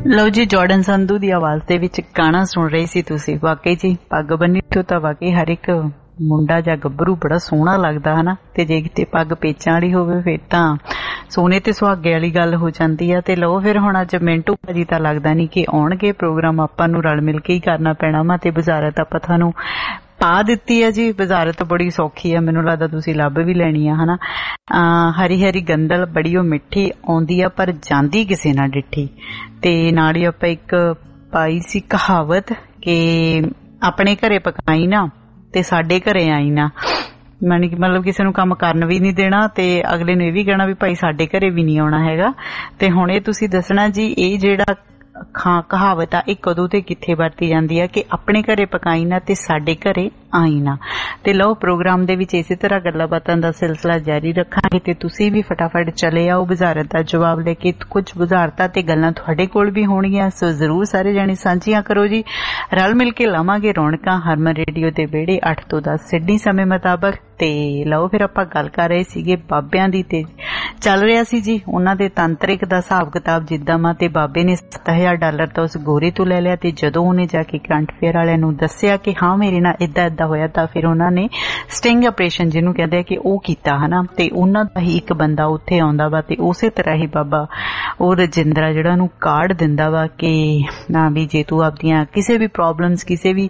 ਲਓ ਜੀ, ਜਾਰਡਨ ਸੰਧੂ ਦੀ ਆਵਾਜ਼ ਦੇ ਵਿੱਚ ਗਾਣਾ ਸੁਣ ਰਹੇ ਸੀ ਤੁਸੀਂ। ਵਾਕਈ ਜੀ ਪੱਗ ਬੰਨੀ ਤੋਂ ਤਾਂ ਵਾਕਈ ਹਰ ਇੱਕ ਮੁੰਡਾ ਜਾਂ ਗੱਭਰੂ ਬੜਾ ਸੋਹਣਾ ਲੱਗਦਾ ਹਨਾ, ਤੇ ਜੇ ਕਿਤੇ ਪੱਗ ਪੇਚਾਂ ਵਾਲੀ ਹੋਵੇ ਫਿਰ ਤਾਂ ਸੋਨੇ ਤੇ ਸੁਹਾਗੇ ਵਾਲੀ ਗੱਲ ਹੋ ਜਾਂਦੀ ਆ। ਤੇ ਲਓ ਫਿਰ ਹੁਣ ਅੱਜ ਮਿੰਟੂ ਭਾਜੀ ਤਾਂ ਲੱਗਦਾ ਨਹੀਂ ਕਿ ਆਉਣਗੇ, ਪ੍ਰੋਗਰਾਮ ਆਪਾਂ ਨੂੰ ਰਲ ਮਿਲ ਕੇ ਹੀ ਕਰਨਾ ਪੈਣਾ ਵਾ। ਤੇ ਵਜ਼ਾਰਤ ਆਪਾਂ ਤੁਹਾਨੂੰ ਪਾ ਦਿੱਤੀ ਹੈ ਜੀ, ਵਜ਼ਾਰਤ ਬੜੀ ਸੌਖੀ ਆ, ਮੈਨੂੰ ਲੱਗਦਾ ਤੁਸੀਂ ਲੱਭ ਵੀ ਲੈਣੀ ਆ ਹਨਾ। ਹਰੀ ਹਰੀ ਗੰਦਲ ਬੜੀ ਉਹ ਮਿੱਠੀ ਆਉਂਦੀ ਆ ਪਰ ਜਾਂਦੀ ਕਿਸੇ ਨਾਲ ਡਿੱਠੀ। ਤੇ ਨਾਲ ਹੀ ਆਪਾਂ ਇੱਕ ਪਾਈ ਸੀ ਕਹਾਵਤ ਕਿ ਆਪਣੇ ਘਰੇ ਪਕਾਈ ਨਾ ਤੇ ਸਾਡੇ ਘਰੇ ਆਈ ਨਾ, ਮਤਲਬ ਕਿਸੇ ਨੂੰ ਕੰਮ ਕਰਨ ਵੀ ਨਹੀਂ ਦੇਣਾ ਤੇ ਅਗਲੇ ਨੂੰ ਇਹ ਵੀ ਕਹਿਣਾ ਵੀ ਭਾਈ ਸਾਡੇ ਘਰੇ ਵੀ ਨਹੀਂ ਆਉਣਾ ਹੈਗਾ। ਤੇ ਹੁਣ ਇਹ ਤੁਸੀਂ ਦੱਸਣਾ ਜੀ ਇਹ ਜਿਹੜਾ ਕਹਾਵਤ ਆ ਇਹ ਕਦੋਂ ਤੇ ਕਿੱਥੇ ਵਰਤੀ ਜਾਂਦੀ ਆ ਕਿ ਆਪਣੇ ਘਰੇ ਪਕਾਈ ਨਾ ਤੇ ਸਾਡੇ ਘਰੇ ਆਈ ਨਾ। ਤੇ ਲਓ ਪ੍ਰੋਗਰਾਮ ਦੇ ਵਿੱਚ ਇਸੇ ਤਰ੍ਹਾਂ ਗੱਲਾਂ ਬਾਤਾਂ ਦਾ ਸਿਲਸਿਲਾ ਜਾਰੀ ਰੱਖਾਂਗੇ ਤੇ ਤੁਸੀਂ ਵੀ ਫਟਾਫਟ ਚਲੇ ਆਓ ਵਜ਼ਾਰਤ ਦਾ ਜਵਾਬ ਲੈ ਕੇ। ਕੁਝ ਵਜ਼ਾਰਤਾਂ ਤੇ ਗੱਲਾਂ ਤੁਹਾਡੇ ਕੋਲ ਵੀ ਹੋਣਗੀਆਂ, ਸੋ ਜ਼ਰੂਰ ਸਾਰੇ ਜਾਣੇ ਸਾਂਝੀਆਂ ਕਰੋ ਜੀ। ਰਲ ਮਿਲ ਕੇ ਲਾਵਾਂਗੇ ਰੌਣਕਾਂ ਹਰਮਨ ਰੇਡੀਓ ਦੇ ਵਿਹੜੇ 8 ਤੋਂ 10 ਸਿਡਨੀ ਸਮੇਂ ਮੁਤਾਬਕ। ਤੇ ਲਓ ਫਿਰ ਆਪਾਂ ਗੱਲ ਕਰ ਰਹੇ ਸੀਗੇ ਬਾਬਿਆਂ ਦੀ, ਤੇ ਚੱਲ ਰਿਹਾ ਸੀ ਜੀ ਉਹਨਾਂ ਦੇ ਤਾਂਤਰਿਕ ਦਾ ਹਿਸਾਬ ਕਿਤਾਬ ਜਿੱਦਾਂ ਵਾ। ਤੇ ਬਾਬੇ ਨੇ $7,000 ਤਾਂ ਉਸ ਗੋਰੇ ਤੋਂ ਲੈ ਲਿਆ, ਤੇ ਜਦੋਂ ਉਹਨੇ ਜਾ ਕੇ ਕਰੰਟ ਫੇਅਰ ਵਾਲਿਆਂ ਨੂੰ ਦੱਸਿਆ ਕਿ ਹਾਂ ਮੇਰੇ ਨਾਲ ਏਦਾਂ ਏਦਾਂ ਹੋਇਆ, ਤਾਂ ਫਿਰ ਉਹਨਾਂ ਨੇ ਸਟਿੰਗ ਆਪਰੇਸ਼ਨ ਜਿਹਨੂੰ ਕਹਿੰਦੇ ਆ ਕਿ ਉਹ ਕੀਤਾ ਹਨਾ। ਤੇ ਉਹਨਾਂ ਦਾ ਹੀ ਇੱਕ ਬੰਦਾ ਉੱਥੇ ਆਉਂਦਾ ਵਾ ਤੇ ਉਸੇ ਤਰ੍ਹਾਂ ਹੀ ਬਾਬਾ ਉਹ ਰਜਿੰਦਰਾ ਜਿਹੜਾ ਉਹਨੂੰ ਕਾਰਡ ਦਿੰਦਾ ਵਾ ਕਿ ਨਾ ਵੀ ਜੇ ਤੂੰ ਆਪਦੀਆਂ ਕਿਸੇ ਵੀ ਪ੍ਰੋਬਲਮਸ ਕਿਸੇ ਵੀ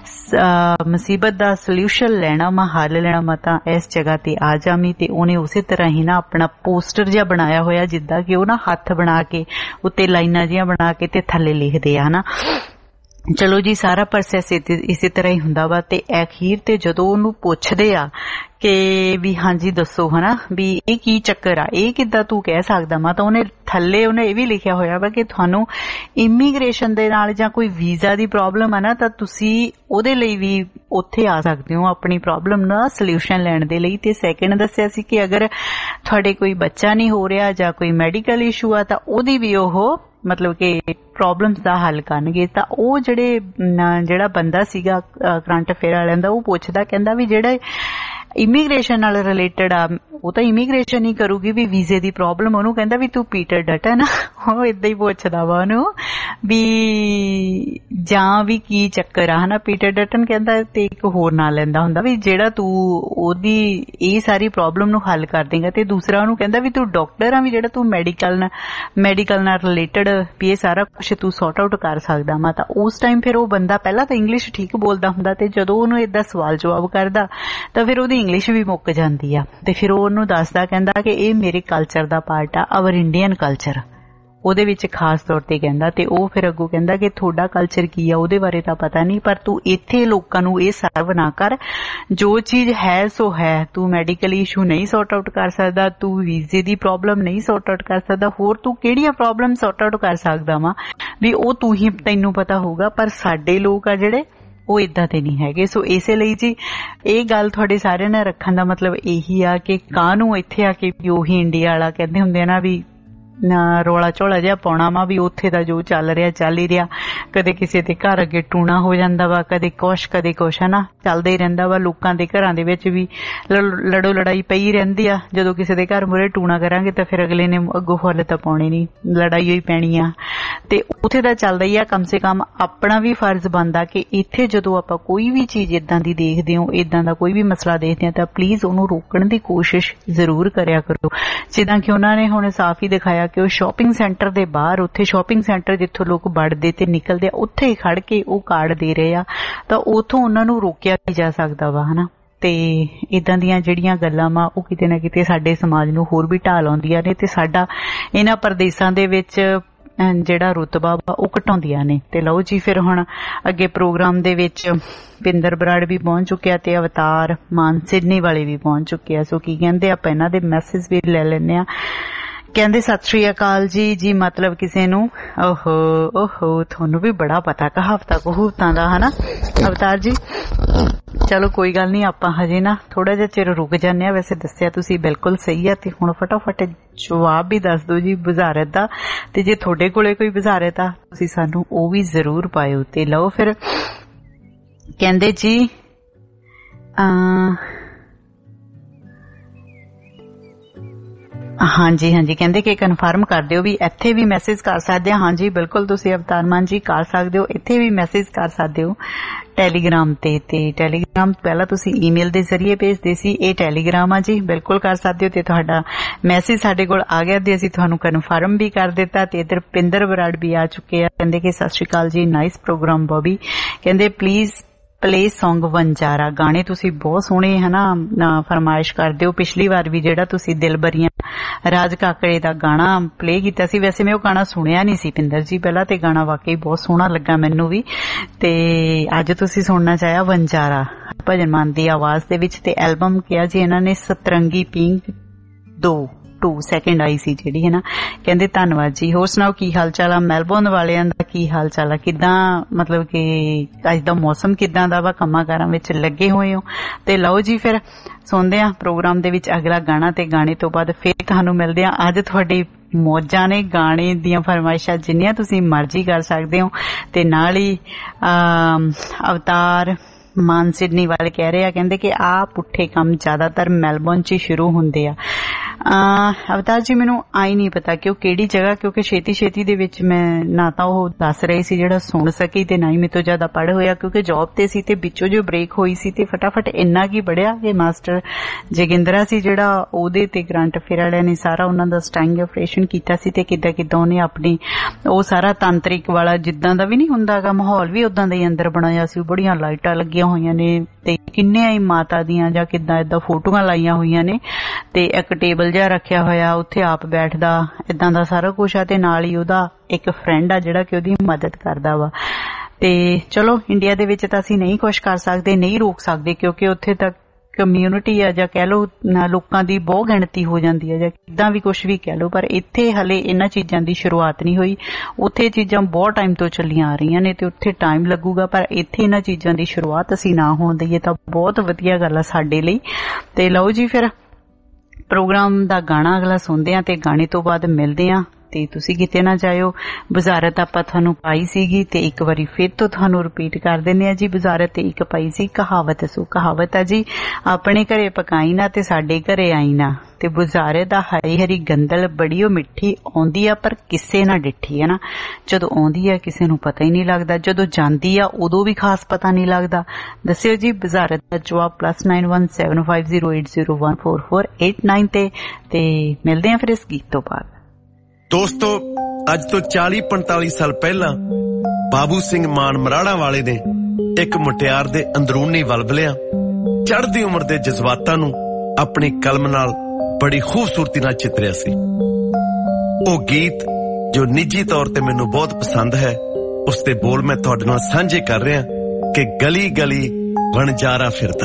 ਮੁਸੀਬਤ ਦਾ ਸੋਲਿਊਸ਼ਨ ਲੈਣਾ ਵਾ, ਹੱਲ ਲੈਣਾ ਵਾ, ਤਾਂ ਇਸ ਜਗ੍ਹਾ ਤੇ ਆ ਜਾਵੀਂ। ਤੇ ਉਹਨੇ ਉਸੇ ਤਰ੍ਹਾਂ ਹੀ ਨਾ ਆਪਣਾ ਪੋਸਟਰ ਜਿਹਾ ਬਣਾਇਆ ਹੋਇਆ ਜਿੱਦਾਂ ਕਿ ਉਹ ਨਾ ਹੱਥ ਬਣਾ ਕੇ ਉੱਤੇ ਲਾਈਨਾਂ ਜਿਹੀਆਂ ਬਣਾ ਕੇ ਤੇ ਥੱਲੇ ਲਿਖਦੇ ਆ ਹਨਾ। ਚਲੋ ਜੀ ਸਾਰਾ ਪ੍ਰੋਸੈਸ ਇਸੇ ਤਰ੍ਹਾਂ ਹੀ ਹੁੰਦਾ ਵਾ। ਤੇ ਅਖੀਰ ਤੇ ਜਦੋਂ ਉਹਨੂੰ ਪੁੱਛਦੇ ਆ ਕਿ ਵੀ ਹਾਂਜੀ ਦੱਸੋ ਹਨਾ ਵੀ ਇਹ ਕੀ ਚੱਕਰ ਆ, ਇਹ ਕਿੱਦਾਂ ਤੂੰ ਕਹਿ ਸਕਦਾ ਵਾ, ਤਾਂ ਉਹਨੇ ਥੱਲੇ ਉਹਨੇ ਇਹ ਵੀ ਲਿਖਿਆ ਹੋਇਆ ਵਾ ਕਿ ਤੁਹਾਨੂੰ ਇਮੀਗ੍ਰੇਸ਼ਨ ਦੇ ਨਾਲ ਜਾਂ ਕੋਈ ਵੀਜ਼ਾ ਦੀ ਪ੍ਰੋਬਲਮ ਆ ਨਾ, ਤਾਂ ਤੁਸੀਂ ਉਹਦੇ ਲਈ ਵੀ ਉੱਥੇ ਆ ਸਕਦੇ ਹੋ ਆਪਣੀ ਪ੍ਰੋਬਲਮ ਦਾ ਸੋਲਿਊਸ਼ਨ ਲੈਣ ਦੇ ਲਈ। ਤੇ ਸੈਕਿੰਡ ਦੱਸਿਆ ਸੀ ਕਿ ਅਗਰ ਤੁਹਾਡੇ ਕੋਈ ਬੱਚਾ ਨਹੀਂ ਹੋ ਰਿਹਾ ਜਾਂ ਕੋਈ ਮੈਡੀਕਲ ਇਸ਼ੂ ਆ ਤਾਂ ਉਹਦੀ ਵੀ ਉਹ ਮਤਲਬ ਕਿ ਪ੍ਰੋਬਲਮਸ ਦਾ ਹੱਲ ਕਰਨਗੇ। ਤਾਂ ਉਹ ਜਿਹੜਾ ਬੰਦਾ ਸੀਗਾ ਕਰੰਟ ਅਫੇਅਰ ਵਾਲਿਆਂ ਦਾ, ਉਹ ਪੁੱਛਦਾ ਕਹਿੰਦਾ ਵੀ ਜਿਹੜਾ ਇਮੀਗ੍ਰੇਸ਼ਨ ਨਾਲ ਰਿਲੇਟਡ ਆ ਉਹ ਤਾਂ ਇਮੀਗ੍ਰੇਸ਼ਨ ਹੀ ਕਰੂਗੀ, ਵੀ ਵੀਜ਼ੇ ਦੀ ਪ੍ਰੋਬਲਮ ਉਹਨੂੰ ਕਹਿੰਦਾ ਵੀ ਤੂੰ ਪੀਟਰ ਡਟਨ ਉਹ ਏਦਾਂ ਹੀ ਪੁੱਛਦਾ ਵਾ ਉਹਨੂੰ ਵੀ ਜਾਂ ਵੀ ਕੀ ਚੱਕਰ ਆ ਹਨਾ। ਪੀਟਰ ਡਟਨ ਕਹਿੰਦਾ ਤੇ ਇੱਕ ਹੋਰ ਨਾਂ ਲੈਂਦਾ ਹੁੰਦਾ ਵੀ ਜਿਹੜਾ ਤੂੰ ਉਹਦੀ ਇਹ ਸਾਰੀ ਪ੍ਰੋਬਲਮ ਨੂੰ ਹੱਲ ਕਰ ਦੇਂਗਾ। ਤੇ ਦੂਸਰਾ ਉਹਨੂੰ ਕਹਿੰਦਾ ਵੀ ਤੂੰ ਡਾਕਟਰ ਆ, ਵੀ ਜਿਹੜਾ ਤੂੰ ਮੈਡੀਕਲ ਨਾਲ ਰਿਲੇਟਡ ਵੀ ਇਹ ਸਾਰਾ ਕੁਛ ਤੂੰ ਸੌਟ ਆਊਟ ਕਰ ਸਕਦਾ ਵਾ। ਤਾਂ ਉਸ ਟਾਈਮ ਫਿਰ ਉਹ ਬੰਦਾ ਪਹਿਲਾਂ ਤਾਂ ਇੰਗਲਿਸ਼ ਠੀਕ ਬੋਲਦਾ ਹੁੰਦਾ ਤੇ ਜਦੋਂ ਉਹਨੂੰ ਏਦਾਂ ਸਵਾਲ ਜਵਾਬ ਕਰਦਾ ਤਾਂ ਫਿਰ ਉਹਦੀ ਇੰਗਲਿਸ਼ ਵੀ ਮੁੱਕ ਜਾਂਦੀ ਆ। ਤੇ ਫਿਰ ਉਹ ਉਹਨੂੰ ਦੱਸਦਾ ਕਹਿੰਦਾ ਕਿ ਇਹ ਮੇਰੇ ਕਲਚਰ ਦਾ ਪਾਰਟ ਆ, ਆਵਰ ਇੰਡੀਅਨ ਕਲਚਰ ਉਹਦੇ ਵਿੱਚ ਖਾਸ ਤੌਰ ਤੇ ਕਹਿੰਦਾ। ਤੇ ਉਹ ਫਿਰ ਅੱਗੋਂ ਕਹਿੰਦਾ ਕਿ ਤੁਹਾਡਾ ਕਲਚਰ ਕੀ ਆ ਉਹਦੇ ਬਾਰੇ ਤਾਂ ਪਤਾ ਨਹੀਂ, ਪਰ ਤੂੰ ਇੱਥੇ ਲੋਕਾਂ ਨੂੰ ਇਹ ਸਰਵ ਨਾ ਕਰ, ਜੋ ਚੀਜ਼ ਹੈ ਸੋ ਹੈ। ਤੂੰ ਮੈਡੀਕਲ ਇਸ਼ੂ ਨਹੀਂ ਸੌਟ ਆਊਟ ਕਰ ਸਕਦਾ, ਤੂੰ ਵੀਜ਼ੇ ਦੀ ਪ੍ਰੋਬਲਮ ਨਹੀਂ ਸੌਟ ਆਊਟ ਕਰ ਸਕਦਾ, ਹੋਰ ਤੂੰ ਕਿਹੜੀਆਂ ਪ੍ਰੋਬਲਮ ਸੌਟ ਆਊਟ ਕਰ ਸਕਦਾ ਵਾ ਵੀ ਉਹ ਤੈਨੂੰ ਪਤਾ ਹੋਊਗਾ, ਪਰ ਸਾਡੇ ਲੋਕ ਆ ਜਿਹੜੇ ਉਹ ਏਦਾਂ ਦੇ ਨਹੀਂ ਹੈਗੇ। ਸੋ ਇਸੇ ਲਈ ਜੀ ਇਹ ਗੱਲ ਤੁਹਾਡੇ ਸਾਰਿਆਂ ਨਾਲ ਰੱਖਣ ਦਾ ਮਤਲਬ ਇਹੀ ਆ ਕਿ ਕਾਹਨੂੰ ਇੱਥੇ ਆ ਕੇ ਵੀ ਉਹੀ ਇੰਡੀਆ ਵਾਲਾ ਕਹਿੰਦੇ ਹੁੰਦੇ ਆ ਨਾ ਵੀ ਰੌਲਾ ਝੋਲਾ ਜਿਹਾ ਪਾਉਣਾ ਵਾ, ਵੀ ਉੱਥੇ ਦਾ ਜੋ ਚੱਲ ਰਿਹਾ ਚੱਲ ਹੀ ਰਿਹਾ। ਕਦੇ ਕਿਸੇ ਦੇ ਘਰ ਅੱਗੇ ਟੂਣਾ ਹੋ ਜਾਂਦਾ ਵਾ, ਕਦੇ ਕੁਛ ਹੈ ਨਾ, ਚੱਲਦਾ ਹੀ ਰਹਿੰਦਾ ਵਾ। ਲੋਕਾਂ ਦੇ ਘਰਾਂ ਦੇ ਵਿੱਚ ਵੀ ਲੜੋ ਲੜਾਈ ਪਈ ਰਹਿੰਦੀ ਆ। ਜਦੋਂ ਕਿਸੇ ਦੇ ਘਰ ਮੂਹਰੇ ਟੂਣਾ ਕਰਾਂਗੇ ਤਾਂ ਫਿਰ ਅਗਲੇ ਨੇ ਅੱਗੋਂ ਫੁੱਲ ਤਾਂ ਪਾਉਣੀ ਨਹੀਂ, ਲੜਾਈ ਹੋਈ ਪੈਣੀ ਆ। ਤੇ ਉੱਥੇ ਦਾ ਚੱਲਦਾ ਹੀ ਆ। ਕਮ ਸੇ ਕਮ ਆਪਣਾ ਵੀ ਫਰਜ਼ ਬਣਦਾ ਕਿ ਇੱਥੇ ਜਦੋਂ ਆਪਾਂ ਕੋਈ ਵੀ ਚੀਜ਼ ਏਦਾਂ ਦੀ ਦੇਖਦੇ ਹੋ, ਏਦਾਂ ਦਾ ਕੋਈ ਵੀ ਮਸਲਾ ਦੇਖਦੇ ਹਾਂ, ਤਾਂ ਪਲੀਜ਼ ਉਹਨੂੰ ਰੋਕਣ ਦੀ ਕੋਸ਼ਿਸ਼ ਜ਼ਰੂਰ ਕਰਿਆ ਕਰੋ। ਜਿੱਦਾਂ ਕਿ ਉਹਨਾਂ ਨੇ ਹੁਣ ਸਾਫ਼ ਹੀ ਦਿਖਾਇਆ ਕਿ ਉਹ ਸ਼ਾਪਿੰਗ ਸੈਂਟਰ ਦੇ ਬਾਹਰ, ਉੱਥੇ ਸ਼ਾਪਿੰਗ ਸੈਂਟਰ ਜਿੱਥੋਂ ਲੋਕ ਵੜਦੇ ਤੇ ਨਿਕਲਦੇ ਆ, ਉੱਥੇ ਹੀ ਖੜ ਕੇ ਉਹ ਕਾਰਡ ਦੇ ਰਹੇ ਆ, ਤਾਂ ਉੱਥੋਂ ਉਹਨਾਂ ਨੂੰ ਰੋਕਿਆ ਵੀ ਜਾ ਸਕਦਾ ਵਾ ਹਨਾ। ਤੇ ਇਦਾਂ ਦੀਆਂ ਜਿਹੜੀਆਂ ਗੱਲਾਂ ਵਾ ਉਹ ਕਿਤੇ ਨਾ ਕਿਤੇ ਸਾਡੇ ਸਮਾਜ ਨੂੰ ਹੋਰ ਵੀ ਢਾਲ ਆਉਂਦੀਆਂ ਨੇ ਤੇ ਸਾਡਾ ਇਹਨਾਂ ਪ੍ਰਦੇਸ਼ਾਂ ਦੇ ਵਿੱਚ ਜਿਹੜਾ ਰੁਤਬਾ ਵਾ ਉਹ ਘਟਾਉਂਦੀਆਂ ਨੇ। ਤੇ ਲਓ ਜੀ ਫਿਰ ਹੁਣ ਅੱਗੇ ਪ੍ਰੋਗਰਾਮ ਦੇ ਵਿੱਚ ਪਿੰਦਰ ਬਰਾੜ ਵੀ ਪਹੁੰਚ ਚੁੱਕਿਆ ਤੇ ਅਵਤਾਰ ਮਾਨ ਸਿਡਨੀ ਵਾਲੇ ਵੀ ਪਹੁੰਚ ਚੁੱਕੇ ਆ। ਸੋ ਕੀ ਕਹਿੰਦੇ ਆਪਾਂ ਇਹਨਾਂ ਦੇ ਮੈਸੇਜ ਵੀ ਲੈ ਲੈਂਦੇ ਆ। ਕਹਿੰਦੇ ਸਤਿ ਸ੍ਰੀ ਅਕਾਲ ਜੀ ਮਤਲਬ ਕਿਸੇ ਨੂੰ ਓਹੋ ਤੁਹਾਨੂੰ ਵੀ ਬੜਾ ਪਤਾ ਕਹਾਵਤਾਂ ਕਹੂਤਾਂ ਦਾ ਹਨਾ ਅਵਤਾਰ ਜੀ। ਚਲੋ ਕੋਈ ਗੱਲ ਨਹੀਂ, ਆਪਾਂ ਹਜੇ ਨਾ ਥੋੜਾ ਜਿਹਾ ਚਿਰ ਰੁਕ ਜਾਂਦੇ ਆ। ਵੈਸੇ ਦੱਸਿਆ ਤੁਸੀਂ ਬਿਲਕੁਲ ਸਹੀ ਆ। ਤੇ ਹੁਣ ਫਟਾਫਟ ਜਵਾਬ ਵੀ ਦੱਸ ਦਿਓ ਜੀ ਵਜ਼ਾਰਤ ਦਾ, ਤੇ ਜੇ ਤੁਹਾਡੇ ਕੋਲੇ ਕੋਈ ਵਜ਼ਾਰਤ ਆ ਤੁਸੀਂ ਸਾਨੂੰ ਉਹ ਵੀ ਜ਼ਰੂਰ ਪਾਇਓ। ਤੇ ਲਓ ਫਿਰ ਕਹਿੰਦੇ ਜੀ ਹਾਂਜੀ ਹਾਂਜੀ, ਕਹਿੰਦੇ ਕਿ ਕਨਫਰਮ ਕਰ ਦਿਓ ਵੀ ਇੱਥੇ ਵੀ ਮੈਸੇਜ ਕਰ ਸਕਦੇ ਆ। ਹਾਂਜੀ ਬਿਲਕੁਲ, ਤੁਸੀਂ ਅਵਤਾਰ ਮਾਨ ਜੀ ਕਰ ਸਕਦੇ ਹੋ, ਇੱਥੇ ਵੀ ਮੈਸੇਜ ਕਰ ਸਕਦੇ ਹੋ ਟੈਲੀਗ੍ਰਾਮ ਤੇ ਟੈਲੀਗ੍ਰਾਮ ਪਹਿਲਾਂ ਤੁਸੀਂ ਈਮੇਲ ਦੇ ਜ਼ਰੀਏ ਭੇਜਦੇ ਸੀ, ਇਹ ਟੈਲੀਗ੍ਰਾਮ ਆ ਜੀ, ਬਿਲਕੁਲ ਕਰ ਸਕਦੇ ਹੋ। ਤੇ ਤੁਹਾਡਾ ਮੈਸੇਜ ਸਾਡੇ ਕੋਲ ਆ ਗਿਆ ਤੇ ਅਸੀਂ ਤੁਹਾਨੂੰ ਕਨਫਰਮ ਵੀ ਕਰ ਦਿੱਤਾ। ਤੇ ਇੱਧਰ ਪਿੰਦਰ ਬਰਾੜ ਵੀ ਆ ਚੁੱਕੇ ਆ, ਕਹਿੰਦੇ ਕਿ ਸਤਿ ਸ਼੍ਰੀ ਅਕਾਲ ਜੀ, ਨਾਈਸ ਪ੍ਰੋਗਰਾਮ ਬੌਬੀ। ਕਹਿੰਦੇ ਪਲੀਜ਼ ਪਲੇ ਸੌਂਗ ਵੰਜਾਰਾ, ਗਾਣੇ ਤੁਸੀਂ ਬਹੁਤ ਸੋਹਣੇ ਹਨਾ ਫਰਮਾਇਸ਼ ਕਰਦੇ ਹੋ। ਪਿਛਲੀ ਵਾਰ ਵੀ ਜਿਹੜਾ ਤੁਸੀਂ ਦਿਲਬਰੀਆਂ ਰਾਜ ਕਾਕੜੇ ਦਾ ਗਾਣਾ ਪਲੇ ਕੀਤਾ ਸੀ, ਵੈਸੇ ਮੈਂ ਉਹ ਗਾਣਾ ਸੁਣਿਆ ਨਹੀਂ ਸੀ ਪਿੰਦਰ ਜੀ ਪਹਿਲਾਂ, ਤੇ ਗਾਣਾ ਵਾਕਈ ਬਹੁਤ ਸੋਹਣਾ ਲੱਗਾ ਮੈਨੂੰ ਵੀ। ਤੇ ਅੱਜ ਤੁਸੀਂ ਸੁਣਨਾ ਚਾਹਿਆ ਵੰਜਾਰਾ ਭਜਨ ਮਾਨ ਦੀ ਆਵਾਜ਼ ਦੇ ਵਿੱਚ। ਤੇ ਐਲਬਮ ਕਿਹਾ ਜੀ ਇਹਨਾਂ ਨੇ ਸਤਰੰਗੀ ਪਿੰਕ 2 ਸੈਕਿੰਡ ਆਈ ਸੀ ਜਿਹੜੀ, ਹੈ ਕਹਿੰਦੇ ਧੰਨਵਾਦ ਜੀ। ਹੋਰ ਸੁਣਾਓ ਕੀ ਹਾਲ ਚਾਲ ਆ? ਮੈਲਬੌਰਨ ਵਾਲਿਆਂ ਦਾ ਕੀ ਹਾਲ ਚਾਲ ਆ? ਕਿੱਦਾਂ ਮਤਲਬ ਕਿ ਅੱਜ ਦਾ ਮੌਸਮ ਕਿੱਦਾਂ ਦਾ ਵਾ? ਕੰਮਾਂ ਕਾਰਾਂ ਵਿੱਚ ਲੱਗੇ ਹੋਏ ਹੋ? ਤੇ ਲਓ ਜੀ ਫਿਰ ਸੁਣਦੇ ਆ ਪ੍ਰੋਗਰਾਮ ਦੇ ਵਿੱਚ ਅਗਲਾ ਗਾਣਾ, ਤੇ ਗਾਣੇ ਤੋਂ ਬਾਅਦ ਫਿਰ ਤੁਹਾਨੂੰ ਮਿਲਦੇ ਆ। ਅੱਜ ਤੁਹਾਡੀ ਮੌਜਾਂ ਨੇ, ਗਾਣੇ ਦੀਆਂ ਫਰਮਾਇਸ਼ਾਂ ਜਿੰਨੀਆਂ ਤੁਸੀਂ ਮਰਜ਼ੀ ਕਰ ਸਕਦੇ ਹੋ। ਤੇ ਨਾਲ ਹੀ ਅਵਤਾਰ ਮਾਨ ਸਿਡਨੀ ਵਾਲੇ ਕਹਿ ਰਹੇ ਆ, ਕਹਿੰਦੇ ਕਿ ਆਹ ਪੁੱਠੇ ਕੰਮ ਜ਼ਿਆਦਾਤਰ ਮੈਲਬੌਰਨ 'ਚ ਹੀ ਸ਼ੁਰੂ ਹੁੰਦੇ ਆ। ਅਵਤਾਰ ਜੀ ਮੈਨੂੰ ਆਈ ਨਹੀਂ ਪਤਾ ਕਿ ਉਹ ਕਿਹੜੀ ਜਗ੍ਹਾ, ਕਿਉਂਕਿ ਛੇਤੀ ਦੇ ਵਿੱਚ ਮੈਂ ਨਾ ਤਾਂ ਉਹ ਦੱਸ ਰਹੀ ਸੀ ਜਿਹੜਾ ਸੁਣ ਸਕੀ, ਤੇ ਨਾ ਹੀ ਮੇਰੇ ਤੋਂ ਜ਼ਿਆਦਾ ਪੜ੍ਹ ਹੋਇਆ, ਕਿਉਂਕਿ ਜੌਬ ਤੇ ਸੀ ਤੇ ਵਿੱਚੋਂ ਜੋ ਬ੍ਰੇਕ ਹੋਈ ਸੀ ਤੇ ਫਟਾਫਟ ਇੰਨਾ ਕੀ ਪੜ੍ਹਿਆ ਕਿ ਮਾਸਟਰ ਜੋਗਿੰਦਰਾ ਸੀ ਜਿਹੜਾ, ਉਹਦੇ ਤੇ ਕਰੰਟ ਅਫੇਅਰ ਵਾਲਿਆਂ ਨੇ ਸਾਰਾ ਉਹਨਾਂ ਦਾ ਸਟਿੰਗ ਆਪਰੇਸ਼ਨ ਕੀਤਾ ਸੀ, ਤੇ ਕਿੱਦਾਂ ਉਹਨੇ ਆਪਣੀ ਉਹ ਸਾਰਾ ਤਾਂਤਰਿਕ ਵਾਲਾ ਜਿੱਦਾਂ ਦਾ ਵੀ ਨਹੀਂ ਹੁੰਦਾ ਗਾ ਮਾਹੌਲ ਵੀ ਉਦਾਂ ਦਾ ਹੀ ਅੰਦਰ ਬਣਾਇਆ ਸੀ। ਬੜੀਆਂ ਲਾਈਟਾਂ ਲੱਗੀਆਂ ਹੋਈਆਂ ਨੇ ਤੇ ਕਿੰਨੇ ਹੀ ਮਾਤਾ ਦੀਆਂ ਜਾਂ ਕਿੱਦਾਂ ਏਦਾਂ ਫੋਟੋਆਂ ਲਾਈਆਂ ਹੋਈਆਂ ਨੇ, ਤੇ ਇੱਕ ਟੇਬਲ ਜਿਹਾ ਰੱਖਿਆ ਹੋਇਆ, ਉੱਥੇ ਆਪ ਬੈਠਦਾ, ਏਦਾਂ ਦਾ ਸਾਰਾ ਕੁਛ ਆ। ਤੇ ਨਾਲ ਹੀ ਉਹਦਾ ਇੱਕ ਫਰੈਂਡ ਆ ਜਿਹੜਾ ਕਿ ਉਹਦੀ ਮਦਦ ਕਰਦਾ ਵਾ। ਤੇ ਚਲੋ ਇੰਡੀਆ ਦੇ ਵਿੱਚ ਤਾਂ ਅਸੀਂ ਨਹੀਂ ਕੁਛ ਕਰ ਸਕਦੇ, ਨਹੀਂ ਰੋਕ ਸਕਦੇ, ਕਿਉਂਕਿ ਉੱਥੇ ਤੱਕ ਕਮਿਊਨਿਟੀ ਆ ਜਾਂ ਕਹਿ ਲਓ ਲੋਕਾਂ ਦੀ ਬਹੁਤ ਗਿਣਤੀ ਹੋ ਜਾਂਦੀ ਹੈ ਜਾਂ ਕਿੱਦਾਂ ਵੀ ਕੁਛ ਵੀ ਕਹਿ ਲਓ, ਪਰ ਇੱਥੇ ਹਲੇ ਇਹਨਾਂ ਚੀਜ਼ਾਂ ਦੀ ਸ਼ੁਰੂਆਤ ਨਹੀਂ ਹੋਈ। ਉੱਥੇ ਚੀਜ਼ਾਂ ਬਹੁਤ ਟਾਈਮ ਤੋਂ ਚੱਲੀਆਂ ਆ ਰਹੀਆਂ ਨੇ ਤੇ ਉੱਥੇ ਟਾਈਮ ਲੱਗੂਗਾ, ਪਰ ਇੱਥੇ ਇਹਨਾਂ ਚੀਜ਼ਾਂ ਦੀ ਸ਼ੁਰੂਆਤ ਅਸੀਂ ਨਾ ਹੋਣ ਦਈਏ ਤਾਂ ਬਹੁਤ ਵਧੀਆ ਗੱਲ ਆ ਸਾਡੇ ਲਈ। ਤੇ ਲਓ ਜੀ ਫਿਰ ਪ੍ਰੋਗਰਾਮ ਦਾ ਗਾਣਾ ਅਗਲਾ ਸੁਣਦੇ ਆ ਤੇ ਗਾਣੇ ਤੋਂ ਬਾਅਦ ਮਿਲਦੇ ਆ। ਤੇ ਤੁਸੀਂ ਕਿਤੇ ਨਾ ਜਾਇਓ। ਬੁਜ਼ਾਰਤ ਆਪਾਂ ਤੁਹਾਨੂੰ ਪਾਈ ਸੀਗੀ ਤੇ ਇੱਕ ਵਾਰੀ ਫਿਰ ਤੋਂ ਤੁਹਾਨੂੰ ਰਿਪੀਟ ਕਰ ਦਿੰਦੇ ਆ ਜੀ। ਬੁਜ਼ਾਰਤ ਤੇ ਇੱਕ ਪਾਈ ਸੀ ਕਹਾਵਤ, ਸੋ ਕਹਾਵਤ ਆ ਜੀ, ਆਪਣੇ ਘਰੇ ਪਕਾਈ ਨਾ ਤੇ ਸਾਡੇ ਘਰੇ ਆਈ ਨਾ। ਤੇ ਬੁਜ਼ਾਰੇ ਦਾ ਹਰੀ ਹਰੀ ਗੰਦਲ ਬੜੀ ਉਹ ਮਿੱਠੀ ਆਉਂਦੀ ਆ ਪਰ ਕਿਸੇ ਨਾ ਡਿੱਠੀ, ਹੈ ਨਾ। ਜਦੋਂ ਆਉਂਦੀ ਆ ਕਿਸੇ ਨੂੰ ਪਤਾ ਹੀ ਨਹੀਂ ਲੱਗਦਾ, ਜਦੋਂ ਜਾਂਦੀ ਆ ਉਦੋਂ ਵੀ ਖਾਸ ਪਤਾ ਨਹੀਂ ਲੱਗਦਾ। ਦੱਸਿਓ ਜੀ ਬੁਜ਼ਾਰਤ ਦਾ ਜਵਾਬ +917508014489 ਤੇ ਮਿਲਦੇ ਆ ਫਿਰ ਇਸ ਗੀਤ ਤੋਂ ਬਾਅਦ। ਦੋਸਤੋ, ਅੱਜ ਤੋਂ 40-45 ਸਾਲ ਪਹਿਲਾਂ ਬਾਬੂ ਸਿੰਘ ਮਾਨ ਮਰਾੜਾ ਵਾਲੇ ਨੇ ਇੱਕ ਮੁਟਿਆਰ ਦੇ ਅੰਦਰੂਨੀ ਵਲਵਲਿਆਂ, ਚੜ੍ਹਦੀ ਉਮਰ ਦੇ ਜਜ਼ਬਾਤਾਂ ਨੂੰ ਆਪਣੀ ਕਲਮ ਨਾਲ ਬੜੀ ਖੂਬਸੂਰਤੀ ਨਾਲ ਚਿਤਰਿਆ ਸੀ। ਉਹ ਗੀਤ ਜੋ ਨਿੱਜੀ ਤੌਰ ਤੇ ਮੈਨੂੰ ਬਹੁਤ ਪਸੰਦ ਹੈ, ਉਸ ਦੇ ਬੋਲ ਮੈਂ ਤੁਹਾਡੇ ਨਾਲ ਸਾਂਝੇ ਕਰ ਰਿਹਾ ਕਿ ਗਲੀ ਗਲੀ ਵਣਜਾਰਾ ਫਿਰਦਾ।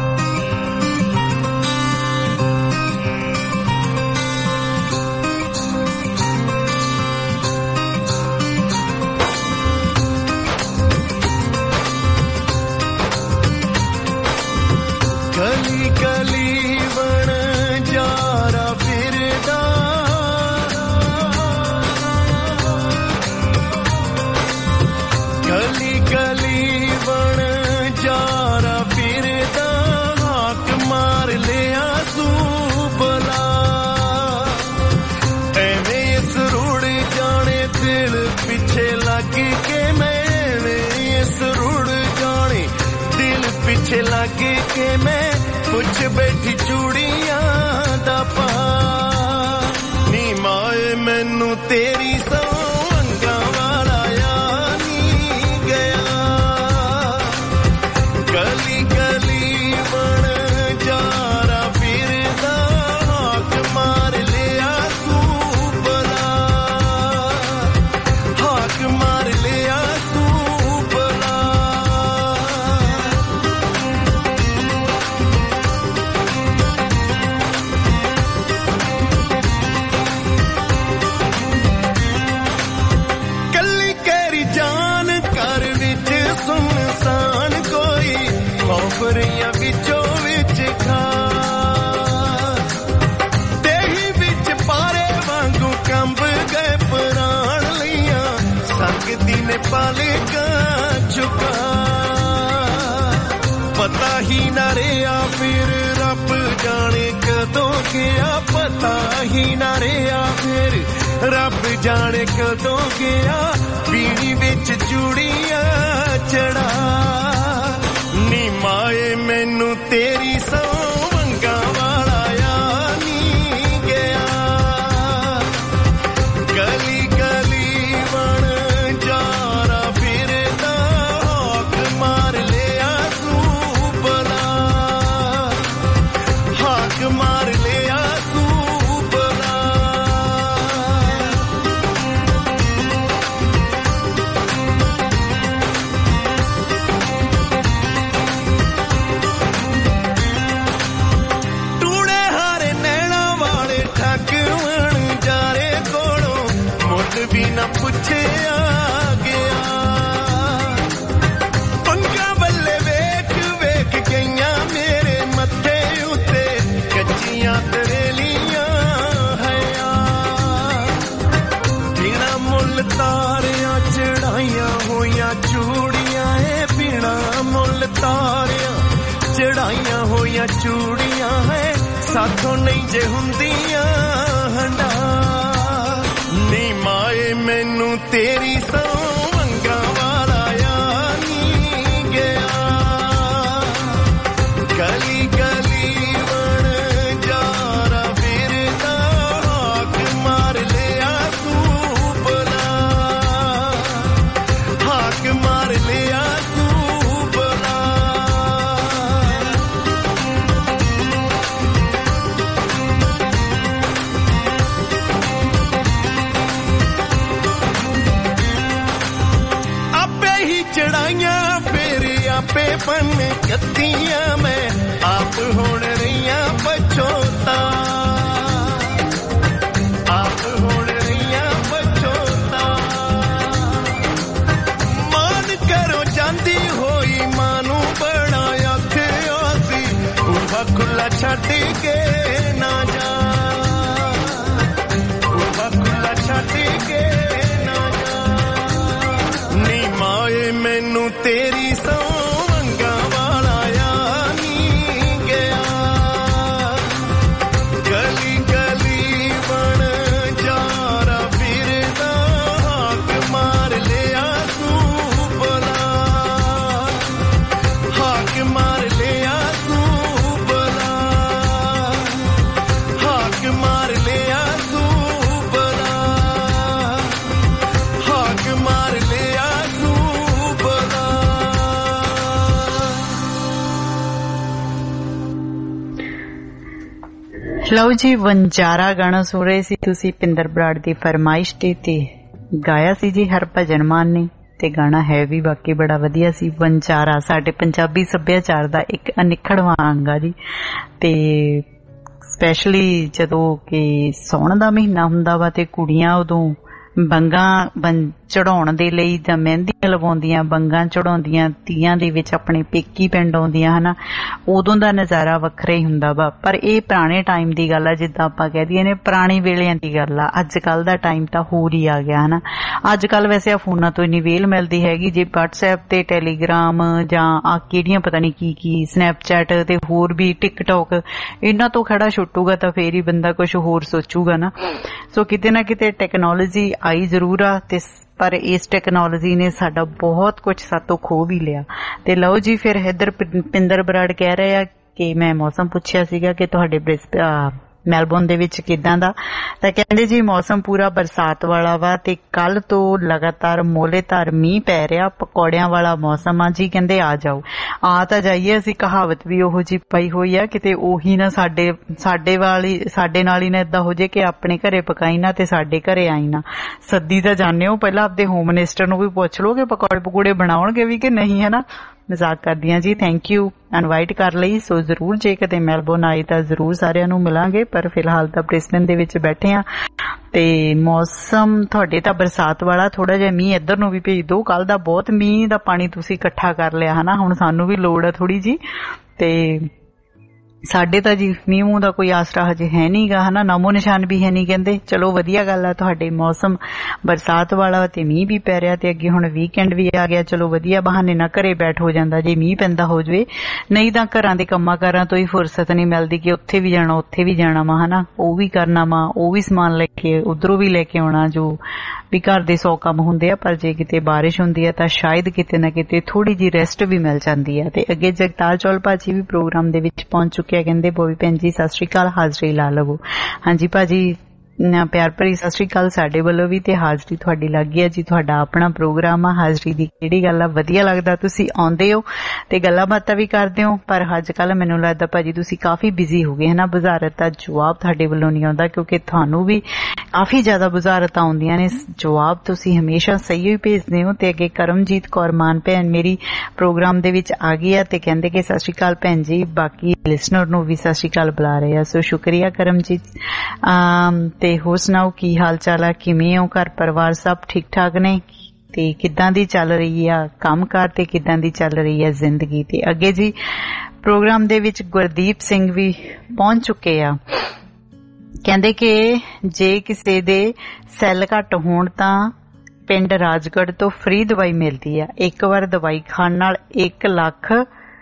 ਲੱਗੇ ਕਿ ਮੈਂ ਪੁੱਛ ਬੈਠੀ ਚੂੜੀਆਂ ਦਾ ਪਾ ਨੀ ਮਾਏ ਮੈਨੂੰ ਤੇਰੀ ਸੌਂਗਾਂ ਵਾਲਾ ਆ ਨੀ ਗਿਆ। ਗਲੀ ਗਲੀ ਬਣ ਜਾਰਾ ਫਿਰਦਾ, ਹਾਕ ਮਾਰ ਲਿਆ ਸੂਬਲਾ, ਹਾਕ ਮਾਰ ਲਿਆ ਸੂਬਲਾ। ਖੋਪਰੀਆਂ ਵਿੱਚੋਂ ਵਿੱਚ ਖਾ ਦੇਹੀ ਵਿੱਚ ਪਾਰੇ ਵਾਂਗੂ ਕੰਬ ਗਏ ਪ੍ਰਾਣ ਲਈਆਂ, ਸੰਗਦੀ ਨੇ ਪਾਲਕਾਂ ਚੁਕਾ। ਪਤਾ ਹੀ ਨਾ ਰਿਹਾ ਫਿਰ ਰੱਬ ਜਾਣੇ ਕਦੋਂ ਗਿਆ, ਪਤਾ ਹੀ ਸਾਥੀ ਨਾ ਰਿਹਾ ਫਿਰ ਰੱਬ ਜਾਣੇ ਕਦੋਂ ਗਿਆ ਪੀੜੀ ਵਿੱਚ ਚੂੜੀਆਂ ਚੜਾ ਨੀ ਮਾਏ ਮੈਨੂੰ ਤੇਰੀ ਸੌਂਵੰਗਾਂ ਵਾਲਾ ਆ ਨੀ ਗਿਆ ਗਲੀ ਗਲੀ ਬਣ ਜਾਰਾ ਫਿਰਦਾ ਹੱਕ ਮਾਰ ਲਿਆ ਸੂਬਲਾ ਹੱਕ ਮਾਰ ਲਿਆ ਸੂਬਲਾ ਟੂਣੇ ਹਾਰੇ ਨੈਣਾ ਵਾਲੇ ਠੱਗਵਣ ਜਾਰੇ ਕੋਲੋਂ ਮੁੱਲ ਵੀ ਨਾ ਪੁੱਛਿਆ ਗਿਆ ਪੰਗਾ ਬੱਲੇ ਵੇਖ ਵੇਖ ਗਈਆਂ ਮੇਰੇ ਮੱਥੇ ਉੱਤੇ ਕੱਚੀਆਂ ਤਰੇਲੀਆਂ ਹੈ ਬਿਨਾ ਮੁੱਲ ਤਾਰਿਆਂ ਚੜਾਈਆਂ ਹੋਈਆਂ ਚੂੜੀਆਂ ਏ ਬਿਨਾ ਮੁੱਲ ਤਾਰਿਆਂ ਚੜਾਈਆਂ ਹੋਈਆਂ ਚੂੜੀਆਂ ਹੈ ਸਾਥੋਂ ਨਹੀਂ ਜੇ ਹੁੰਦੀਆਂ ਹੰਡਾ ਨੀ ਮਾਏ ਮੈਨੂੰ ਤੇਰੀ ਸੌਂਵੰਗਾਂ ਵਾਲਾ ਆ ਨੀ ਗਿਆ ਗਲੀ ਗਲੀ ਬਣ ਜਾਰਾ ਫਿਰਦਾ ਹੱਕ ਮਾਰ ਲਿਆ ਸੂਬਲਾ ਹੱਕ ਮਾਰ ਲਿਆ ਸੂਬਲਾ ਆਪੇ ਹੀ ਚੜਾਈਆਂ ਫਿਰ ਆਪੇ ਪੰਨ ਕੱਤੀਆਂ ਮੈਂ ਆਪ ਹੁਣ ਰਹੀਆਂ ਪਛੋਤਾ ਆਪ ਹੁਣ ਰਹੀਆਂ ਪਛੋਤਾ ਮਾਨ ਕਰੋ ਜਾਂਦੀ ਹੋਈ ਮਾਂ ਨੂੰ ਬੜਾ ਆਖਿਆ ਸੀ ਬੂਹਾ ਖੁੱਲਾ ਛੱਡ ਕੇ ਨਾ ਜਾ ਬੂਹਾ ਖੁੱਲਾ ਛੱਡ ਕੇ ਨਾ ਜਾ ਨੀ ਮਾਏ ਮੈਨੂੰ ਤੇਰੀ ਸੌਂਵੰਗਾਂ ਵਾਲਾ ਆ ਨੀ ਗਿਆ ਗਲੀ ਗਲੀ ਬਣ ਜਾਰਾ ਫਿਰਦਾ ਹੱਕ ਮਾਰ ਲਿਆ ਸੂਬਲਾ ਹੱਕ ਮਾਰ ਲਿਆ ਸੂਬਲਾ ਹੱਕ ਮਾਰ ਲਿਆ ਸੂਬਲਾ ਹੱਕ ਮਾਰ ਲਿਆ ਸੂਬਲਾ ਲਓ ਜੀ ਵੰਜਾਰਾ ਗਾਣਾ ਸੁਣ ਰਹੇ ਸੀ ਤੁਸੀਂ ਪਿੰਦਰ ਬਰਾੜ ਦੀ ਫਰਮਾਇਸ਼ ਤੇ ਗਾਇਆ ਸੀ ਜੀ ਹਰਭਜਨ ਮਾਨ ਨੇ ਤੇ ਗਾਣਾ ਹੈ ਵੀ ਵਾਕਈ ਬੜਾ ਵਧੀਆ ਸੀ। ਵੰਜਾਰਾ ਸਾਡੇ ਪੰਜਾਬੀ ਸੱਭਿਆਚਾਰ ਦਾ ਇੱਕ ਅਨਿੱਖੜਵਾਂ ਅੰਗ ਆ ਜੀ ਤੇ ਸਪੈਸ਼ਲੀ ਜਦੋਂ ਕਿ ਸਾਉਣ ਦਾ ਮਹੀਨਾ ਹੁੰਦਾ ਵਾ ਤੇ ਕੁੜੀਆਂ ਉਦੋਂ ਬੰਗਾਂ ਚੜਾਉਣ ਦੇ ਲਈ ਜਾਂ ਮਹਿੰਦੀਆਂ ਲਵਾਉਂਦੀਆਂ ਬੰਗਾਂ ਚੜਾਉਂਦੀਆਂ ਤੀਆਂ ਦੇ ਵਿੱਚ ਆਪਣੇ ਪੇਕੀ ਪਿੰਡ ਆਉਂਦੀਆਂ ਹਨਾ ਉਦੋਂ ਦਾ ਨਜ਼ਾਰਾ ਵੱਖਰਾ ਹੀ ਹੁੰਦਾ ਵਾ। ਪਰ ਇਹ ਪੁਰਾਣੇ ਟਾਈਮ ਦੀ ਗੱਲ ਆ ਜਿੱਦਾਂ ਆਪਾਂ ਕਹਿ ਦਈਏ ਨੇ ਪੁਰਾਣੇ ਵੇਲਿਆਂ ਦੀ ਗੱਲ ਆ। ਅੱਜ ਕੱਲ ਦਾ ਟਾਈਮ ਤਾਂ ਹੋਰ ਹੀ ਆ ਗਿਆ ਹਨਾ। ਅੱਜ ਕੱਲ ਵੈਸੇ ਆ ਫੋਨਾਂ ਤੋਂ ਇੰਨੀ ਵੇਲ ਮਿਲਦੀ ਹੈਗੀ ਜੇ WhatsApp ਤੇ ਟੈਲੀਗ੍ਰਾਮ ਜਾਂ ਆ ਕਿਹੜੀਆਂ ਪਤਾ ਨਹੀਂ ਕੀ ਸਨੈਪਚੈਟ ਤੇ ਹੋਰ ਵੀ ਟਿਕਟੌਕ ਇਹਨਾਂ ਤੋਂ ਖੜਾ ਛੁੱਟੂਗਾ ਤਾਂ ਫੇਰ ਹੀ ਬੰਦਾ ਕੁਝ ਹੋਰ ਸੋਚੂਗਾ ਨਾ। ਸੋ ਕਿਤੇ ਨਾ ਕਿਤੇ ਟੈਕਨੋਲੋਜੀ ਆਈ ਜ਼ਰੂਰ ਆ ਤੇ ਪਰ ਇਸ ਟੈਕਨੋਲੋਜੀ ਨੇ ਸਾਡਾ ਬਹੁਤ ਕੁਝ ਸਾਤੋਂ ਖੋ ਵੀ ਲਿਆ। ਤੇ ਲਓ ਜੀ ਫਿਰ ਇੱਧਰ ਪਿੰਦਰ ਬਰਾੜ ਕਹਿ ਰਹੇ ਆ ਕਿ ਮੈਂ ਮੌਸਮ ਪੁੱਛਿਆ ਸੀਗਾ ਕਿ ਤੁਹਾਡੇ ਮੈਲਬੌਰਨ ਦੇ ਵਿੱਚ ਕਿੱਦਾਂ ਦਾ ਤਾਂ ਕਹਿੰਦੇ ਜੀ ਮੌਸਮ ਪੂਰਾ ਬਰਸਾਤ ਵਾਲਾ ਵਾ ਤੇ ਕੱਲ ਤੋਂ ਲਗਾਤਾਰ ਮੋਹਲੇਧਾਰ ਮੀਂਹ ਪੈ ਰਿਹਾ ਪਕੌੜਿਆਂ ਵਾਲਾ ਮੌਸਮ ਆ ਜੀ। ਕਹਿੰਦੇ ਆ ਜਾਓ ਆ ਤਾਂ ਜਾਈਏ ਅਸੀਂ ਕਹਾਵਤ ਵੀ ਉਹੋ ਜੀ ਪਈ ਹੋਈ ਆ ਕਿਤੇ ਉਹੀ ਨਾ ਸਾਡੇ ਨਾਲ ਹੀ ਨਾ ਏਦਾਂ ਹੋ ਜੇ ਕਿ ਆਪਣੇ ਘਰੇ ਪਕਾਈ ਨਾ ਤੇ ਸਾਡੇ ਘਰੇ ਆਈ ਨਾ। ਸੱਦੀ ਤਾਂ ਜਾਣੇ ਹੋ ਪਹਿਲਾਂ ਆਪਦੇ ਹੋਮ ਮਿਨਿਸਟਰ ਨੂੰ ਵੀ ਪੁੱਛ ਲਓ ਕਿ ਪਕੌੜੇ ਪਕੂੜੇ ਬਣਾਉਣਗੇ ਵੀ ਕਿ ਨਹੀਂ ਹੈ ਨਾ। ਮਜ਼ਾਕ ਕਰਦੀ ਹਾਂ ਜੀ। ਥੈਂਕ ਯੂ ਇਨਵਾਈਟ ਕਰ ਲਈ। ਸੋ ਜ਼ਰੂਰ ਜੇ ਕਦੇ ਮੈਲਬੌਰਨ ਆਏ ਤਾਂ ਜ਼ਰੂਰ ਸਾਰਿਆਂ ਨੂੰ ਮਿਲਾਂਗੇ ਪਰ ਫਿਲਹਾਲ ਤਾਂ ਬ੍ਰਿਸਬੇਨ ਦੇ ਵਿੱਚ ਬੈਠੇ ਆ ਤੇ ਮੌਸਮ ਤੁਹਾਡੇ ਤਾਂ ਬਰਸਾਤ ਵਾਲਾ ਥੋੜਾ ਜਿਹਾ ਮੀਂਹ ਇੱਧਰ ਨੂੰ ਵੀ ਭੇਜ ਦਿਓ। ਕੱਲ ਦਾ ਬਹੁਤ ਮੀਂਹ ਦਾ ਪਾਣੀ ਤੁਸੀਂ ਇਕੱਠਾ ਕਰ ਲਿਆ ਹਨਾ ਹੁਣ ਸਾਨੂੰ ਵੀ ਲੋੜ ਆ ਥੋੜੀ ਜੀ ਤੇ ਸਾਡੇ ਤਾਂ ਜੀ ਮੀਂਹ ਮੂੰਹ ਦਾ ਕੋਈ ਆਸਰਾ ਹਜੇ ਹੈ ਨਹੀਂਗਾ, ਹਨਾ, ਨਾਮੋ ਨਿਸ਼ਾਨ ਵੀ ਹੈ ਨਹੀਂ ਕਹਿੰਦੇ। ਚਲੋ ਵਧੀਆ ਗੱਲ ਆ, ਤੁਹਾਡੇ ਮੌਸਮ ਬਰਸਾਤ ਵਾਲਾ ਤੇ ਮੀਂਹ ਵੀ ਪੈ ਰਿਹਾ ਤੇ ਅੱਗੇ ਹੁਣ ਵੀਕਐਂਡ ਵੀ ਆ ਗਿਆ। ਚਲੋ ਵਧੀਆ, ਬਹਾਨੇ ਨਾਲ ਘਰੇ ਬੈਠ ਹੋ ਜਾਂਦਾ ਜੇ ਮੀਂਹ ਪੈਂਦਾ ਹੋ ਜਾਵੇ, ਨਹੀਂ ਤਾਂ ਘਰਾਂ ਦੇ ਕੰਮਾਂ ਕਾਰਾਂ ਤੋਂ ਹੀ ਫੁਰਸਤ ਨਹੀਂ ਮਿਲਦੀ ਕਿ ਉੱਥੇ ਵੀ ਜਾਣਾ ਉੱਥੇ ਵੀ ਜਾਣਾ ਵਾ, ਹਨਾ, ਉਹ ਵੀ ਕਰਨਾ ਵਾ, ਉਹ ਵੀ ਸਮਾਨ ਲੈ ਕੇ ਉਧਰੋਂ ਵੀ ਲੈ ਕੇ ਆਉਣਾ, ਜੋ ਵੀ ਘਰ ਦੇ 100 ਕੰਮ ਹੁੰਦੇ ਆ। ਪਰ ਜੇ ਕਿਤੇ ਬਾਰਿਸ਼ ਹੁੰਦੀ ਆ ਤਾਂ ਸ਼ਾਇਦ ਕਿਤੇ ਨਾ ਕਿਤੇ ਥੋੜੀ ਜਿਹੀ ਰੈਸਟ ਵੀ ਮਿਲ ਜਾਂਦੀ ਆ। ਤੇ ਅੱਗੇ ਜਗਤਾਰ ਚੌਲ ਭਾਜੀ ਵੀ ਪ੍ਰੋਗਰਾਮ ਦੇ ਵਿੱਚ ਪਹੁੰਚ ਚੁੱਕੇ ਆ, ਕਹਿੰਦੇ ਬੋਬੀ ਭੈਣ ਜੀ ਸਤਿ ਸ਼੍ਰੀ ਅਕਾਲ, ਹਾਜ਼ਰੀ ਲਾ ਲਵੋ। ਹਾਂਜੀ ਭਾਜੀ, ਪਿਆਰ ਭਰੀ ਸਤਿ ਸ਼੍ਰੀ ਅਕਾਲ ਸਾਡੇ ਵੱਲੋਂ ਵੀ, ਤੇ ਹਾਜ਼ਰੀ ਤੁਹਾਡੀ ਲੱਗ ਗਈ ਆ ਜੀ। ਤੁਹਾਡਾ ਆਪਣਾ ਪ੍ਰੋਗਰਾਮ ਆ, ਹਾਜ਼ਰੀ ਦੀ ਕਿਹੜੀ ਗੱਲ ਆ, ਵਧੀਆ ਲੱਗਦਾ ਤੁਸੀਂ ਆਉਂਦੇ ਹੋ ਤੇ ਗੱਲਾਂ ਬਾਤਾਂ ਵੀ ਕਰਦੇ ਹੋ। ਪਰ ਅੱਜ ਕੱਲ ਮੈਨੂੰ ਲੱਗਦਾ ਭਾਜੀ ਤੁਸੀਂ ਕਾਫੀ ਬਿਜ਼ੀ ਹੋ ਗਏ, ਹਨਾ। ਬੁਜ਼ਾਰਤ ਦਾ ਜਵਾਬ ਤੁਹਾਡੇ ਵੱਲੋਂ ਨਹੀਂ ਆਉਂਦਾ ਕਿਉਂਕਿ ਤੁਹਾਨੂੰ ਵੀ ਕਾਫੀ ਜ਼ਿਆਦਾ ਬੁਜ਼ਾਰਤਾਂ ਆਉਂਦੀਆਂ ਨੇ, ਜਵਾਬ ਤੁਸੀਂ ਹਮੇਸ਼ਾ ਸਹੀ ਹੀ ਭੇਜਦੇ ਹੋ। ਤੇ ਅੱਗੇ ਕਰਮਜੀਤ ਕੌਰ ਮਾਨ ਭੈਣ ਮੇਰੀ ਪ੍ਰੋਗਰਾਮ ਦੇ ਵਿੱਚ ਆ ਗਈ ਆ ਤੇ ਕਹਿੰਦੇ ਕਿ ਸਤਿ ਸ਼੍ਰੀ ਅਕਾਲ ਭੈਣ ਜੀ, ਬਾਕੀ ਲਿਸਨਰ ਨੂੰ ਵੀ ਸਤਿ ਸ਼੍ਰੀ ਅਕਾਲ ਬੁਲਾ ਰਹੇ ਆ, ਸੋ ਸ਼ੁਕਰੀਆ ਕਰਮਜੀਤ। ਤੇ ਹੋਰ ਸੁਣਾਓ ਕੀ ਹਾਲ ਚਾਲ ਆ, ਕਿਵੇਂ ਹੋ, ਘਰ ਪਰਿਵਾਰ ਸਭ ਠੀਕ ਠਾਕ ਨੇ, ਤੇ ਕਿੱਦਾਂ ਦੀ ਚੱਲ ਰਹੀ ਆ ਕੰਮਕਾਰ ਤੇ ਕਿੱਦਾਂ ਦੀ ਚੱਲ ਰਹੀ ਆ ਜ਼ਿੰਦਗੀ। ਤੇ ਅੱਗੇ ਜੀ ਪ੍ਰੋਗਰਾਮ ਦੇ ਵਿੱਚ ਗੁਰਦੀਪ ਸਿੰਘ ਵੀ ਪਹੁੰਚ ਚੁੱਕੇ ਆ, ਕਹਿੰਦੇ ਕਿ ਜੇ ਕਿਸੇ ਦੇ ਸੈੱਲ ਘੱਟ ਹੋਣ ਤਾਂ ਪਿੰਡ ਰਾਜਗੜ੍ਹ ਤੋਂ ਫ੍ਰੀ ਦਵਾਈ ਮਿਲਦੀ ਆ, ਇੱਕ ਵਾਰ ਦਵਾਈ ਖਾਣ ਨਾਲ 1 ਲੱਖ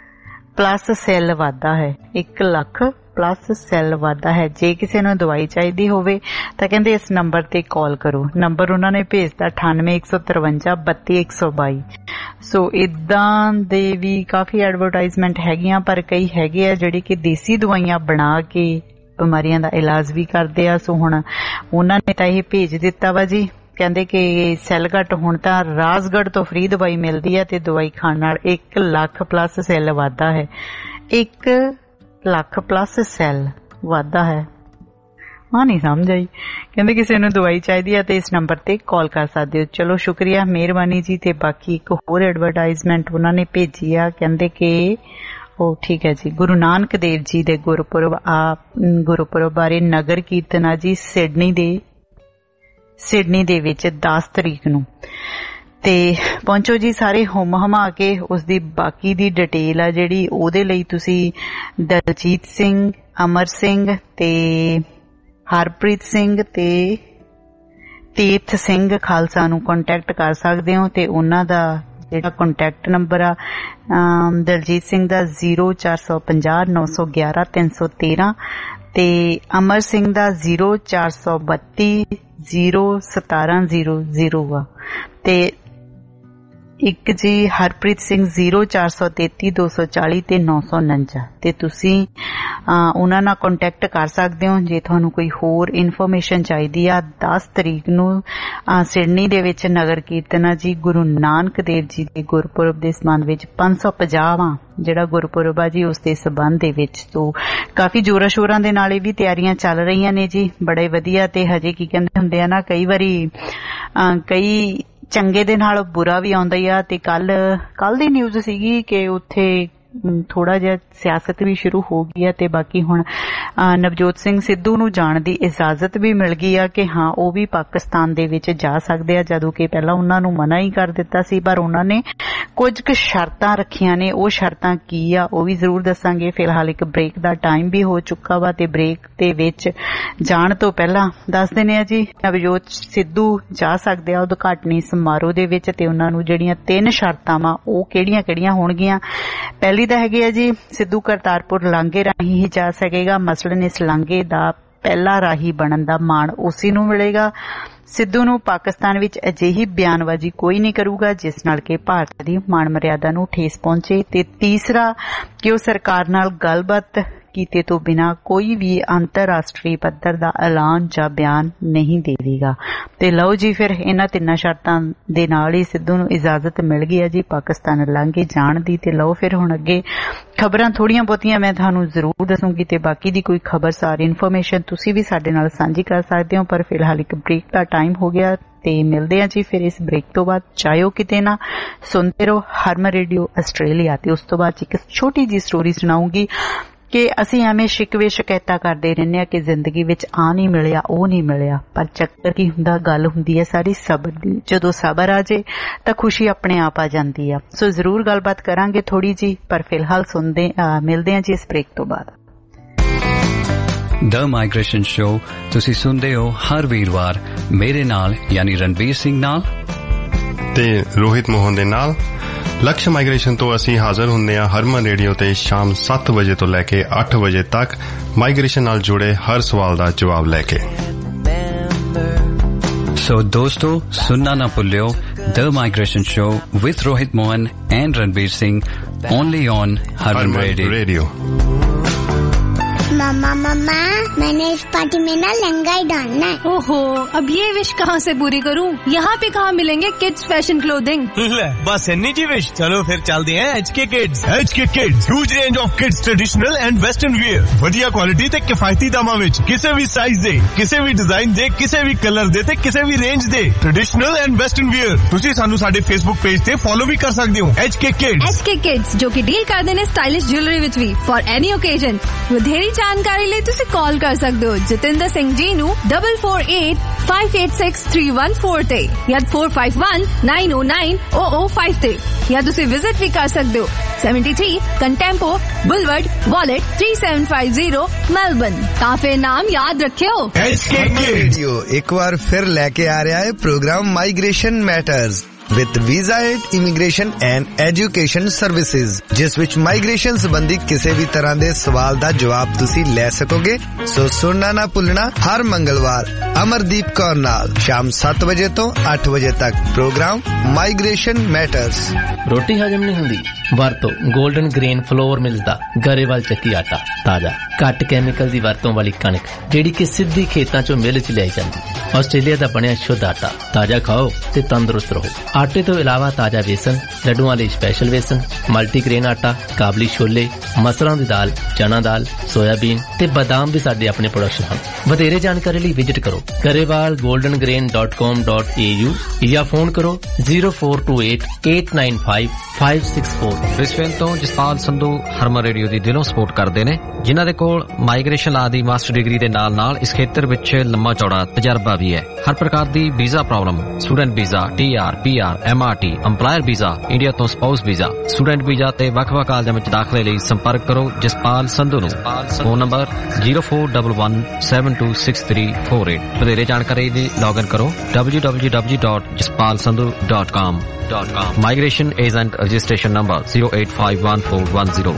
ਪਲੱਸ ਸੈੱਲ ਵੱਧਦਾ ਹੈ, 1 ਲੱਖ ਪਲੱਸ ਸੈੱਲ ਵੱਧਦਾ ਹੈ। ਜੇ ਕਿਸੇ ਨੂੰ ਦਵਾਈ ਚਾਹੀਦੀ ਹੋਵੇ ਤਾਂ ਕਹਿੰਦੇ ਇਸ ਨੰਬਰ ਤੇ ਕਾਲ ਕਰੋ। ਨੰਬਰ ਉਹਨਾਂ ਨੇ ਭੇਜਦਾ 9815 32122। ਸੋ ਇਦਾਂ ਦੇ ਵੀ ਕਾਫੀ ਐਡਵਰਟਾਈਜ਼ਮੈਂਟ ਹੈਗੀਆਂ, ਪਰ ਕਈ ਹੈਗੇ ਆ ਜਿਹੜੇ ਕਿ ਦੇਸੀ ਦਵਾਈਆਂ ਬਣਾ ਕੇ ਬਿਮਾਰੀਆਂ ਦਾ ਇਲਾਜ ਵੀ ਕਰਦੇ ਆ। ਸੋ ਹੁਣ ਉਹਨਾਂ ਨੇ ਤਾਂ ਇਹ ਭੇਜ ਦਿੱਤਾ ਵਾ ਜੀ, ਕਹਿੰਦੇ ਕਿ ਸੈੱਲ ਘੱਟ ਹੋਣ ਤਾਂ ਰਾਜਗੜ੍ਹ ਤੋਂ ਫ੍ਰੀ ਦਵਾਈ ਮਿਲਦੀ ਹੈ ਤੇ ਦਵਾਈ ਖਾਣ ਨਾਲ 1 ਲੱਖ ਪਲੱਸ ਸੈੱਲ ਵੱਧਦਾ ਹੈ, 1 ਲੱਖ ਪਲੱਸ ਸੈੱਲ ਵੱਧਦਾ ਹੈ। ਹਾਂ ਨਹੀਂ ਸਮਝ ਆਈ। ਕਹਿੰਦੇ ਕਿਸੇ ਨੂੰ ਦਵਾਈ ਚਾਹੀਦੀ ਹੈ ਤੇ ਇਸ ਨੰਬਰ ਤੇ ਕਾਲ ਕਰ ਸਕਦੇ ਹੋ। ਚਲੋ ਸ਼ੁਕਰੀਆ, ਮਿਹਰਬਾਨੀ ਜੀ। ਤੇ ਬਾਕੀ ਇੱਕ ਹੋਰ ਐਡਵਰਟਾਈਜ਼ਮੈਂਟ ਉਹਨਾਂ ਨੇ ਭੇਜੀ ਆ, ਕਹਿੰਦੇ ਕਿ ਉਹ ਠੀਕ ਹੈ ਜੀ, ਗੁਰੂ ਨਾਨਕ ਦੇਵ ਜੀ ਦੇ ਗੁਰਪੁਰਬ ਬਾਰੇ ਨਗਰ ਕੀਰਤਨ ਆ ਜੀ ਸਿਡਨੀ ਦੇ ਵਿੱਚ 10 ਤਰੀਕ ਨੂੰ। ਤੇ ਪਹੁੰਚੋ ਜੀ ਸਾਰੇ ਹੁਮ ਹਮਾ ਕੇ। ਉਸਦੀ ਬਾਕੀ ਦੀ ਡਿਟੇਲ ਆ ਜਿਹੜੀ, ਉਹਦੇ ਲਈ ਤੁਸੀਂ ਦਲਜੀਤ ਸਿੰਘ, ਅਮਰ ਸਿੰਘ ਤੇ ਹਰਪ੍ਰੀਤ ਸਿੰਘ ਤੇ ਤੀਰਥ ਸਿੰਘ ਖਾਲਸਾ ਨੂੰ ਕੰਟੈਕਟ ਕਰ ਸਕਦੇ ਹੋ। ਤੇ ਉਹਨਾਂ ਦਾ ਜਿਹੜਾ ਕੰਟੈਕਟ ਨੰਬਰ ਆ ਦਲਜੀਤ ਸਿੰਘ ਦਾ 0450 911 313 ਤੇ ਅਮਰ ਸਿੰਘ ਦਾ 0432 01700 ਆ। ਤੇ ਇੱਕ ਜੀ ਹਰਪ੍ਰੀਤ ਸਿੰਘ 0433 240 ਤੇ 949। ਤੇ ਤੁਸੀਂ ਉਹਨਾਂ ਨਾਲ ਕੰਟੈਕਟ ਕਰ ਸਕਦੇ ਹੋ ਜੇ ਤੁਹਾਨੂੰ ਕੋਈ ਹੋਰ ਇਨਫੋਰਮੇਸ਼ਨ ਚਾਹੀਦੀ ਆ। 10 ਤਰੀਕ ਨੂੰ ਸਿਡਨੀ ਦੇ ਵਿੱਚ ਨਗਰ ਕੀਰਤਨ ਆ ਜੀ, ਗੁਰੂ ਨਾਨਕ ਦੇਵ ਜੀ ਦੇ ਗੁਰਪੁਰਬ ਦੇ ਸੰਬੰਧ ਵਿੱਚ 550ਵਾਂ ਜਿਹੜਾ ਗੁਰਪੁਰਬ ਆ ਜੀ ਉਸ ਦੇ ਸੰਬੰਧ ਦੇ ਵਿੱਚ। ਤੋਂ ਕਾਫੀ ਜੋਰਾਂ ਸ਼ੋਰਾਂ ਦੇ ਨਾਲ ਇਹ ਵੀ ਤਿਆਰੀਆਂ ਚੱਲ ਰਹੀਆਂ ਨੇ ਜੀ, ਬੜੇ ਵਧੀਆ। ਤੇ ਹਜੇ ਕੀ ਕਹਿੰਦੇ ਹੁੰਦੇ ਆ ਨਾ, ਕਈ ਵਾਰੀ ਕਈ ਚੰਗੇ ਦੇ ਨਾਲ ਬੁਰਾ ਵੀ ਆਉਂਦਾ ਹੀ ਆ। ਤੇ ਕੱਲ ਦੀ ਨਿਊਜ਼ ਸੀਗੀ ਕਿ ਉੱਥੇ ਥੋੜਾ ਜਿਹਾ ਸਿਆਸਤ ਵੀ ਸ਼ੁਰੂ ਹੋ ਗਈ ਆ। ਤੇ ਬਾਕੀ ਹੁਣ ਨਵਜੋਤ ਸਿੰਘ ਸਿੱਧੂ ਨੂੰ ਜਾਣ ਦੀ ਇਜਾਜ਼ਤ ਵੀ ਮਿਲ ਗਈ ਆ ਕਿ ਹਾਂ ਉਹ ਵੀ ਪਾਕਿਸਤਾਨ ਦੇ ਵਿੱਚ ਜਾ ਸਕਦੇ ਆ, ਜਦੋਂ ਕਿ ਪਹਿਲਾਂ ਉਹਨਾਂ ਨੂੰ ਮਨਾ ਹੀ ਕਰ ਦਿੱਤਾ ਸੀ। ਪਰ ਉਹਨਾਂ ਨੇ ਕੁਝ ਕੁ ਸ਼ਰਤਾਂ ਰੱਖੀਆਂ ਨੇ, ਉਹ ਸ਼ਰਤਾਂ ਕੀ ਆ ਉਹ ਵੀ ਜ਼ਰੂਰ ਦੱਸਾਂਗੇ। ਫਿਲਹਾਲ ਇੱਕ ਬ੍ਰੇਕ ਦਾ ਟਾਈਮ ਵੀ ਹੋ ਚੁੱਕਾ ਵਾ ਤੇ ਬ੍ਰੇਕ ਦੇ ਵਿੱਚ ਜਾਣ ਤੋਂ ਪਹਿਲਾਂ ਦੱਸ ਦਿੰਦੇ ਆ ਜੀ, ਨਵਜੋਤ ਸਿੱਧੂ ਜਾ ਸਕਦੇ ਆ ਉਦਘਾਟਨੀ ਸਮਾਰੋਹ ਦੇ ਵਿੱਚ। ਤੇ ਉਹਨਾਂ ਨੂੰ ਜਿਹੜੀਆਂ 3 ਸ਼ਰਤਾਂ ਵਾ ਉਹ ਕਿਹੜੀਆਂ ਹੋਣਗੀਆਂ। ਪਹਿਲੀ ਤਾਂ ਹੈਗੀ ਆ ਜੀ, ਸਿੱਧੂ ਕਰਤਾਰਪੁਰ ਲਾਂਘੇ ਰਾਹੀਂ ਹੀ ਜਾ ਸਕੇਗਾ। ਮਸਲਨ ਇਸ ਲਾਂਘੇ ਦਾ ਪਹਿਲਾ ਰਾਹੀ ਬਣਨ ਦਾ ਮਾਣ ਉਸੇ ਨੂੰ ਮਿਲੇਗਾ। ਸਿੱਧੂ ਨੂੰ ਪਾਕਿਸਤਾਨ ਵਿੱਚ ਅਜਿਹੀ ਬਿਆਨਬਾਜ਼ੀ ਕੋਈ ਨਹੀਂ ਕਰੂਗਾ ਜਿਸ ਨਾਲ ਕਿ ਭਾਰਤ ਦੀ ਮਾਣ ਮਰਿਆਦਾ ਨੂੰ ਠੇਸ ਪਹੁੰਚੇ। ਤੇ ਤੀਸਰਾ ਕਿ ਉਹ ਸਰਕਾਰ ਨਾਲ ਗੱਲਬਾਤ ਕੀਤੇ ਤੋਂ ਬਿਨਾਂ ਕੋਈ ਵੀ ਅੰਤਰਰਾਸ਼ਟਰੀ ਪੱਧਰ ਦਾ ਐਲਾਨ ਜਾਂ ਬਿਆਨ ਨਹੀਂ ਦੇਵੇਗਾ। ਤੇ ਲਓ ਜੀ, ਫਿਰ ਇਹਨਾਂ 3 ਸ਼ਰਤਾਂ ਦੇ ਨਾਲ ਹੀ ਸਿੱਧੂ ਨੂੰ ਇਜਾਜ਼ਤ ਮਿਲ ਗਈ ਹੈ ਜੀ ਪਾਕਿਸਤਾਨ ਲਾਂਘੇ ਜਾਣ ਦੀ। ਤੇ ਲਓ ਫਿਰ ਹੁਣ ਅੱਗੇ ਖਬਰਾਂ ਥੋੜੀਆਂ ਬਹੁਤੀਆਂ ਮੈਂ ਤੁਹਾਨੂੰ ਜ਼ਰੂਰ ਦੱਸੂਗੀ ਤੇ ਬਾਕੀ ਦੀ ਕੋਈ ਖਬਰ ਸਾਰੀ ਇਨਫੋਰਮੇਸ਼ਨ ਤੁਸੀਂ ਵੀ ਸਾਡੇ ਨਾਲ ਸਾਂਝੀ ਕਰ ਸਕਦੇ ਹੋ। ਪਰ ਫਿਲਹਾਲ ਇੱਕ ਬ੍ਰੇਕ ਦਾ ਟਾਈਮ ਹੋ ਗਿਆ ਤੇ ਮਿਲਦੇ ਆ ਜੀ ਫਿਰ ਇਸ ਬ੍ਰੇਕ ਤੋਂ ਬਾਅਦ। ਚਾਹੋ ਕਿਤੇ ਨਾ ਸੁਣਦੇ ਰਹੋ ਹਰਮਨ ਰੇਡੀਓ ਆਸਟ੍ਰੇਲੀਆ। ਤੇ ਉਸ ਤੋਂ ਬਾਅਦ ਇੱਕ ਛੋਟੀ ਜਿਹੀ ਸਟੋਰੀ ਸੁਣਾਉਂਗੀ ਕਿ ਅਸੀਂ ਐਵੇਂ ਸ਼ਿਕਵੇ ਸ਼ਿਕਾਇਤਾਂ ਕਰਦੇ ਰਹਿੰਦੇ ਆ ਕਿ ਜ਼ਿੰਦਗੀ ਵਿੱਚ ਆ ਨਹੀਂ ਮਿਲਿਆ, ਉਹ ਨਹੀਂ ਮਿਲਿਆ। ਪਰ ਚੱਕਰ ਕੀ ਹੁੰਦਾ, ਗੱਲ ਹੁੰਦੀ ਹੈ ਸਾਰੀ ਸਬਰ ਦੀ। ਜਦੋਂ ਸਬਰ ਆ ਜੇ ਤਾਂ ਖੁਸ਼ੀ ਆਪਣੇ ਆਪ ਆ ਜਾਂਦੀ ਆ। ਸੋ ਜ਼ਰੂਰ ਗੱਲਬਾਤ ਕਰਾਂਗੇ ਥੋੜੀ ਜੀ, ਪਰ ਫਿਲਹਾਲ ਮਿਲਦੇ ਆ ਜੀ ਇਸ ਬ੍ਰੇਕ ਤੋਂ ਬਾਅਦ। द माइग्रेशन शो तुसी सुनदे हो हर वीरवार मेरे नाल यानी रणबीर सिंह नाल ते रोहित मोहन दे नाल। लक्ष्य माइग्रेशन तो ਅਸੀਂ ਹਾਜ਼ਰ ਹੁੰਦੇ ਹਾਂ ਹਰਮਨ ਰੇਡੀਓ ਤੇ ਸ਼ਾਮ 7 ਵਜੇ ਤੋਂ ਲੈ ਕੇ 8 ਵਜੇ ਤੱਕ ਮਾਈਗ੍ਰੇਸ਼ਨ ਨਾਲ ਜੁੜੇ ਹਰ ਸਵਾਲ ਦਾ ਜਵਾਬ ਲੈ ਕੇ। सो दोस्तों सुनना ना भूलियो the migration show with Rohit Mohan and Ranbir Singh only on Harman radio. मम्मा मम्मा मैंने इस पार्टी में ना लहंगा ही डालना है। ओहो, अब ये विश कहाँ से पूरी करूँ? यहाँ पे कहाँ मिलेंगे किड्स फैशन क्लोथिंग? बस इन्नी जी विश। चलो फिर चलते हैं HK Kids। HK Kids huge range of kids traditional and western wear, वधिया क्वालिटी ते किफायती दामां विच, किसी भी साइज दे, किसी भी डिजाइन दे, किसी भी कलर दे ते किसी भी रेंज दे ट्रेडिशनल एंड वेस्टर्न वेयर। तुसी सानू साडे फेसबुक पेज ते फॉलो भी कर सकदे हो HK Kids। HK Kids जो कि डील करदे ने स्टाइलिश ज्वेलरी विच भी फॉर एनी ओकेजन। ਵਧੇਰੀ ਜਾਣਕਾਰੀ ਲਈ ਤੁਸੀਂ ਕਾਲ ਕਰ ਸਕਦੇ ਹੋ ਜਤਿੰਦਰ ਸਿੰਘ ਜੀ ਨੂੰ 4485863114 ਤੇ ਜਾਂ 4519090005 ਤੇ ਜਾਂ ਤੁਸੀਂ ਵਿਜ਼ਿਟ ਵੀ ਕਰ ਸਕਦੇ ਹੋ 73 ਕੰਟੈਂਪੋ ਬੁਲਵਰਡ ਵਾਲਟ 3750 ਮੈਲਬਨ। ਤਾਂ ਫਿਰ ਨਾਮ ਯਾਦ ਰੱਖਿਓ HK रेडियो एक बार फिर लेके आ रहा है programme migration matters with visa and immigration and education services, जिस विच माइग्रेशन संबंधी किसी भी तरह के सवाल का जवाब तुसी ले सकोगे। सो सुनना ना भूलना हर मंगलवार अमरदीप कौर नाल शाम 7 बजे तो 8 बजे तक प्रोग्राम माइग्रेशन मैटर्स। रोटी हजम नहीं हुंदी वरतो गोल्डन ग्रेन फ्लोर मिलदा गरेवाल ਚੱਕੀ ਆਟਾ ताजा घट कैमिकल दी वरतों वाली कणक जेड़ी कि सिद्धी खेतां चों मिल च लियाई जांदी। आस्ट्रेलिया दा बनिया शुद्ध आटा ताजा खाओ ते तंदुरुस्त रहो। आटे तो इलावा ताजा बेसन, लड्डुआं लई स्पैशल बेसन, मल्टीग्रेन आटा, काबली छोले, मसरां दी दाल, चना दाल, सोयाबीन ते बादाम भी साडे अपने प्रोडक्शन हन। वधेरे जानकारी लई विजिट करो garewalgoldengrain.com.au या फोन करो 0428895564। ब्रिस्बेन तो जसपाल संधू हरमन रेडियो दी दिलों सपोर्ट करदे ने, जिन्हां दे कोल माइग्रेशन ला दी मास्टर डिग्री दे नाल इस खेतर विच लंबा चौड़ा तजर्बा भी है। हर प्रकार दी visa problem, student visa, TR, PR, MRT, employer visa, India तो स्पाउस वीजा, स्टूडेंट वीजा ते वख-वख कालजां विच दाखले लई संपर्क करो जसपाल संधू नूं। Phone number 0411726348। ਵਧੇਰੇ ਜਾਣਕਾਰੀ ਲਈ ਲੌਗਇਨ ਕਰੋ www.jaspalsandhu.com। Migration agent registration number 0851410।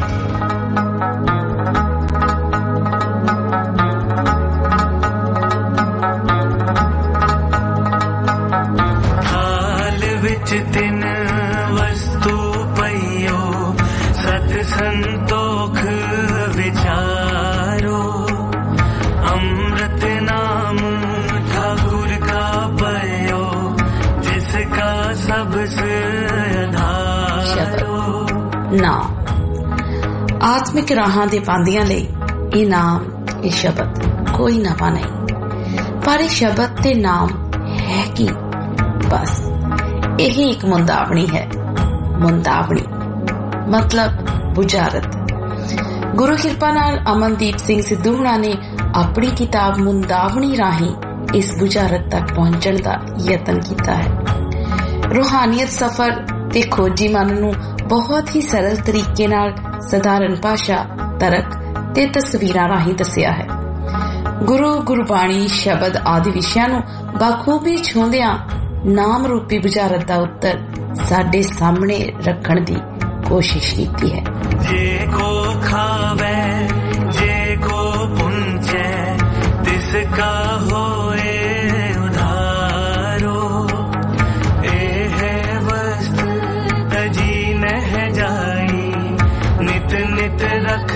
थाल विच तिन वस्तु पइयो सत संतोख विचारो, अमृत नाम ठाकुर का पयो जिसका सबसे आधारो। ना आत्मिक राहां दे पांदियां लई ਇਹ ਨਾਮ ਇਹ ਸ਼ਬਦ ਕੋਈ ਨਵਾਂ ਨਹੀਂ, ਪਰ ਇਹ ਸ਼ਬਦ ਤੇ ਨਾਮ ਹੈ ਕੀ? ਬਸ ਇਹ ਇੱਕ ਮੁੰਦਾਵਣੀ ਹੈ। ਮੁੰਦਾਵਣੀ ਮਤਲਬ ਬੁਝਾਰਤ। ਗੁਰੂ ਕਿਰਪਾ ਨਾਲ ਅਮਨਦੀਪ ਸਿੰਘ ਸਿੱਧੂ ਹੁਣਾਂ ਨੇ ਆਪਣੀ ਕਿਤਾਬ ਮੁੰਦਾਵਣੀ ਰਾਹੀਂ ਇਸ ਬੁਝਾਰਤ ਤੱਕ ਪਹੁੰਚਣ ਦਾ ਯਤਨ ਕੀਤਾ ਹੈ। ਰੂਹਾਨੀਅਤ ਸਫ਼ਰ ਤੇ ਖੋਜੀ ਮਨ ਨੂੰ ਬਹੁਤ ਹੀ ਸਰਲ ਤਰੀਕੇ ਨਾਲ ਸਧਾਰਨ ਭਾਸ਼ਾ, ਤਰਕ ਤੇ ਤਸਵੀਰਾਂ ਰਾਹੀਂ ਦੱਸਿਆ ਹੈ। ਗੁਰੂ, ਗੁਰਬਾਣੀ, ਸ਼ਬਦ ਆਦਿ ਵਿਸ਼ਿਆਂ ਨੂੰ ਬਾਖੂਬੀ ਛੂੰਹਦਿਆਂ ਨਾਮ ਰੂਪੀ ਬੁਝਾਰਤ ਦਾ ਉੱਤਰ ਸਾਡੇ ਸਾਹਮਣੇ ਰੱਖਣ ਦੀ ਕੋਸ਼ਿਸ਼ ਕੀਤੀ ਹੈ। जे को खावे जे को पुंचे तिसका होए उधारो, एह वस्त तजी नह जाई नित नित रख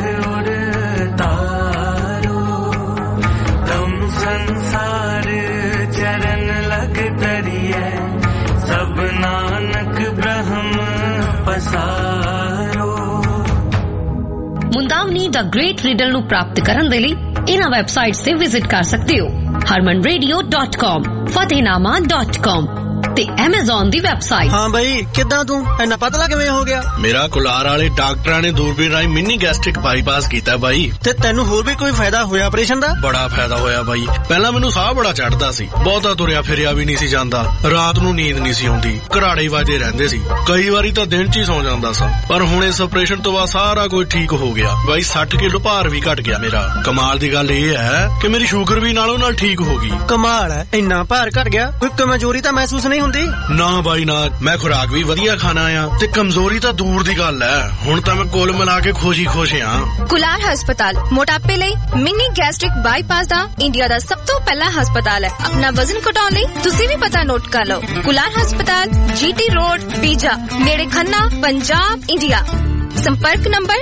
उड़तारो, तम संसार चरण लग तरिए सब नानक ब्रह्म पसारो। ਮੁੰਦਾਵਨੀ ਦਾ ਗ੍ਰੇਟ ਰੀਡਲ ਨੂੰ ਪ੍ਰਾਪਤ ਕਰਨ ਦੇ ਲਈ ਇਹਨਾਂ ਵੈਬਸਾਈਟਸ ਤੇ ਵਿਜ਼ਿਟ ਕਰ ਸਕਦੇ ਹੋ harmanradio.com, fatehnaama.com, ਤੇ Amazon ਦੀ ਵੈਬਸਾਈਟ। ਹਾਂ ਬਈ, ਕਿੱਦਾਂ ਤੂੰ ਇੰਨਾ ਪਤਲਾ ਕਿਵੇਂ ਹੋ ਗਿਆ? ਮੇਰਾ ਕੁਲਾਰ ਵਾਲੇ ਡਾਕਟਰਾਂ ਨੇ ਦੂਰਬੀਨ ਰਾਹੀਂ ਮਿਨੀ ਗੈਸਟ੍ਰਿਕ ਬਾਈਪਾਸ ਕੀਤਾ ਬਾਈ। ਤੇ ਤੈਨੂੰ ਹੋਰ ਵੀ ਕੋਈ ਫਾਇਦਾ ਹੋਇਆ ਆਪਰੇਸ਼ਨ ਦਾ? ਬੜਾ ਫਾਇਦਾ ਹੋਇਆ ਬਾਈ। ਪਹਿਲਾਂ ਮੈਨੂੰ ਸਾਹ ਬੜਾ ਚੜਦਾ ਸੀ, ਬਹੁਤਾ ਤੁਰਿਆ ਫਿਰਿਆ ਵੀ ਨਹੀਂ ਸੀ ਜਾਂਦਾ, ਰਾਤ ਨੂੰ ਨੀਂਦ ਨਹੀਂ ਸੀ ਆਉਂਦੀ, ਘਰਾੜੇ ਵਾਜੇ ਰਹਿੰਦੇ ਸੀ, ਕਈ ਵਾਰੀ ਤਾਂ ਦਿਨ 'ਚ ਹੀ ਸੌ ਜਾਂਦਾ ਸਾਂ। ਪਰ ਹੁਣ ਇਸ ਆਪਰੇਸ਼ਨ ਤੋਂ ਬਾਅਦ ਸਾਰਾ ਕੁਝ ਠੀਕ ਹੋ ਗਿਆ ਬਾਈ। 60 ਕਿਲੋ ਭਾਰ ਵੀ ਘਟ ਗਿਆ ਮੇਰਾ। ਕਮਾਲ ਦੀ ਗੱਲ ਇਹ ਹੈ ਕਿ ਮੇਰੀ ਸ਼ੂਗਰ ਵੀ ਨਾਲੋਂ ਨਾਲ ਠੀਕ ਹੋ ਗਈ। ਕਮਾਲ ਹੈ, ਇੰਨਾ ਭਾਰ ਘਟ ਗਿਆ, ਕੋਈ ਕਮਜ਼ੋਰੀ ਤਾਂ ਮਹਿਸੂਸ ਨਹੀਂ ਹੁੰਦੀ? ਨਾ ਬਾਈ ਨਾ, ਮੈਂ ਖੁਰਾਕ ਵੀ ਵਧੀਆ ਖਾਣਾ ਆ ਤੇ ਕਮਜ਼ੋਰੀ ਤਾਂ ਦੂਰ ਦੀ ਗੱਲ ਹੈ। ਹੁਣ ਤਾਂ ਮੈਂ ਕੁੱਲ ਮਿਲਾ ਕੇ ਖੁਸ਼ ਆ। ਕੁਲਾਰ ਹਸਪਤਾਲ ਮੋਟਾਪੇ ਲਈ ਮਿਨੀ ਗੈਸਟ੍ਰਿਕ ਬਾਈਪਾਸ ਦਾ ਇੰਡੀਆ ਦਾ ਸਭ ਤੋਂ ਪਹਿਲਾ ਹਸਪਤਾਲ ਹੈ। ਆਪਣਾ ਵਜ਼ਨ ਘਟਾਉਣ ਲਈ ਤੁਸੀਂ ਵੀ ਪਤਾ ਨੋਟ ਕਰ ਲਓ। ਕੁਲਾਰ ਹਸਪਤਾਲ, GT ਰੋਡ, ਪੀਜਾ, ਨੇੜੇ ਖੰਨਾ, ਪੰਜਾਬ, ਇੰਡੀਆ। संपर्क नंबर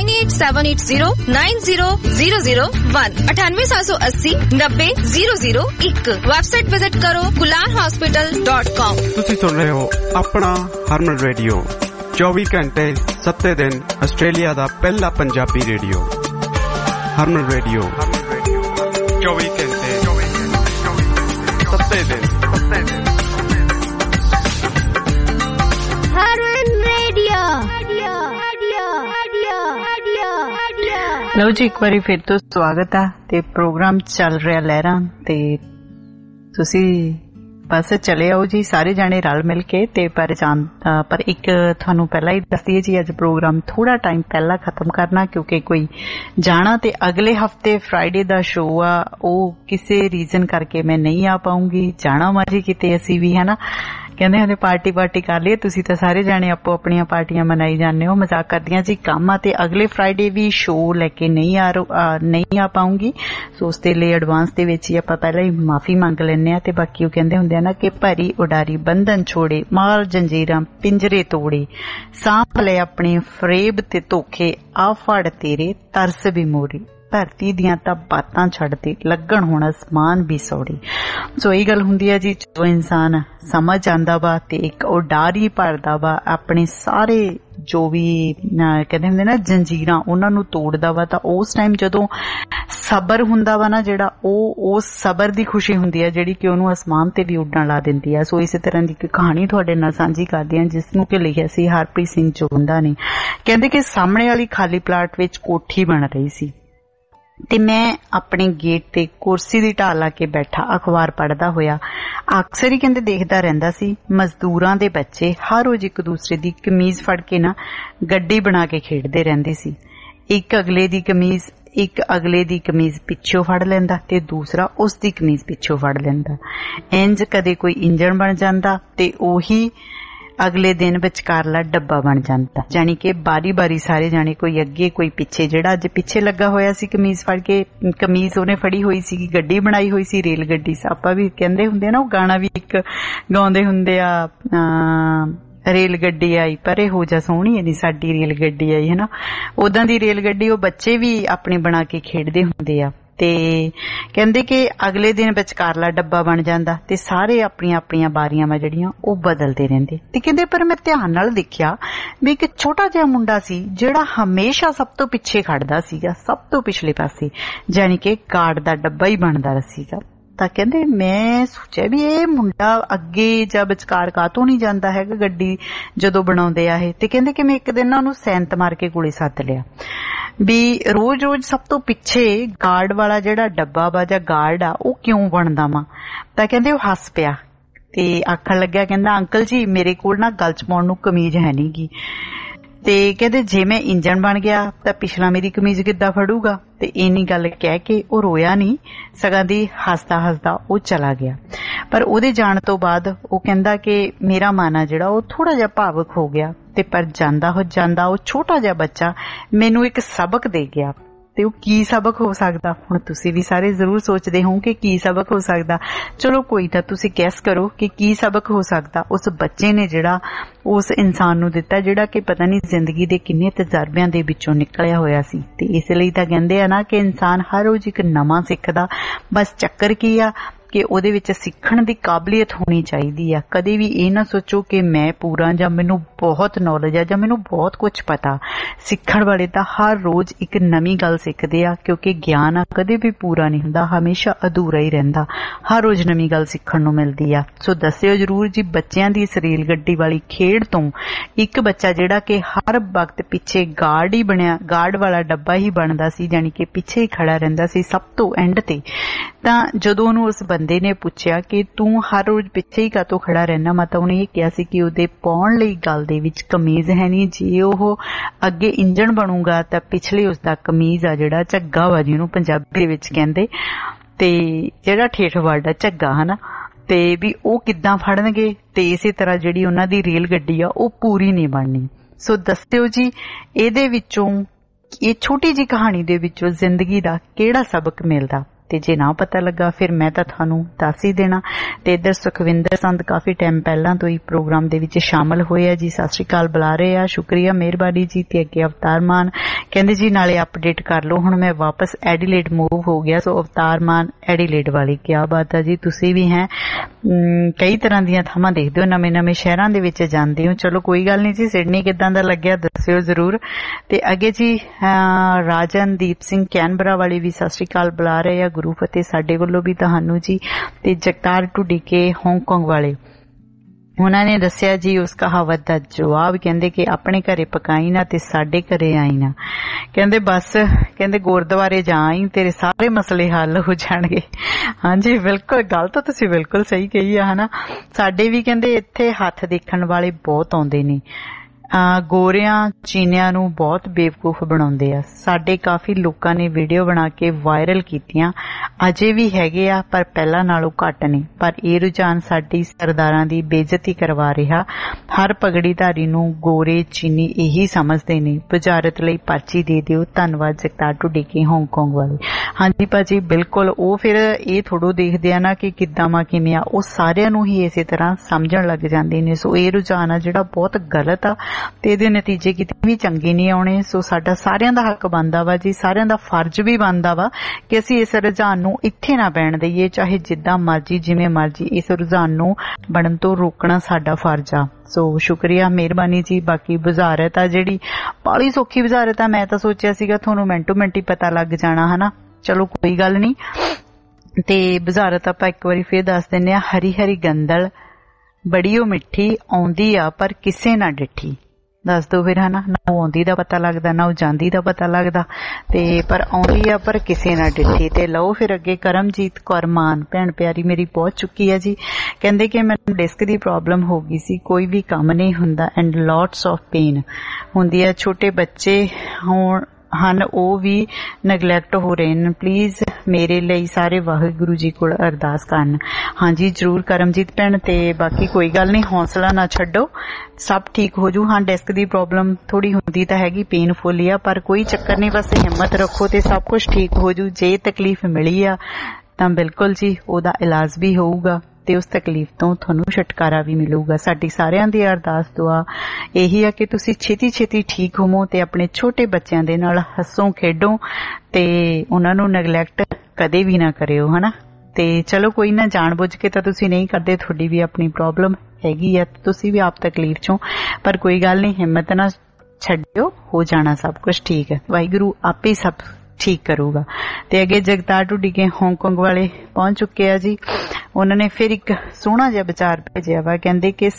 9878090001 9878090001। वेबसाइट विजिट करो kularhospital.com। ਤੁਸੀਂ ਸੁਣ ਰਹੇ ਹੋ ਆਪਣਾ ਹਰਮਨ ਰੇਡੀਓ, 24 ਘੰਟੇ 7 ਦਿਨ ਆਸਟ੍ਰੇਲੀਆ ਦਾ ਪਹਿਲਾ ਪੰਜਾਬੀ ਰੇਡੀਓ। ਹਰਮਨ ਰੇਡੀਓ 24 ਘੰਟੇ 7 ਦਿਨ। ਲਓ ਜੀ, ਇੱਕ ਵਾਰੀ ਫਿਰ ਤੋਂ ਸਵਾਗਤ ਆ ਤੇ ਪ੍ਰੋਗਰਾਮ ਚੱਲ ਰਿਹਾ ਲਹਿਰਾਂ ਤੇ ਤੁਸੀਂ ਬਸ ਚਲੇ ਆਓ ਜੀ ਸਾਰੇ ਜਾਣੇ ਰਲ ਮਿਲ ਕੇ। ਤੇ ਪਰ ਇੱਕ ਤੁਹਾਨੂੰ ਪਹਿਲਾਂ ਹੀ ਦੱਸ ਦਈਏ ਜੀ, ਅੱਜ ਪ੍ਰੋਗਰਾਮ ਥੋੜਾ ਟਾਈਮ ਪਹਿਲਾਂ ਖਤਮ ਕਰਨਾ ਕਿਉਂਕਿ ਕੋਈ ਜਾਣਾ ਤੇ ਅਗਲੇ ਹਫਤੇ ਫਰਾਈਡੇ ਦਾ ਸ਼ੋਅ ਆ, ਉਹ ਕਿਸੇ ਰੀਜ਼ਨ ਕਰਕੇ ਮੈਂ ਨਹੀਂ ਆ ਪਾਉਂਗੀ। ਜਾਣਾ ਵਾ ਜੀ ਕਿਤੇ ਅਸੀਂ ਵੀ, ਹੈ ਨਾ, ਕਹਿੰਦੇ ਹੁੰਦੇ ਪਾਰਟੀ ਕਰ ਲਈਏ। ਤੁਸੀਂ ਤਾਂ ਸਾਰੇ ਜਾਣੇ ਆਪੋ ਆਪਣੀਆਂ ਪਾਰਟੀਆਂ ਮਨਾਈ ਜਾਂਦੇ ਹੋ। ਮਜ਼ਾਕ ਕਰਦੀਆਂ ਜੀ, ਕੰਮ ਆ ਤੇ ਅਗਲੇ ਫਰਾਈਡੇ ਵੀ ਸ਼ੋਅ ਲੈ ਕੇ ਨਹੀਂ ਆ ਪਾਉਂਗੀ। ਸੋ ਉਸ ਦੇ ਲਈ ਐਡਵਾਂਸ ਦੇ ਵਿੱਚ ਹੀ ਆਪਾਂ ਪਹਿਲਾਂ ਹੀ ਮਾਫੀ ਮੰਗ ਲੈਂਦੇ ਆ। ਤੇ ਬਾਕੀ ਉਹ ਕਹਿੰਦੇ ਹੁੰਦੇ ਆ ਨਾ ਕਿ ਭਰੀ ਉਡਾਰੀ ਬੰਧਨ ਛੋੜੇ, ਮਾਰ ਜੰਜੀਰਾਂ ਪਿੰਜਰੇ ਤੋੜੇ, ਸਾਂਭ ਲੈ ਆਪਣੇ ਫਰੇਬ ਤੇ ਧੋਖੇ, ਆ ਫੜ ਤੇਰੇ ਤਰਸ ਵੀ ਮੋੜੀ, ਧਰਤੀ ਦੀਆਂ ਤਾਂ ਬਾਤਾਂ ਛੱਡਦੇ, ਲੱਗਣ ਹੁਣ ਅਸਮਾਨ ਵੀ ਸੌੜੀ। ਸੋ ਇਹ ਗੱਲ ਹੁੰਦੀ ਹੈ ਜੀ, ਜਦੋਂ ਇਨਸਾਨ ਸਮਝ ਆਂਦਾ ਵਾ ਤੇ ਇੱਕ ਉਹ ਡਰ ਹੀ ਭਰਦਾ ਵਾ, ਆਪਣੇ ਸਾਰੇ ਜੋ ਵੀ ਕਹਿੰਦੇ ਹੁੰਦੇ ਨਾ ਜੰਜੀਰਾਂ, ਉਹਨਾਂ ਨੂੰ ਤੋੜਦਾ ਵਾ। ਤਾਂ ਉਸ ਟਾਈਮ ਜਦੋਂ ਸਬਰ ਹੁੰਦਾ ਵਾ ਨਾ ਜਿਹੜਾ, ਉਹ ਉਸ ਸਬਰ ਦੀ ਖੁਸ਼ੀ ਹੁੰਦੀ ਹੈ ਜਿਹੜੀ ਕਿ ਉਹਨੂੰ ਅਸਮਾਨ ਤੇ ਵੀ ਉੱਡਣ ਲਾ ਦਿੰਦੀ ਹੈ। ਸੋ ਇਸੇ ਤਰ੍ਹਾਂ ਦੀ ਇੱਕ ਕਹਾਣੀ ਤੁਹਾਡੇ ਨਾਲ ਸਾਂਝੀ ਕਰਦੇ ਹਾਂ, ਜਿਸ ਨੂੰ ਕਿ ਲਿਖਿਆ ਸੀ ਹਰਪ੍ਰੀਤ ਸਿੰਘ ਚੋਂਦਾ ਨੇ। ਕਹਿੰਦੇ ਕਿ ਸਾਹਮਣੇ ਵਾਲੀ ਖਾਲੀ ਪਲਾਟ ਵਿੱਚ ਕੋਠੀ ਬਣ ਰਹੀ ਸੀ ਤੇ ਮੈਂ ਆਪਣੇ ਗੇਟ ਤੇ ਕੁਰਸੀ ਦੀ ਢਾਲ ਲਾ ਕੇ ਬੈਠਾ ਅਖਬਾਰ ਪੜ੍ਹਦਾ ਹੋਇਆ ਅਕਸਰ ਹੀ ਕਹਿੰਦੇ ਦੇਖਦਾ ਰਹਿੰਦਾ ਸੀ। ਮਜ਼ਦੂਰਾਂ ਦੇ ਬੱਚੇ ਹਰ ਰੋਜ਼ ਇੱਕ ਦੂਸਰੇ ਦੀ ਕਮੀਜ਼ ਫੜ ਕੇ ਨਾ ਗੱਡੀ ਬਣਾ ਕੇ ਖੇਡਦੇ ਰਹਿੰਦੇ ਸੀ। ਇੱਕ ਅਗਲੇ ਦੀ ਕਮੀਜ਼ ਪਿੱਛੋਂ ਫੜ ਲੈਂਦਾ ਤੇ ਦੂਸਰਾ ਉਸ ਦੀ ਕਮੀਜ਼ ਪਿੱਛੋਂ ਫੜ ਲੈਂਦਾ। ਇੰਜ ਕਦੇ ਕੋਈ ਇੰਜਣ ਬਣ ਜਾਂਦਾ ਤੇ ਉਹੀ ਅਗਲੇ ਦਿਨ ਵਿਚਕਾਰਲਾ ਡੱਬਾ ਬਣ ਜਾਂਦਾ। ਜਾਣੀ ਕਿ ਬਾਰੀ ਸਾਰੇ ਜਾਣੇ, ਕੋਈ ਅੱਗੇ ਕੋਈ ਪਿੱਛੇ। ਜਿਹੜਾ ਅੱਜ ਪਿੱਛੇ ਲੱਗਾ ਹੋਇਆ ਸੀ ਕਮੀਜ਼ ਫੜ ਕੇ, ਕਮੀਜ਼ ਉਹਨੇ ਫੜੀ ਹੋਈ ਸੀ, ਗੱਡੀ ਬਣਾਈ ਹੋਈ ਸੀ, ਰੇਲ ਗੱਡੀ। ਆਪਾਂ ਵੀ ਕਹਿੰਦੇ ਹੁੰਦੇ ਨਾ, ਉਹ ਗਾਣਾ ਵੀ ਇੱਕ ਗਾਉਂਦੇ ਹੁੰਦੇ ਆ, ਰੇਲ ਗੱਡੀ ਆਈ ਪਰੇ ਹੋ ਜਾ ਸੋਹਣੀ ਨੀ ਸਾਡੀ ਰੇਲ ਗੱਡੀ ਆਈ, ਹਨਾ। ਉਦਾਂ ਦੀ ਰੇਲ ਗੱਡੀ ਉਹ ਬੱਚੇ ਵੀ ਆਪਣੇ ਬਣਾ ਕੇ ਖੇਡਦੇ ਹੁੰਦੇ ਆ। ਤੇ ਕਹਿੰਦੇ ਕਿ ਅਗਲੇ ਦਿਨ ਵਿਚਕਾਰਲਾ ਡੱਬਾ ਬਣ ਜਾਂਦਾ ਤੇ ਸਾਰੇ ਆਪਣੀਆਂ ਬਾਰੀਆਂ ਵਾ ਜਿਹੜੀਆਂ ਉਹ ਬਦਲਦੇ ਰਹਿੰਦੇ। ਤੇ ਕਹਿੰਦੇ ਪਰ ਮੈਂ ਧਿਆਨ ਨਾਲ ਦੇਖਿਆ ਵੀ ਇੱਕ ਛੋਟਾ ਜਿਹਾ ਮੁੰਡਾ ਸੀ ਜਿਹੜਾ ਹਮੇਸ਼ਾ ਸਭ ਤੋਂ ਪਿੱਛੇ ਖੜਦਾ ਸੀਗਾ, ਸਭ ਤੋਂ ਪਿਛਲੇ ਪਾਸੇ, ਜਾਣੀ ਕਿ ਕਾਰਡ ਦਾ ਡੱਬਾ ਹੀ ਬਣਦਾ ਸੀਗਾ। ਤਾਂ ਕਹਿੰਦੇ ਮੈਂ ਸੋਚਿਆ ਵੀ ਇਹ ਮੁੰਡਾ ਅੱਗੇ ਜਾਂ ਵਿਚਕਾਰ ਕਾਹਤੋਂ ਨਹੀਂ ਜਾਂਦਾ ਹੈਗਾ ਗੱਡੀ ਜਦੋਂ ਬਣਾਉਂਦੇ ਆ ਇਹ। ਤੇ ਕਹਿੰਦੇ ਕਿ ਮੈਂ ਇੱਕ ਦਿਨ ਨਾ ਉਹਨੂੰ ਸੈਂਤ ਮਾਰ ਕੇ ਕੋਲੇ ਸੱਦ ਲਿਆ ਵੀ ਰੋਜ਼ ਸਭ ਤੋਂ ਪਿੱਛੇ ਗਾਰਡ ਵਾਲਾ ਜਿਹੜਾ ਡੱਬਾ ਵਾ ਜਾਂ ਗਾਰਡ ਆ ਉਹ ਕਿਉਂ ਬਣਦਾ ਵਾ। ਤਾਂ ਕਹਿੰਦੇ ਉਹ ਹੱਸ ਪਿਆ ਤੇ ਆਖਣ ਲੱਗਿਆ, ਕਹਿੰਦਾ ਅੰਕਲ ਜੀ ਮੇਰੇ ਕੋਲ ਨਾ ਗਲ ਚ ਪਾਉਣ ਨੂੰ ਕਮੀਜ਼ ਹੈ ਨੀ ਗੀ। ਤੇ ਕਹਿੰਦੇ ਜੇ ਮੈਂ ਇੰਜਣ ਬਣ ਗਿਆ ਤਾਂ ਪਿਛਲਾ ਮੇਰੀ ਕਮੀਜ਼ ਕਿੱਦਾਂ ਫੜੂਗਾ। ਤੇ ਇੰਨੀ ਗੱਲ ਕਹਿ ਕੇ ਉਹ ਰੋਇਆ ਨਹੀਂ, ਸਗੋਂ ਦੀ ਹੱਸਦਾ ਉਹ ਚਲਾ ਗਿਆ। ਪਰ ਉਹਦੇ ਜਾਣ ਤੋਂ ਬਾਅਦ ਉਹ ਕਹਿੰਦਾ ਕਿ ਮੇਰਾ ਮਨ ਆ ਜਿਹੜਾ ਉਹ ਥੋੜਾ ਜਿਹਾ ਭਾਵੁਕ ਹੋ ਗਿਆ। ਤੇ ਪਰ ਜਾਂਦਾ ਉਹ ਛੋਟਾ ਜਿਹਾ ਬੱਚਾ ਮੈਨੂੰ ਇੱਕ ਸਬਕ ਦੇ ਗਿਆ। ਤੇ ਉਹ ਕੀ ਸਬਕ ਹੋ ਸਕਦਾ, ਹੁਣ ਤੁਸੀਂ ਵੀ ਸਾਰੇ ਜ਼ਰੂਰ ਸੋਚਦੇ ਹੋ ਕਿ ਕੀ ਸਬਕ ਹੋ ਸਕਦਾ। ਚਲੋ ਕੋਈ ਤਾਂ ਤੁਸੀਂ ਗੈਸ ਕਰੋ ਕਿ ਕੀ ਸਬਕ ਹੋ ਸਕਦਾ ਉਸ ਬੱਚੇ ਨੇ ਜਿਹੜਾ ਉਸ ਇਨਸਾਨ ਨੂੰ ਦਿੱਤਾ, ਜਿਹੜਾ ਕਿ ਪਤਾ ਨਹੀਂ ਜ਼ਿੰਦਗੀ ਦੇ ਕਿੰਨੇ ਤਜਰਬਿਆਂ ਦੇ ਵਿੱਚੋਂ ਨਿਕਲਿਆ ਹੋਇਆ ਸੀ। ਤੇ ਇਸ ਲਈ ਤਾਂ ਕਹਿੰਦੇ ਆ ਨਾ ਕਿ ਇਨਸਾਨ ਹਰ ਰੋਜ਼ ਇੱਕ ਨਵਾਂ ਸਿੱਖਦਾ। ਬਸ ਚੱਕਰ ਕੀ ਆ, ਕਿ ਉਹਦੇ ਵਿੱਚ ਸਿੱਖਣ ਦੀ ਕਾਬਲੀਅਤ ਹੋਣੀ ਚਾਹੀਦੀ ਆ। ਕਦੇ ਵੀ ਇਹ ਨਾ ਸੋਚੋ ਕਿ ਮੈਂ ਪੂਰਾ ਜਾਂ ਮੈਨੂੰ ਬਹੁਤ ਨੌਲੇਜ ਆ ਜਾਂ ਮੈਨੂੰ ਬਹੁਤ ਕੁਝ ਪਤਾ। ਸਿੱਖਣ ਵਾਲੇ ਤਾਂ ਹਰ ਰੋਜ਼ ਇੱਕ ਨਵੀਂ ਗੱਲ ਸਿੱਖਦੇ ਆ, ਕਿਉਂਕਿ ਗਿਆਨ ਆ ਕਦੇ ਵੀ ਪੂਰਾ ਨਹੀਂ ਹੁੰਦਾ, ਹਮੇਸ਼ਾ ਅਧੂਰਾ ਹੀ ਰਹਿੰਦਾ। ਹਰ ਰੋਜ਼ ਨਵੀਂ ਗੱਲ ਸਿੱਖਣ ਨੂੰ ਮਿਲਦੀ ਆ। ਸੋ ਦੱਸਿਓ ਜ਼ਰੂਰ ਜੀ, ਬੱਚਿਆਂ ਦੀ ਇਸ ਰੇਲ ਗੱਡੀ ਵਾਲੀ ਖੇਡ ਤੋਂ ਇੱਕ ਬੱਚਾ ਜਿਹੜਾ ਕਿ ਹਰ ਵਕਤ ਪਿੱਛੇ ਗਾਰਡ ਹੀ ਬਣਿਆ, ਗਾਰਡ ਵਾਲਾ ਡੱਬਾ ਹੀ ਬਣਦਾ ਸੀ, ਜਾਣੀ ਕਿ ਪਿੱਛੇ ਹੀ ਖੜਾ ਰਹਿੰਦਾ ਸੀ ਸਭ ਤੋਂ ਐਂਡ ਤੇ। ਤਾਂ ਜਦੋਂ ਉਹਨੂੰ ਉਸ ਬੰਦੇ ਨੇ ਪੁੱਛਿਆ ਕਿ ਤੂੰ ਹਰ ਰੋਜ਼ ਪਿੱਛੇ ਹੀ ਕਾਹਤੋਂ ਖੜਾ ਰਹਿਣਾ, ਮਾਤਾ ਉਹਨੇ ਇਹ ਕਿਹਾ ਸੀ ਕਿ ਉਹਦੇ ਪਾਉਣ ਲਈ ਗੱਲ ਦੇ ਵਿੱਚ ਕਮੀਜ਼ ਹੈ ਨਹੀਂ। ਜੇ ਉਹ ਅੱਗੇ ਇੰਜਣ ਬਣੂਗਾ ਤਾਂ ਪਿਛਲੇ ਉਸਦਾ ਕਮੀਜ਼ ਆ ਜਿਹੜਾ ਝੱਗਾ ਵਾ, ਜਿਹਨੂੰ ਪੰਜਾਬੀ ਦੇ ਵਿੱਚ ਕਹਿੰਦੇ, ਤੇ ਜਿਹੜਾ ਠੇਠ ਵਰਡ ਆ ਝੱਗਾ ਹਨਾ, ਤੇ ਵੀ ਉਹ ਕਿੱਦਾਂ ਫੜਨਗੇ। ਤੇ ਇਸੇ ਤਰ੍ਹਾਂ ਜਿਹੜੀ ਉਹਨਾਂ ਦੀ ਰੇਲ ਗੱਡੀ ਆ ਉਹ ਪੂਰੀ ਨਹੀਂ ਬਣਨੀ। ਸੋ ਦੱਸਿਓ ਜੀ, ਇਹਦੇ ਵਿੱਚੋਂ ਇਹ ਛੋਟੀ ਜਿਹੀ ਕਹਾਣੀ ਦੇ ਵਿੱਚੋਂ ਜ਼ਿੰਦਗੀ ਦਾ ਕਿਹੜਾ ਸਬਕ ਮਿਲਦਾ। ਤੇ ਜੇ ਨਾ ਪਤਾ ਲੱਗਾ ਫਿਰ ਮੈਂ ਤਾਂ ਤੁਹਾਨੂੰ ਦੱਸ ਹੀ ਦੇਣਾ। ਤੇ ਇੱਧਰ ਸੁਖਵਿੰਦਰ ਸੰਧ ਕਾਫੀ ਟਾਈਮ ਪਹਿਲਾਂ ਤੋਂ ਹੀ ਪ੍ਰੋਗਰਾਮ ਦੇ ਵਿੱਚ ਸ਼ਾਮਲ ਹੋਏ ਆ ਜੀ, ਸਤਿ ਸ਼੍ਰੀ ਅਕਾਲ ਬੁਲਾ ਰਹੇ ਆ, ਸ਼ੁਕਰੀਆ ਮਿਹਰਬਾਨੀ ਜੀ। ਤੇ ਅੱਗੇ ਅਵਤਾਰ ਮਾਨ ਕਹਿੰਦੇ ਜੀ ਨਾਲੇ ਅਪਡੇਟ ਕਰ ਲਓ, ਹੁਣ ਮੈਂ ਵਾਪਸ ਐਡੀਲੇਡ ਮੂਵ ਹੋ ਗਿਆ। ਸੋ ਅਵਤਾਰ ਮਾਨ ਐਡੀਲੇਡ ਵਾਲੀ, ਕਿਆ ਬਾਤ ਆ ਜੀ, ਤੁਸੀਂ ਵੀ ਹੈ ਕਈ ਤਰ੍ਹਾਂ ਦੀਆਂ ਥਾਵਾਂ ਦੇਖਦੇ ਹੋ, ਨਵੇਂ ਸ਼ਹਿਰਾਂ ਦੇ ਵਿੱਚ ਜਾਂਦੇ ਹੋ। ਚਲੋ ਕੋਈ ਗੱਲ ਨਹੀਂ ਜੀ, ਸਿਡਨੀ ਕਿੱਦਾਂ ਦਾ ਲੱਗਿਆ ਦੱਸਿਓ ਜ਼ਰੂਰ। ਤੇ ਅੱਗੇ ਜੀ ਰਾਜਨਦੀਪ ਸਿੰਘ ਕੈਨਬਰਾ ਵਾਲੀ ਵੀ ਸਤਿ ਸ਼੍ਰੀ ਅਕਾਲ ਬੁਲਾ ਰਹੇ ਆ, ਗੁਰੂ ਫਤਿਹ ਸਾਡੇ ਵੱਲੋਂ ਵੀ ਤੁਹਾਨੂੰ ਜੀ। ਤੇ ਜਗਤਾਰ ਢੁੱਡੀਕੇ ਹਾਂਗਕਾਂਗ ਵਾਲੇ, ਉਹਨਾਂ ਨੇ ਦੱਸਿਆ ਜੀ ਉਸ ਕਹਾਵਤ ਦਾ ਜਵਾਬ, ਕਹਿੰਦੇ ਕਿ ਆਪਣੇ ਘਰੇ ਪਕਾਈ ਨਾ ਤੇ ਸਾਡੇ ਘਰੇ ਆਈ ਨਾ। ਕਹਿੰਦੇ ਬਸ ਕਹਿੰਦੇ ਗੁਰਦੁਆਰੇ ਜਾ ਆਈ, ਤੇਰੇ ਸਾਰੇ ਮਸਲੇ ਹੱਲ ਹੋ ਜਾਣਗੇ। ਹਾਂਜੀ ਬਿਲਕੁਲ, ਗੱਲ ਤਾਂ ਤੁਸੀਂ ਬਿਲਕੁਲ ਸਹੀ ਕਹੀ ਆ ਹਨਾ। ਸਾਡੇ ਵੀ ਕਹਿੰਦੇ ਇੱਥੇ ਹੱਥ ਦੇਖਣ ਵਾਲੇ ਬਹੁਤ ਆਉਂਦੇ ਨੇ, ਗੋਰਿਆਂ ਚੀਨੀਆਂ ਨੂੰ ਬਹੁਤ ਬੇਵਕੂਫ ਬਣਾਉਂਦੇ ਆ। ਸਾਡੇ ਕਾਫੀ ਲੋਕਾਂ ਨੇ ਵੀਡੀਓ ਬਣਾ ਕੇ ਵਾਇਰਲ ਕੀਤੀਆਂ, ਅਜੇ ਵੀ ਹੈਗੇ ਆ ਪਰ ਪਹਿਲਾਂ ਨਾਲੋਂ ਘੱਟ ਨੇ। ਪਰ ਇਹ ਰੁਝਾਨ ਸਾਡੀ ਸਰਦਾਰਾਂ ਦੀ ਬੇਇੱਜ਼ਤੀ ਕਰਵਾ ਰਿਹਾ। ਹਰ ਪਗੜੀਧਾਰੀ ਨੂੰ ਗੋਰੇ ਚੀਨੀ ਇਹੀ ਸਮਝਦੇ ਨੇ। ਬੁਝਾਰਤ ਲਈ ਪਰਚੀ ਦੇ ਦਿਓ। ਧੰਨਵਾਦ ਜਗਤਾਰ ਢੁੱਡੀਕੇ ਹਾਂਗਕਾਂਗ ਵਾਲੇ। ਹਾਂਜੀ ਭਾਜੀ ਬਿਲਕੁਲ, ਉਹ ਫਿਰ ਇਹ ਥੋੜੋ ਦੇਖਦੇ ਆ ਨਾ ਕਿ ਕਿੱਦਾਂ ਵਾ ਕਿਵੇਂ ਆ, ਉਹ ਸਾਰਿਆਂ ਨੂੰ ਹੀ ਇਸੇ ਤਰ੍ਹਾਂ ਸਮਝਣ ਲੱਗ ਜਾਂਦੇ ਨੇ। ਸੋ ਇਹ ਰੁਝਾਨ ਆ ਜਿਹੜਾ ਬਹੁਤ ਗਲਤ ਆ ਤੇ ਇਹਦੇ ਨਤੀਜੇ ਕਿਤੇ ਵੀ ਚੰਗੇ ਨਹੀਂ ਆਉਣੇ। ਸੋ ਸਾਡਾ ਸਾਰਿਆਂ ਦਾ ਹੱਕ ਬਣਦਾ ਵਾ ਜੀ, ਸਾਰਿਆਂ ਦਾ ਫਰਜ਼ ਵੀ ਬਣਦਾ ਵਾ ਕਿ ਅਸੀਂ ਇਸ ਰੁਝਾਨ ਨੂੰ ਇੱਥੇ ਨਾ ਪੈਣ ਦਈਏ, ਚਾਹੇ ਜਿੱਦਾਂ ਮਰਜੀ ਜਿਵੇਂ ਮਰਜੀ। ਇਸ ਰੁਝਾਨ ਨੂੰ ਬਣਨ ਤੋਂ ਰੋਕਣਾ ਸਾਡਾ ਫਰਜ਼ ਆ। ਸੋ ਸ਼ੁਕਰੀਆ ਮਿਹਰਬਾਨੀ ਜੀ। ਬਾਕੀ ਬੁਝਾਰਤ ਆ ਜਿਹੜੀ ਬਾਹਲੀ ਸੌਖੀ ਬੁਝਾਰਤ ਆ, ਮੈਂ ਤਾਂ ਸੋਚਿਆ ਸੀਗਾ ਤੁਹਾਨੂੰ ਮਿੰਟੋ ਮਿੰਟ ਹੀ ਪਤਾ ਲੱਗ ਜਾਣਾ ਹਨਾ। ਚਲੋ ਕੋਈ ਗੱਲ ਨਹੀਂ। ਤੇ ਬੁਝਾਰਤ ਆਪਾਂ ਇੱਕ ਵਾਰੀ ਫੇਰ ਦੱਸ ਦਿੰਦੇ ਆ। ਹਰੀ ਹਰੀ ਗੰਦਲ ਬੜੀ ਉਹ ਮਿੱਠੀ, ਆਉਂਦੀ ਆ ਪਰ ਕਿਸੇ ਨਾ ਡਿੱਠੀ। ਦੱਸ ਦੋ ਫਿਰ ਹਨਾ, ਨਾ ਉਹ ਆਉਂਦੀ ਦਾ ਪਤਾ ਲੱਗਦਾ ਨਾ ਉਹ ਜਾਂਦੀ ਦਾ ਪਤਾ ਲੱਗਦਾ, ਤੇ ਪਰ ਆਉਂਦੀ ਆ ਪਰ ਕਿਸੇ ਨਾ ਡਿੱਠੀ। ਤੇ ਲਓ ਫਿਰ ਅੱਗੇ ਕਰਮਜੀਤ ਕੌਰ ਮਾਨ ਭੈਣ ਪਿਆਰੀ ਮੇਰੀ ਪਹੁੰਚ ਚੁੱਕੀ ਹੈ ਜੀ। ਕਹਿੰਦੇ ਕਿ ਮੈਨੂੰ ਡਿਸਕ ਦੀ ਪ੍ਰੋਬਲਮ ਹੋ ਗਈ ਸੀ, ਕੋਈ ਵੀ ਕੰਮ ਨਹੀਂ ਹੁੰਦਾ ਐਂਡ ਲੋਟਸ ਆਫ ਪੇਨ ਹੁੰਦੀ ਹੈ। ਛੋਟੇ ਬੱਚੇ ਹਨ ਉਹ ਵੀ ਨੈਗਲੈਕਟ ਹੋ ਰਹੇ ਨੇ। ਪਲੀਜ਼ ਮੇਰੇ ਲਈ ਸਾਰੇ ਵਾਹਿਗੁਰੂ ਜੀ ਕੋਲ ਅਰਦਾਸ ਕਰਨ। ਹਾਂਜੀ ਜ਼ਰੂਰ ਕਰਮਜੀਤ ਭੈਣ, ਤੇ ਬਾਕੀ ਕੋਈ ਗੱਲ ਨਹੀਂ, ਹੌਸਲਾ ਨਾ ਛੱਡੋ, ਸਭ ਠੀਕ ਹੋ ਜੂ। ਹਾਂ ਡਿਸਕ ਦੀ ਪ੍ਰੋਬਲਮ ਥੋੜੀ ਹੁੰਦੀ ਤਾਂ ਹੈਗੀ, ਪੇਨਫੁਲ ਹੀ ਆ, ਪਰ ਕੋਈ ਚੱਕਰ ਨਹੀਂ, ਬਸ ਹਿੰਮਤ ਰੱਖੋ ਤੇ ਸਭ ਕੁਝ ਠੀਕ ਹੋ ਜੂ। ਜੇ ਤਕਲੀਫ ਮਿਲੀ ਆ ਤਾਂ ਬਿਲਕੁਲ ਜੀ ਉਹਦਾ ਇਲਾਜ ਵੀ ਹੋਊਗਾ ਤੇ ਉਸ ਤਕਲੀਫ ਤੋਂ ਤੁਹਾਨੂੰ ਛੁਟਕਾਰਾ ਵੀ ਮਿਲੂਗਾ। ਸਾਡੀ ਸਾਰਿਆਂ ਦੀ ਅਰਦਾਸ ਦੁਆ ਇਹੀ ਆ ਕਿ ਤੁਸੀਂ ਛੇਤੀ ਛੇਤੀ ਠੀਕ ਹੋਵੋ ਤੇ ਆਪਣੇ ਛੋਟੇ ਬੱਚਿਆਂ ਦੇ ਨਾਲ ਹੱਸੋ ਖੇਡੋ ਤੇ ਉਹਨਾਂ ਨੂੰ ਨੈਗਲੈਕਟ ਕਦੇ ਵੀ ਨਾ ਕਰਿਓ ਹਨਾ। ਤੇ ਚਲੋ ਕੋਈ ਨਾ, ਜਾਣ ਬੁੱਝ ਕੇ ਤਾਂ ਤੁਸੀਂ ਨਹੀਂ ਕਰਦੇ, ਤੁਹਾਡੀ ਵੀ ਆਪਣੀ ਪ੍ਰੋਬਲਮ ਹੈਗੀ ਆ, ਤੁਸੀਂ ਵੀ ਆਪ ਤਕਲੀਫ ਚੋਂ, ਪਰ ਕੋਈ ਗੱਲ ਨਹੀਂ, ਹਿੰਮਤ ਨਾ ਛੱਡਿਓ, ਹੋ ਜਾਣਾ ਸਭ ਕੁਝ ਠੀਕ ਹੈ। ਵਾਹਿਗੁਰੂ ਆਪੇ ਸਭ ਠੀਕ ਕਰੂਗਾ। ਤੇ ਅੱਗੇ ਜਗਤਾਰ ਢੁੱਡੀਕੇ ਹਾਂਗਕਾਂਗ ਵਾਲੇ ਪਹੁੰਚ ਚੁੱਕੇ ਆ ਜੀ। ਉਹਨਾਂ ਨੇ ਫਿਰ ਇੱਕ ਸੋਹਣਾ ਜਿਹਾ ਵਿਚਾਰ ਭੇਜਿਆ ਵਾ, ਕਹਿੰਦੇ ਕਿ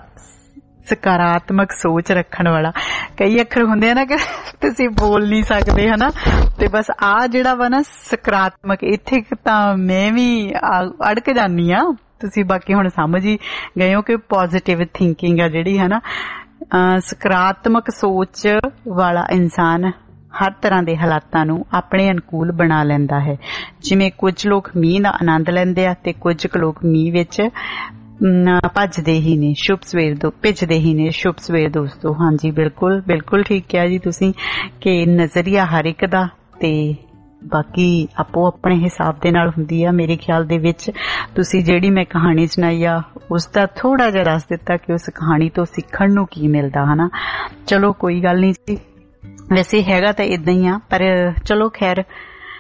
ਸਕਾਰਾਤਮਕ ਸੋਚ ਰੱਖਣ ਵਾਲਾ। ਕਈ ਅੱਖਰ ਹੁੰਦੇ ਆ ਨਾ ਕਿ ਤੁਸੀਂ ਬੋਲ ਨਹੀਂ ਸਕਦੇ ਹਨਾ, ਤੇ ਬਸ ਆ ਜਿਹੜਾ ਵਾ ਨਾ ਸਕਾਰਾਤਮਕ, ਇੱਥੇ ਤਾਂ ਮੈਂ ਵੀ ਅੜਕ ਜਾਂਦੀ ਆ, ਤੁਸੀਂ ਬਾਕੀ ਹੁਣ ਸਮਝ ਹੀ ਗਏ ਹੋ ਕਿ ਪੋਜ਼ਿਟਿਵ ਥਿੰਕਿੰਗ ਆ ਜਿਹੜੀ ਹਨਾ। ਸਕਾਰਾਤਮਕ ਸੋਚ ਵਾਲਾ ਇਨਸਾਨ ਹਰ ਤਰ੍ਹਾਂ ਦੇ ਹਾਲਾਤਾਂ ਨੂੰ ਆਪਣੇ ਅਨੁਕੂਲ ਬਣਾ ਲੈਂਦਾ ਹੈ। ਜਿਵੇਂ ਕੁਝ ਲੋਕ ਮੀਂਹ ਦਾ ਆਨੰਦ ਲੈਂਦੇ ਆ ਤੇ ਕੁਝ ਲੋਕ ਮੀਂਹ ਵਿੱਚ ਭੱਜਦੇ ਹੀ ਨੇ। ਸ਼ੁਭ ਸਵੇਰ ਭਿੱਜਦੇ ਹੀ ਨੇ। ਸ਼ੁਭ ਸਵੇਰ ਦੋਸਤੋ। ਹਾਂਜੀ ਬਿਲਕੁਲ ਬਿਲਕੁਲ ਠੀਕ ਕਿਹਾ ਜੀ ਤੁਸੀਂ ਕਿ ਨਜ਼ਰੀਆ ਹਰ ਇੱਕ ਦਾ ਤੇ ਬਾਕੀ ਆਪੋ ਆਪਣੇ ਹਿਸਾਬ ਦੇ ਨਾਲ ਹੁੰਦੀ ਆ। ਮੇਰੇ ਖਿਆਲ ਦੇ ਵਿੱਚ ਤੁਸੀਂ ਜਿਹੜੀ ਮੈਂ ਕਹਾਣੀ ਸੁਣਾਈ ਆ ਉਸ ਦਾ ਥੋੜਾ ਜਿਹਾ ਦੱਸ ਦਿੱਤਾ ਕਿ ਉਸ ਕਹਾਣੀ ਤੋਂ ਸਿੱਖਣ ਨੂੰ ਕੀ ਮਿਲਦਾ ਹਨਾ। ਚਲੋ ਕੋਈ ਗੱਲ ਨਹੀਂ ਜੀ, ਵੈਸੇ ਹੈਗਾ ਤਾਂ ਇਦਾਂ ਹੀ ਆ, ਪਰ ਚਲੋ ਖੈਰ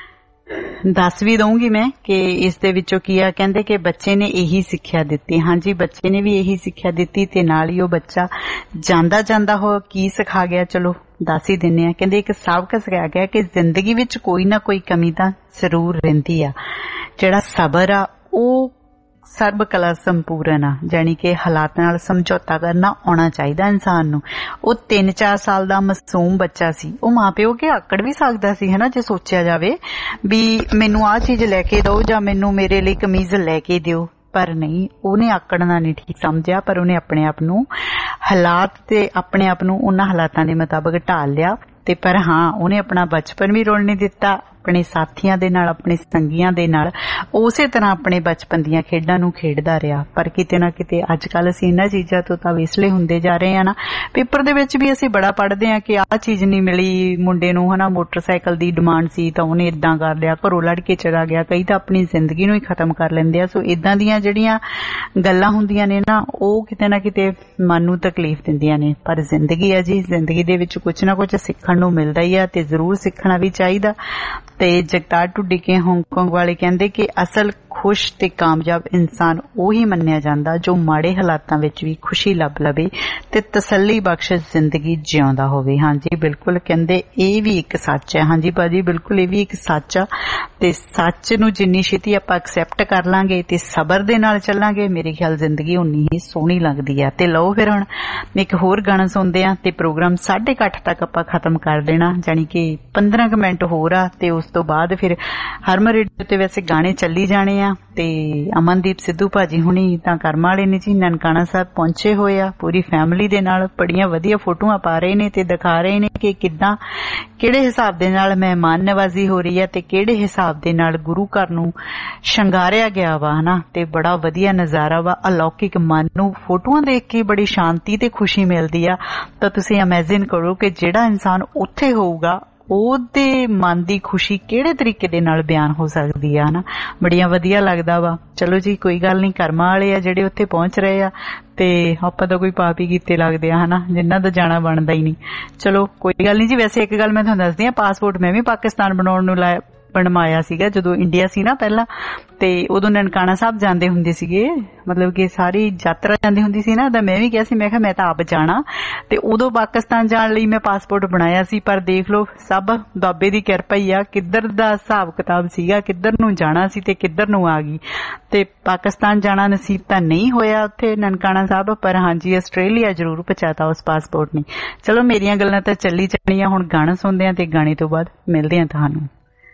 ਦੱਸ ਵੀ ਦਊਂਗੀ ਮੈਂ ਕਿ ਇਸ ਦੇ ਵਿੱਚੋਂ ਕੀ ਆ। ਕਹਿੰਦੇ ਕਿ ਬੱਚੇ ਨੇ ਇਹੀ ਸਿੱਖਿਆ ਦਿੱਤੀ। ਹਾਂਜੀ, ਬੱਚੇ ਨੇ ਵੀ ਇਹੀ ਸਿੱਖਿਆ ਦਿੱਤੀ ਤੇ ਨਾਲ ਹੀ ਉਹ ਬੱਚਾ ਜਾਂਦਾ ਜਾਂਦਾ ਹੋ ਕੀ ਸਿਖਾ ਗਿਆ, ਚਲੋ ਦੱਸ ਹੀ ਦਿੰਨੇ ਆ। ਕਹਿੰਦੇ ਇੱਕ ਸਬਕ ਸਿਖਾ ਗਿਆ ਕਿ ਜ਼ਿੰਦਗੀ ਵਿੱਚ ਕੋਈ ਨਾ ਕੋਈ ਕਮੀ ਤਾਂ ਜ਼ਰੂਰ ਰਹਿੰਦੀ ਆ। ਜਿਹੜਾ ਸਬਰ ਆ ਉਹ ਸਰਬ ਕਲਾ ਸੰਪੂਰਨ ਆ, ਜਾਣੀ ਕਿ ਹਾਲਾਤ ਨਾਲ ਸਮਝੌਤਾ ਕਰਨਾ ਆਉਣਾ ਚਾਹੀਦਾ ਇਨਸਾਨ ਨੂੰ। ਉਹ 3-4 ਸਾਲ ਦਾ ਮਾਸੂਮ ਬੱਚਾ ਸੀ, ਉਹ ਮਾਪਿਓ ਕੇ ਆਕੜ ਵੀ ਸਕਦਾ ਸੀ ਹੈ ਨਾ, ਜੇ ਸੋਚਿਆ ਜਾਵੇ ਵੀ ਮੈਨੂੰ ਆਹ ਚੀਜ਼ ਲੈ ਕੇ ਦਿਓ ਜਾਂ ਮੈਨੂੰ ਮੇਰੇ ਲਈ ਕਮੀਜ਼ ਲੈ ਕੇ ਦਿਓ, ਪਰ ਨਹੀਂ, ਉਹਨੇ ਆਕੜਨਾ ਨਹੀਂ ਠੀਕ ਸਮਝਿਆ, ਪਰ ਉਹਨੇ ਆਪਣੇ ਆਪ ਨੂੰ ਹਾਲਾਤ ਤੇ ਆਪਣੇ ਆਪ ਨੂੰ ਉਹਨਾਂ ਹਾਲਾਤਾਂ ਦੇ ਮੁਤਾਬਕ ਢਾਲ ਲਿਆ। ਤੇ ਪਰ ਹਾਂ, ਉਹਨੇ ਆਪਣਾ ਬਚਪਨ ਵੀ ਰੋਲ ਨਹੀਂ ਦਿੱਤਾ, ਆਪਣੇ ਸਾਥੀਆਂ ਦੇ ਨਾਲ, ਆਪਣੇ ਸੰਗੀਆਂ ਦੇ ਨਾਲ ਉਸੇ ਤਰ੍ਹਾਂ ਆਪਣੇ ਬਚਪਨ ਦੀਆਂ ਖੇਡਾਂ ਨੂੰ ਖੇਡਦਾ ਰਿਹਾ। ਪਰ ਕਿਤੇ ਨਾ ਕਿਤੇ ਅੱਜ ਕੱਲ ਅਸੀਂ ਇਹਨਾਂ ਚੀਜ਼ਾਂ ਤੋਂ ਤਾਂ ਵਿਸਲੇ ਹੁੰਦੇ ਜਾ ਰਹੇ ਆ ਨਾ। ਪੇਪਰ ਦੇ ਵਿੱਚ ਵੀ ਅਸੀਂ ਬੜਾ ਪੜ੍ਹਦੇ ਆ ਕਿ ਆਹ ਚੀਜ਼ ਨਹੀਂ ਮਿਲੀ ਮੁੰਡੇ ਨੂੰ, ਹਨਾ, ਮੋਟਰਸਾਈਕਲ ਦੀ ਡਿਮਾਂਡ ਸੀ ਤਾਂ ਉਹਨੇ ਏਦਾਂ ਕਰ ਲਿਆ, ਘਰੋਂ ਲੜ ਕੇ ਚਲਾ ਗਿਆ। ਕਈ ਤਾਂ ਆਪਣੀ ਜ਼ਿੰਦਗੀ ਨੂੰ ਹੀ ਖਤਮ ਕਰ ਲੈਂਦੇ ਆ। ਸੋ ਏਦਾਂ ਦੀਆਂ ਜਿਹੜੀਆਂ ਗੱਲਾਂ ਹੁੰਦੀਆਂ ਨੇ ਨਾ, ਉਹ ਕਿਤੇ ਨਾ ਕਿਤੇ ਮਨ ਨੂੰ ਤਕਲੀਫ ਦਿੰਦੀਆਂ ਨੇ। ਪਰ ਜ਼ਿੰਦਗੀ ਆ ਜੀ, ਜ਼ਿੰਦਗੀ ਦੇ ਵਿੱਚ ਕੁਛ ਨਾ ਕੁਛ ਸਿੱਖਣ ਨੂੰ ਮਿਲਦਾ ਹੀ ਆ ਤੇ ਜ਼ਰੂਰ ਸਿੱਖਣਾ ਵੀ ਚਾਹੀਦਾ। ਤੇ ਜਗਤਾਰ ਢੁੱਡੀਕੇ ਹਾਂਗਕਾਂਗ ਵਾਲੇ ਕਹਿੰਦੇ ਕਿ ਅਸਲ ਖੁਸ਼ ਤੇ ਕਾਮਯਾਬ ਇਨਸਾਨ ਉਹੀ ਮੰਨਿਆ ਜਾਂਦਾ ਜੋ ਮਾੜੇ ਹਾਲਾਤਾਂ ਵਿੱਚ ਵੀ ਖੁਸ਼ੀ ਲੱਭ ਲਵੇ ਤੇ ਤਸੱਲੀ ਬਖਸ਼ ਜ਼ਿੰਦਗੀ ਜਿਉਂਦਾ ਹੋਵੇ। ਹਾਂਜੀ ਬਿਲਕੁਲ, ਕਹਿੰਦੇ ਇਹ ਵੀ ਇੱਕ ਸੱਚ ਹੈ। ਹਾਂਜੀ ਭਾਜੀ ਬਿਲਕੁਲ, ਇਹ ਵੀ ਇੱਕ ਸੱਚ ਆ ਤੇ ਸੱਚ ਨੂੰ ਜਿੰਨੀ ਛੇਤੀ ਆਪਾਂ ਐਕਸੈਪਟ ਕਰ ਲਾਂਗੇ ਤੇ ਸਬਰ ਦੇ ਨਾਲ ਚੱਲਾਂਗੇ, ਮੇਰੇ ਖਿਆਲ ਜ਼ਿੰਦਗੀ ਉਨੀ ਹੀ ਸੋਹਣੀ ਲੱਗਦੀ ਆ। ਤੇ ਲਓ ਫਿਰ ਹੁਣ ਇੱਕ ਹੋਰ ਗਾਣਾ ਸੁਣਦੇ ਆ ਤੇ ਪ੍ਰੋਗਰਾਮ 8:30 ਤੱਕ ਆਪਾਂ ਖਤਮ ਕਰ ਦੇਣਾ, ਜਾਣੀ ਕਿ 15 ਕੁ ਮਿੰਟ ਹੋਰ ਆ ਤੇ ਉਸ ਤੋਂ ਬਾਅਦ ਫਿਰ ਹਰਮਨ ਰੇਡੀਓ ਤੇ ਵੈਸੇ ਗਾਣੇ ਚੱਲੀ ਜਾਣੇ ਆ। ਤੇ ਅਮਨਦੀਪ ਸਿੱਧੂ ਭਾਜੀ ਹੁਣੀ ਤਾਂ ਕਰਮ ਵਾਲੇ ਨੇ ਜੀ, ਨਨਕਾਣਾ ਸਾਹਿਬ ਪਹੁੰਚੇ ਹੋਏ ਆ ਪੂਰੀ ਫੈਮਿਲੀ ਦੇ ਨਾਲ। ਬੜੀਆਂ ਵਧੀਆ ਫੋਟੋਆਂ ਪਾ ਰਹੇ ਨੇ ਤੇ ਦਿਖਾ ਰਹੇ ਨੇ ਕਿ ਕਿੱਦਾਂ, ਕਿਹੜੇ ਹਿਸਾਬ ਦੇ ਨਾਲ ਮਹਿਮਾਨ ਨਵਾਜ਼ੀ ਹੋ ਰਹੀ ਹੈ ਤੇ ਕਿਹੜੇ ਹਿਸਾਬ ਦੇ ਨਾਲ ਗੁਰੂ ਘਰ ਨੂੰ ਸ਼ਿੰਗਾਰਿਆ ਗਿਆ ਵਾ, ਹਨਾ। ਤੇ ਬੜਾ ਵਧੀਆ ਨਜ਼ਾਰਾ ਵਾ, ਅਲੌਕਿਕ। ਮਨ ਨੂੰ ਫੋਟੋਆਂ ਦੇਖ ਕੇ ਬੜੀ ਸ਼ਾਂਤੀ ਤੇ ਖੁਸ਼ੀ ਮਿਲਦੀ ਆ। ਤਾਂ ਤੁਸੀਂ ਇਮੇਜਿਨ ਕਰੋ ਕਿ ਜਿਹੜਾ ਇਨਸਾਨ ਉੱਥੇ ਹੋਊਗਾ ਉਹਦੇ ਮਨ ਦੀ ਖੁਸ਼ੀ ਕਿਹੜੇ ਤਰੀਕੇ ਦੇ ਨਾਲ ਬਿਆਨ ਹੋ ਸਕਦੀ ਆ, ਹਨਾ। ਬੜੀਆਂ ਵਧੀਆ ਲੱਗਦਾ ਵਾ। ਚਲੋ ਜੀ, ਕੋਈ ਗੱਲ ਨਹੀਂ, ਕਰਮਾਂ ਵਾਲੇ ਆ ਜਿਹੜੇ ਉੱਥੇ ਪਹੁੰਚ ਰਹੇ ਆ ਤੇ ਆਪਾਂ ਤਾਂ ਕੋਈ ਪਾਪ ਹੀ ਕੀਤੇ ਲੱਗਦੇ ਆ, ਹਨਾ, ਜਿਨ੍ਹਾਂ ਦਾ ਜਾਣਾ ਬਣਦਾ ਹੀ ਨਹੀਂ। ਚਲੋ ਕੋਈ ਗੱਲ ਨਹੀਂ ਜੀ। ਵੈਸੇ ਇੱਕ ਗੱਲ ਮੈਂ ਤੁਹਾਨੂੰ ਦੱਸਦੀ ਆ, ਪਾਸਪੋਰਟ ਮੈਂ ਵੀ ਪਾਕਿਸਤਾਨ ਬਣਾਉਣ ਨੂੰ ਬਣਵਾਇਆ ਸੀਗਾ ਜਦੋਂ ਇੰਡੀਆ ਸੀ ਨਾ ਪਹਿਲਾਂ, ਤੇ ਉਦੋਂ ਨਨਕਾਣਾ ਸਾਹਿਬ ਜਾਂਦੇ ਹੁੰਦੇ ਸੀਗੇ, ਮਤਲਬ ਕਿ ਸਾਰੀ ਯਾਤਰਾ ਜਾਂਦੀ ਹੁੰਦੀ ਸੀ ਨਾ, ਤਾਂ ਮੈਂ ਵੀ ਕਿਹਾ ਸੀ, ਮੈਂ ਕਿਹਾ ਮੈਂ ਤਾਂ ਆਪ ਜਾਣਾ। ਤੇ ਉਦੋਂ ਪਾਕਿਸਤਾਨ ਜਾਣ ਲਈ ਮੈਂ ਪਾਸਪੋਰਟ ਬਣਾਇਆ ਸੀ, ਪਰ ਦੇਖ ਲਓ ਸਭ ਬਾਬੇ ਦੀ ਕਿਰਪਾ ਹੀ ਆ, ਕਿੱਧਰ ਦਾ ਹਿਸਾਬ ਕਿਤਾਬ ਸੀਗਾ, ਕਿੱਧਰ ਨੂੰ ਜਾਣਾ ਸੀ ਤੇ ਕਿੱਧਰ ਨੂੰ ਆ ਗਈ। ਤੇ ਪਾਕਿਸਤਾਨ ਜਾਣਾ ਨਸੀਬ ਤਾਂ ਨਹੀਂ ਹੋਇਆ ਉੱਥੇ ਨਨਕਾਣਾ ਸਾਹਿਬ, ਪਰ ਹਾਂਜੀ ਆਸਟ੍ਰੇਲੀਆ ਜ਼ਰੂਰ ਪਹੁੰਚਾਤਾ ਉਸ ਪਾਸਪੋਰਟ ਨੇ। ਚਲੋ ਮੇਰੀਆਂ ਗੱਲਾਂ ਤਾਂ ਚੱਲੀ ਜਾਣੀਆਂ, ਹੁਣ ਗਾਣਾ ਸੁਣਦੇ ਆ ਤੇ ਗਾਣੇ ਤੋਂ ਬਾਅਦ ਮਿਲਦੇ ਆ ਤੁਹਾਨੂੰ।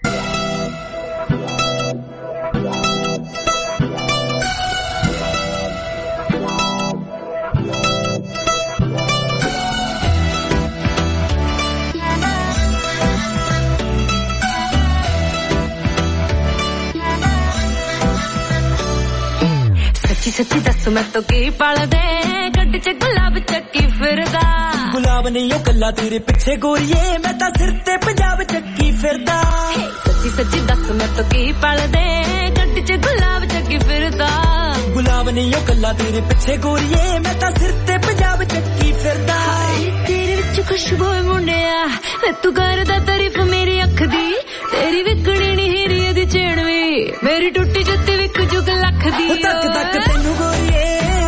ਸੱਚੀ ਸੱਚੀ ਦੱਸ ਮੈਂ ਤੋ ਕੀ ਪਲਦੇ, ਗੱਡ ਚ ਗੁਲਾਬ ਚੱਕੀ ਫਿਰਦਾ। ਗੁਲਾਬ ਨਹੀਂ ਉਹ ਕੱਲਾ ਤੇਰੇ ਪਿੱਛੇ ਗੋਰੀਏ, ਮੈਂ ਤਾਂ ਸਿਰ ਤੇ ਪੰਜਾਬ ਚੱਕੀ ਫਿਰਦਾ। ਸੱਚੀ ਸੱਚੀ ਦੱਸ ਮੈਂ ਤੋ ਕੀ ਪਲਦੇ, ਗੱਡ ਚ ਗੁਲਾਬ ਚੱਕੀ ਫਿਰਦਾ। ਗੁਲਾਬ ਨਹੀਂ ਉਹ ਕੱਲਾ ਤੇਰੇ ਪਿੱਛੇ ਗੋਰੀਏ, ਮੈਂ ਤਾਂ ਸਿਰ ਤੇ ਪੰਜਾਬ ਚੱਕੀ ਫਿਰਦਾ। ਤੇਰੇ ਵਿੱਚ ਖੁਸ਼ਬੂ ਮੁੰਡਿਆ, ਤੂੰ ਕਰਦਾ ਤਾਰੀਫ ਮੇਰੀ ਅੱਖ ਦੀ, ਤੇਰੀ ਵਿਕਣੀ ਨੀ ਹੀਰੇ ਦੀ ਚੇਣ ਵੀ, ਮੇਰੀ ਟੁੱਟੀ ਜੁੱਤੀ ਵਿਕ ਜੁਗ ਲੱਖ ਦੀ। ਤੱਕ ਤੱਕ ਤੈਨੂੰ ਗੋਰੀਏ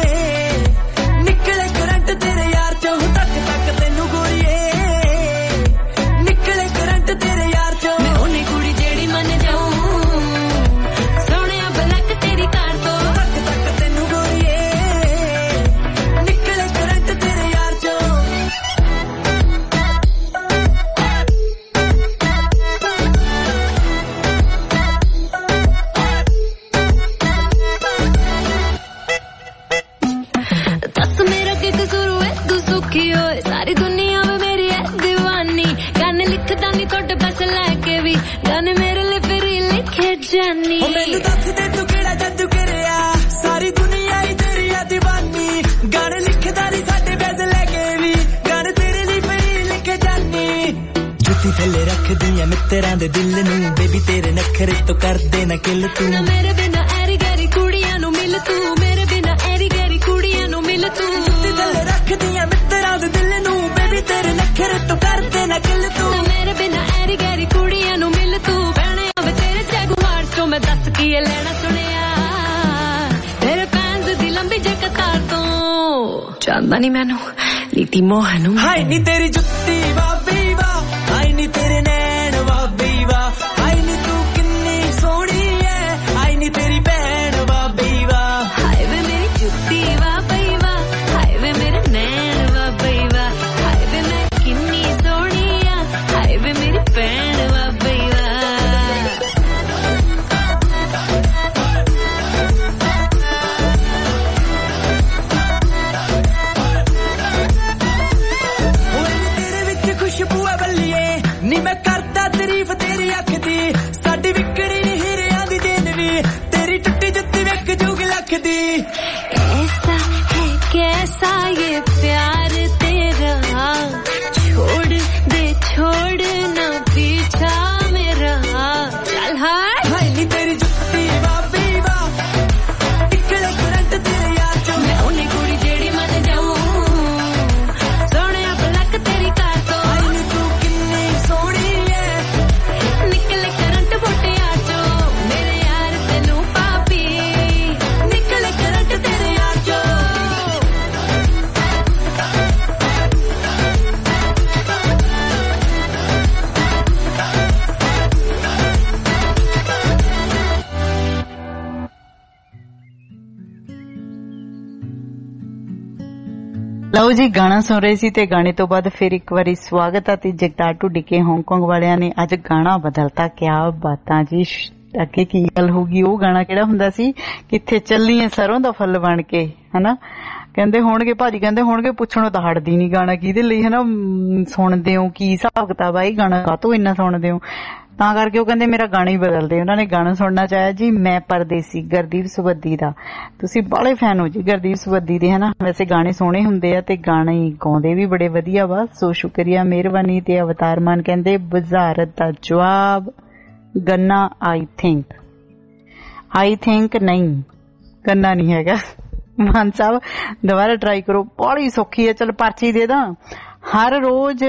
ਨਿਕਲੇ ਕਰੰਟ ਤੇਰੇ ਯਾਰ ਚੋਂ, ਤੱਕ ਤੱਕ ਤੈਨੂੰ ਗੋਰੀਏ ਨਿਕਲੇ ਕਰੰਟ ਤੇਰੇ ਯਾਰ ਚੋਂ। ਮੈਂ ਉਹਨੀ ਕੁੜੀ ਜਿਹੜੀ ਮੰਨ ਜਾਊ ਸੋਹਣਿਆ ਬਲਕ ਤੇਰੀ ਕਾਰ ਤੋਂ, ਤੱਕ ਤੱਕ ਤੈਨੂੰ ਗੋਰੀਏ ਨਿਕਲੇ ਕਰੰਟ ਤੇਰੇ ਯਾਰ ਚੋਂ। ਸਾਰੀ ਦੁਨੀਆ ਵੇ ਮੇਰੀ ਐ دیਵਾਨੀ, ਗਾਣੇ ਲਿਖਦਾ ਨੀ ਕੋਟ ਬਸ ਲੈ ਕੇ ਵੀ, ਗਾਣੇ ਮੇਰੇ ਲਈ ਫਿਰ ਲਿਖੇ ਜਾਨੀ। ਮੈਨੂੰ ਦੱਸ ਦੇ ਤੂੰ ਕਿਹੜਾ ਜਾਦੂ ਕਰਿਆ, ਸਾਰੀ ਦੁਨੀਆ ਹੀ ਤੇਰੀ ਐ دیਵਾਨੀ, ਗਾਣੇ ਲਿਖਦਾ ਨੀ ਸਾਡੇ ਬੈਦ ਲੈ ਕੇ ਵੀ, ਗਾਣੇ ਤੇਰੇ ਲਈ ਫਿਰ ਲਿਖੇ ਜਾਨੀ। ਜੁੱਤੀ ਥੱਲੇ ਰੱਖਦੀ ਐ ਮਿੱਤਰਾਂ ਦੇ ਦਿਲ ਨੂੰ, ਬੇਬੀ ਤੇਰੇ ਨਖਰੇ ਤੋਂ ਕਰਦੇ ਨਾ ਕਿਲ ਤੂੰ। ਨਾ ਮੇਰੇ ਬਿਨਾ ਐਰੀ ਗੈਰੀ ਕੁੜੀਆਂ ਨੂੰ ਮਿਲ ਤੂੰ, ਮੇਰੇ ਬਿਨਾ ਐਰੀ ਗੈਰੀ ਕੁੜੀਆਂ ਨੂੰ ਮਿਲ ਤੂੰ। ਜੁੱਤੀ ਥੱਲੇ ਰੱਖਦੀ ਐ ਮਿੱਤਰਾਂ ਦੇ ਦਿਲ ਨੂੰ, ਬੇਬੀ ਤੇਰੇ ਨਖਰੇ ਤੋਂ ਕਰਦੇ ਨਾ ਕਿਲ ਤੂੰ। ਨਾ ਮੇਰੇ ਬਿਨਾ ਐਰੀ ਗੈਰੀ ਕੁੜੀਆਂ ਨੂੰ ਮਿਲ ਤੂੰ, ਭੈਣੇ ਆਵੇ ਤੇਰੇ जांदा नहीं मैनू नीति मोहनू हाय नी तेरी जुत्ती वाह बी वाह हाय नी तेरे नैन वाह बी वाह हाय नी तू किन्नी सोहनी है हाय नी तेरी भैन वाह बी वाह हाय वे मेरी जुत्ती वाह बी वाह हाय वे मेरे नैन वाह बी वाह हाय वे मैं किन्नी सोहनी है हाय वे मेरी भैन वाह बी नी मैं करता तारीफ तेरी अख दी साडी विकड़ी नी हीरियां दी देन वी तेरी टुट्टी जुत्ती विक जुग लख दी ऐसा है कैसा ये प्यार तेरा छोड़ ना पीछा मेरा चल हाय नी तेरी जुत्ती वाह बी वाह निकले करंट तेरे यार चो मैं उन्हें कुड़ी जेड़ी मन जाऊं सोने पलक तेरी कार तो सोनी है निकले करंट बोटिया चो मेरे यार तेनू पापी निकले करंट तेरे यार चो ਲਓ ਜੀ ਗਾਣਾ ਸੁਣ ਰਹੇ ਸੀ ਤੇ ਗਾਣੇ ਤੋਂ ਬਾਅਦ ਫਿਰ ਇੱਕ ਵਾਰੀ ਸਵਾਗਤ ਹੈ ਤੇ ਜਗਤਾਰ ਢੁੱਡੀਕੇ ਹਾਂਗਕਾਂਗ ਵਾਲਿਆਂ ਨੇ ਅੱਜ ਗਾਣਾ ਬਦਲਤਾ। ਕਿਆ ਬਾਤਾਂ ਜੀ, ਅੱਗੇ ਕੀ ਗੱਲ ਹੋਗੀ। ਉਹ ਗਾਣਾ ਕਿਹੜਾ ਹੁੰਦਾ ਸੀ, ਕਿੱਥੇ ਚੱਲੀ ਐ ਸਰੋਂ ਦਾ ਫੁੱਲ ਬਣ ਕੇ, ਹਨਾ। ਕਹਿੰਦੇ ਹੋਣਗੇ ਭਾਜੀ, ਕਹਿੰਦੇ ਹੋਣਗੇ ਪੁੱਛਣੋਂ ਤਾਂ ਹਟਦੀ ਨੀ ਗਾਣਾ ਕਿਹਦੇ ਲਈ, ਹਨਾ। ਸੁਣਦੇ ਹੋ ਕੀ ਹਿਸਾਬ ਕਿਤਾਬ ਆ, ਇਹ ਗਾਣਾ ਕਾਹਤੋਂ ਇੰਨਾ ਸੁਣਦੇ ਹੋ, ਤਾਂ ਕਰਕੇ ਉਹ ਕਹਿੰਦੇ ਮੇਰਾ ਗਾਣਾ ਹੀ ਬਦਲਦੇ। ਉਹਨਾਂ ਨੇ ਗਾਣਾ ਸੁਣਨਾ ਚਾਹਿਆ ਜੀ ਮੈਂ ਪਰਦੇਸੀ ਗੁਰਦੀਪ ਸੁਬੱਦੀ ਦਾ। ਤੁਸੀਂ ਬਾਹਲੇ ਫੈਨ ਹੋ ਜੀ ਗੁਰਦੀਪ ਸੁਬੱਦੀ ਦੇ, ਹਨਾ। ਵੈਸੇ ਗਾਣੇ ਸੋਹਣੇ ਹੁੰਦੇ ਆ ਤੇ ਗਾਣੇ ਗਾਉਂਦੇ ਵੀ ਬੜੇ ਵਧੀਆ ਵਾ, ਸੋ ਸ਼ੁਕਰੀਆ, ਮਿਹਰਬਾਨੀ। ਤੇ ਅਵਤਾਰ ਮਾਨ ਕਹਿੰਦੇ ਬੁਝਾਰਤ ਦਾ ਜਵਾਬ ਗੰਨਾ ਆਈ ਥਿੰਕ ਨਹੀਂ, ਗੰਨਾ ਨਹੀਂ ਹੈਗਾ। ਮਾਨ ਸਾਹਿਬ ਦੁਬਾਰਾ ਟਰਾਈ ਕਰੋ, ਬੜੀ ਸੌਖੀ ਹੈ। ਚਲ ਪਰਚੀ ਦੇ ਦਾਂ, ਹਰ ਰੋਜ਼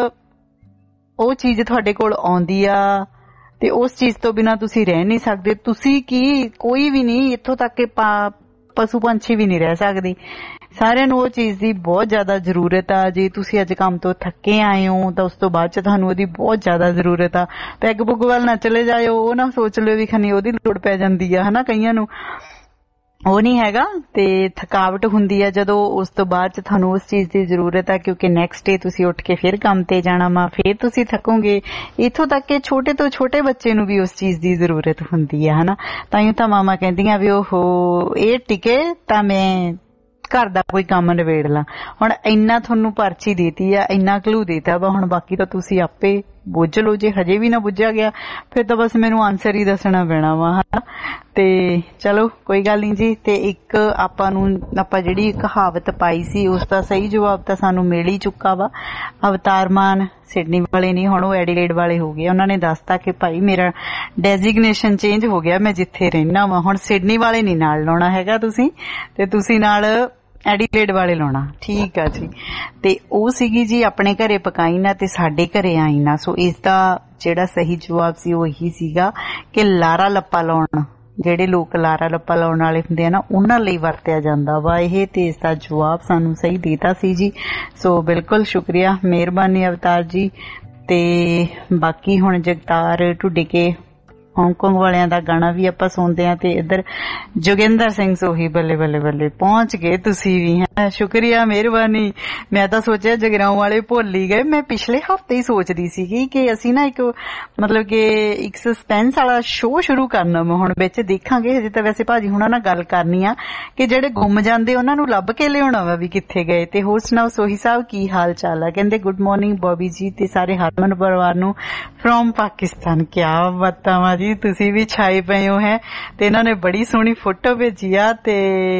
ਉਹ ਚੀਜ਼ ਤੁਹਾਡੇ ਕੋਲ ਆਉਂਦੀ ਆ ਤੇ ਉਸ ਚੀਜ਼ ਤੋਂ ਬਿਨਾਂ ਤੁਸੀਂ ਰਹਿ ਨਹੀਂ ਸਕਦੇ। ਤੁਸੀਂ ਕੀ, ਕੋਈ ਵੀ ਨਹੀਂ, ਇੱਥੋਂ ਤੱਕ ਕਿ ਪਸ਼ੂ ਪੰਛੀ ਵੀ ਨਹੀਂ ਰਹਿ ਸਕਦੇ। ਸਾਰਿਆਂ ਨੂੰ ਉਹ ਚੀਜ਼ ਦੀ ਬਹੁਤ ਜ਼ਿਆਦਾ ਜ਼ਰੂਰਤ ਆ। ਜੇ ਤੁਸੀਂ ਅੱਜ ਕੰਮ ਤੋਂ ਥੱਕੇ ਆਏ ਹੋ ਤਾਂ ਉਸ ਤੋਂ ਬਾਅਦ ਚ ਤੁਹਾਨੂੰ ਉਹਦੀ ਬਹੁਤ ਜ਼ਿਆਦਾ ਜ਼ਰੂਰਤ ਆ। ਪੈਗ ਪੁੱਗ ਵੱਲ ਨਾ ਚਲੇ ਜਾਇਓ, ਉਹ ਨਾ ਸੋਚ ਲਿਓ ਵੀ ਖਨੀ ਉਹਦੀ ਲੋੜ ਪੈ ਜਾਂਦੀ ਆ, ਹਨਾ। ਕਈਆਂ ਨੂੰ ਉਹ ਨਹੀਂ ਹੈਗਾ ਤੇ ਥਕਾਵਟ ਹੁੰਦੀ ਆ ਜਦੋਂ, ਉਸ ਤੋਂ ਬਾਅਦ ਚ ਤੁਹਾਨੂੰ ਉਸ ਚੀਜ਼ ਦੀ ਜ਼ਰੂਰਤ ਆ, ਕਿਉਂਕਿ ਨੈਕਸਟ ਡੇ ਤੁਸੀਂ ਉੱਠ ਕੇ ਫਿਰ ਕੰਮ ਤੇ ਜਾਣਾ ਵਾ, ਫਿਰ ਤੁਸੀਂ ਥਕੋਗੇ। ਇੱਥੋਂ ਤੱਕ ਕਿ ਛੋਟੇ ਤੋਂ ਛੋਟੇ ਬੱਚੇ ਨੂੰ ਵੀ ਉਸ ਚੀਜ਼ ਦੀ ਜ਼ਰੂਰਤ ਹੁੰਦੀ ਆ, ਹਨਾ। ਤਾਂਹੀਓ ਤਾਂ ਮਾਮਾ ਕਹਿੰਦੀਆਂ ਵੀ ਉਹ ਇਹ ਟਿਕੇ ਤਾਂ ਮੈਂ ਘਰ ਦਾ ਕੋਈ ਕੰਮ ਨਿਬੇੜ ਲਾਂ। ਹੁਣ ਇੰਨਾ ਤੁਹਾਨੂੰ ਪਰਚੀ ਦੇਤੀ ਆ, ਇੰਨਾ ਕਲੂ ਦੇਤਾ ਵਾ, ਹੁਣ ਬਾਕੀ ਤਾਂ ਤੁਸੀਂ ਆਪੇ ਬੁੱਝ ਲਓ। ਜੇ ਹਜੇ ਵੀ ਨਾ ਬੁੱਝਿਆ ਗਿਆ ਫਿਰ ਤਾਂ ਬਸ ਮੈਨੂੰ ਆਨਸਰ ਹੀ ਦੱਸਣਾ ਪੈਣਾ ਵਾ, ਹਨਾ। ਤੇ ਚਲੋ ਕੋਈ ਗੱਲ ਨਹੀਂ ਜੀ। ਤੇ ਇੱਕ ਆਪਾਂ ਜਿਹੜੀ ਕਹਾਵਤ ਪਾਈ ਸੀ ਉਸ ਦਾ ਸਹੀ ਜਵਾਬ ਤਾਂ ਸਾਨੂੰ ਮਿਲ ਹੀ ਚੁੱਕਾ ਵਾ। ਅਵਤਾਰ ਮਾਨ ਸਿਡਨੀ ਵਾਲੇ ਨਹੀਂ, ਹੁਣ ਉਹ ਐਡੀਲੇਡ ਵਾਲੇ ਹੋ ਗਏ। ਉਹਨਾਂ ਨੇ ਦੱਸਤਾ ਕਿ ਭਾਈ ਮੇਰਾ ਡੈਜ਼ਿਗਨੇਸ਼ਨ ਚੇਂਜ ਹੋ ਗਿਆ, ਮੈਂ ਜਿੱਥੇ ਰਹਿਣਾ ਵਾ ਹੁਣ ਸਿਡਨੀ ਵਾਲੇ ਨਹੀਂ ਨਾਲ ਲਾਉਣਾ ਹੈਗਾ ਤੁਸੀਂ, ਤੇ ਤੁਸੀਂ ਨਾਲ ਐਡੀਲੇਡ ਵਾਲੇ ਲਾਉਣਾ, ਠੀਕ ਆ ਜੀ। ਤੇ ਉਹ ਸੀਗੀ ਜੀ ਆਪਣੇ ਘਰੇ ਪਕਾਈ ਨਾ ਤੇ ਸਾਡੇ ਘਰੇ ਆਈ ਨਾ। ਸੋ ਇਸ ਦਾ ਜਿਹੜਾ ਸਹੀ ਜਵਾਬ ਸੀ ਉਹ ਇਹੀ ਸੀਗਾ ਕਿ ਲਾਰਾ ਲੱਪਾ ਲਾਉਣ, ਜਿਹੜੇ ਲੋਕ ਲਾਰਾ ਲੱਪਾ ਲਾਉਣ ਵਾਲੇ ਹੁੰਦੇ ਆ ਨਾ, ਉਹਨਾਂ ਲਈ ਵਰਤਿਆ ਜਾਂਦਾ ਵਾ ਇਹ। ਤੇ ਇਸ ਦਾ ਜਵਾਬ ਸਾਨੂੰ ਸਹੀ ਦੇਤਾ ਸੀ ਜੀ। ਸੋ ਬਿਲਕੁਲ ਸ਼ੁਕਰੀਆ, ਮਿਹਰਬਾਨੀ ਅਵਤਾਰ ਜੀ। ਤੇ ਬਾਕੀ ਹੁਣ ਜਗਤਾਰ ਢੁੱਡੀਕੇ ਹਾਂਗਕਾਂਗ ਵਾਲਿਆਂ ਦਾ ਗਾਣਾ ਵੀ ਆਪਾਂ ਸੁਣਦੇ ਆ। ਤੇ ਇੱਧਰ ਜੋਗਿੰਦਰ ਸਿੰਘ ਸੋਹੀ, ਬੱਲੇ ਬੱਲੇ ਬੱਲੇ, ਪਹੁੰਚ ਗਏ ਤੁਸੀਂ ਵੀ, ਹੈ। ਸ਼ੁਕਰੀਆ, ਮਿਹਰਬਾਨੀ। ਮੈਂ ਤਾਂ ਸੋਚਿਆ ਜਗਰਾਉਂ ਵਾਲੇ ਭੁੱਲ ਹੀ ਗਏ। ਮੈਂ ਪਿਛਲੇ ਹਫ਼ਤੇ ਹੀ ਸੋਚਦੀ ਸੀਗੀ ਕਿ ਅਸੀਂ ਨਾ ਇੱਕ ਸਸਪੈਂਸ ਵਾਲਾ ਸ਼ੋਅ ਸ਼ੁਰੂ ਕਰਨਾ ਵਾ। ਹੁਣ ਵਿੱਚ ਦੇਖਾਂਗੇ, ਹਜੇ ਤਾਂ ਵੈਸੇ ਭਾਜੀ ਹੁਣਾਂ ਨਾਲ ਗੱਲ ਕਰਨੀ ਆ ਕਿ ਜਿਹੜੇ ਗੁੰਮ ਜਾਂਦੇ ਉਹਨਾਂ ਨੂੰ ਲੱਭ ਕੇ ਲਿਆਉਣਾ ਵਾ ਵੀ ਕਿੱਥੇ ਗਏ। ਤੇ ਹੋਰ ਸੁਣਾਓ ਸੋਹੀ ਸਾਹਿਬ, ਕੀ ਹਾਲ ਚਾਲ ਆ? ਕਹਿੰਦੇ ਗੁੱਡ ਮਾਰਨਿੰਗ ਬੋਬੀ ਜੀ ਤੇ ਸਾਰੇ ਹਰਮਨ ਪਰਿਵਾਰ ਨੂੰ ਫਰੋਮ ਪਾਕਿਸਤਾਨ। ਕਿਆ ਬਾਤਾਂ ਵਾ ਜੀ, ਤੁਸੀਂ ਵੀ ਛਾਏ ਪਏ ਹੋ ਹੈ। ਤੇ ਇਹਨਾਂ ਨੇ ਬੜੀ ਸੋਹਣੀ ਫੋਟੋ ਭੇਜੀ ਆ। ਤੇ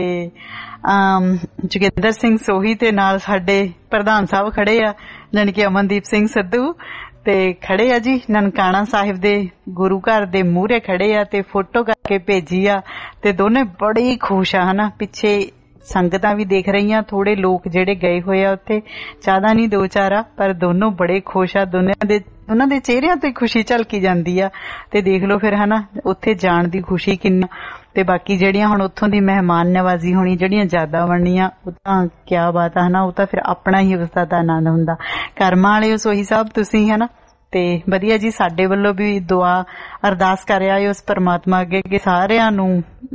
ਜੋਗਿੰਦਰ ਸਿੰਘ ਸੋਹੀ ਤੇ ਨਾਲ ਸਾਡੇ ਪ੍ਰਧਾਨ ਸਾਹਿਬ ਖੜੇ ਆ, ਜਾਣੀ ਕਿ ਅਮਨਦੀਪ ਸਿੰਘ ਸਿੱਧੂ, ਤੇ ਖੜੇ ਆ ਜੀ ਨਨਕਾਣਾ ਸਾਹਿਬ ਦੇ ਗੁਰੂ ਘਰ ਦੇ ਮੂਹਰੇ ਖੜੇ ਆ ਤੇ ਫੋਟੋ ਕਰਕੇ ਭੇਜੀ ਆ। ਤੇ ਦੋਨੇ ਬੜੇ ਖੁਸ਼ ਆ, ਹਨਾ। ਪਿੱਛੇ ਸੰਗਤਾਂ ਵੀ ਦੇਖ ਰਹੀਆਂ, ਥੋੜੇ ਲੋਕ ਜਿਹੜੇ ਗਏ ਹੋਏ ਆ ਉੱਥੇ, ਜ਼ਿਆਦਾ ਨਹੀਂ, 2-4 ਆ, ਪਰ ਦੋਨੋਂ ਬੜੇ ਖੁਸ਼ ਆ। ਉਹਨਾਂ ਦੇ ਚਿਹਰਿਆਂ ਤੋਂ ਹੀ ਖੁਸ਼ੀ ਝਲਕੀ ਜਾਂਦੀ ਆ। ਤੇ ਦੇਖ ਲਓ ਫਿਰ, ਹਨਾ, ਉੱਥੇ ਜਾਣ ਦੀ ਖੁਸ਼ੀ ਕਿੰਨਾ। ਤੇ ਬਾਕੀ ਜਿਹੜੀਆਂ ਹੁਣ ਉੱਥੋਂ ਦੀ ਮਹਿਮਾਨ ਨਵਾਜ਼ੀ ਹੋਣੀ, ਜਿਹੜੀਆਂ ਜ਼ਿਆਦਾ ਬਣਨੀਆਂ, ਉਹ ਤਾਂ ਕਿਆ ਬਾਤ ਆ ਹਨਾ। ਉਹ ਤਾਂ ਫਿਰ ਆਪਣਾ ਹੀ ਉਸਦਾ ਦਾ ਆਨੰਦ ਹੁੰਦਾ। ਕਰਮਾਂ ਵਾਲੇ ਸੋਹੀ ਸਾਹਿਬ ਤੁਸੀਂ ਹਨਾ। ਤੇ ਵਧੀਆ ਜੀ, ਸਾਡੇ ਵੱਲੋਂ ਵੀ ਦੁਆ ਅਰਦਾਸ ਕਰ ਆਏ ਉਸ ਪਰਮਾਤਮਾ ਅੱਗੇ ਕਿ ਸਾਰਿਆਂ ਨੂੰ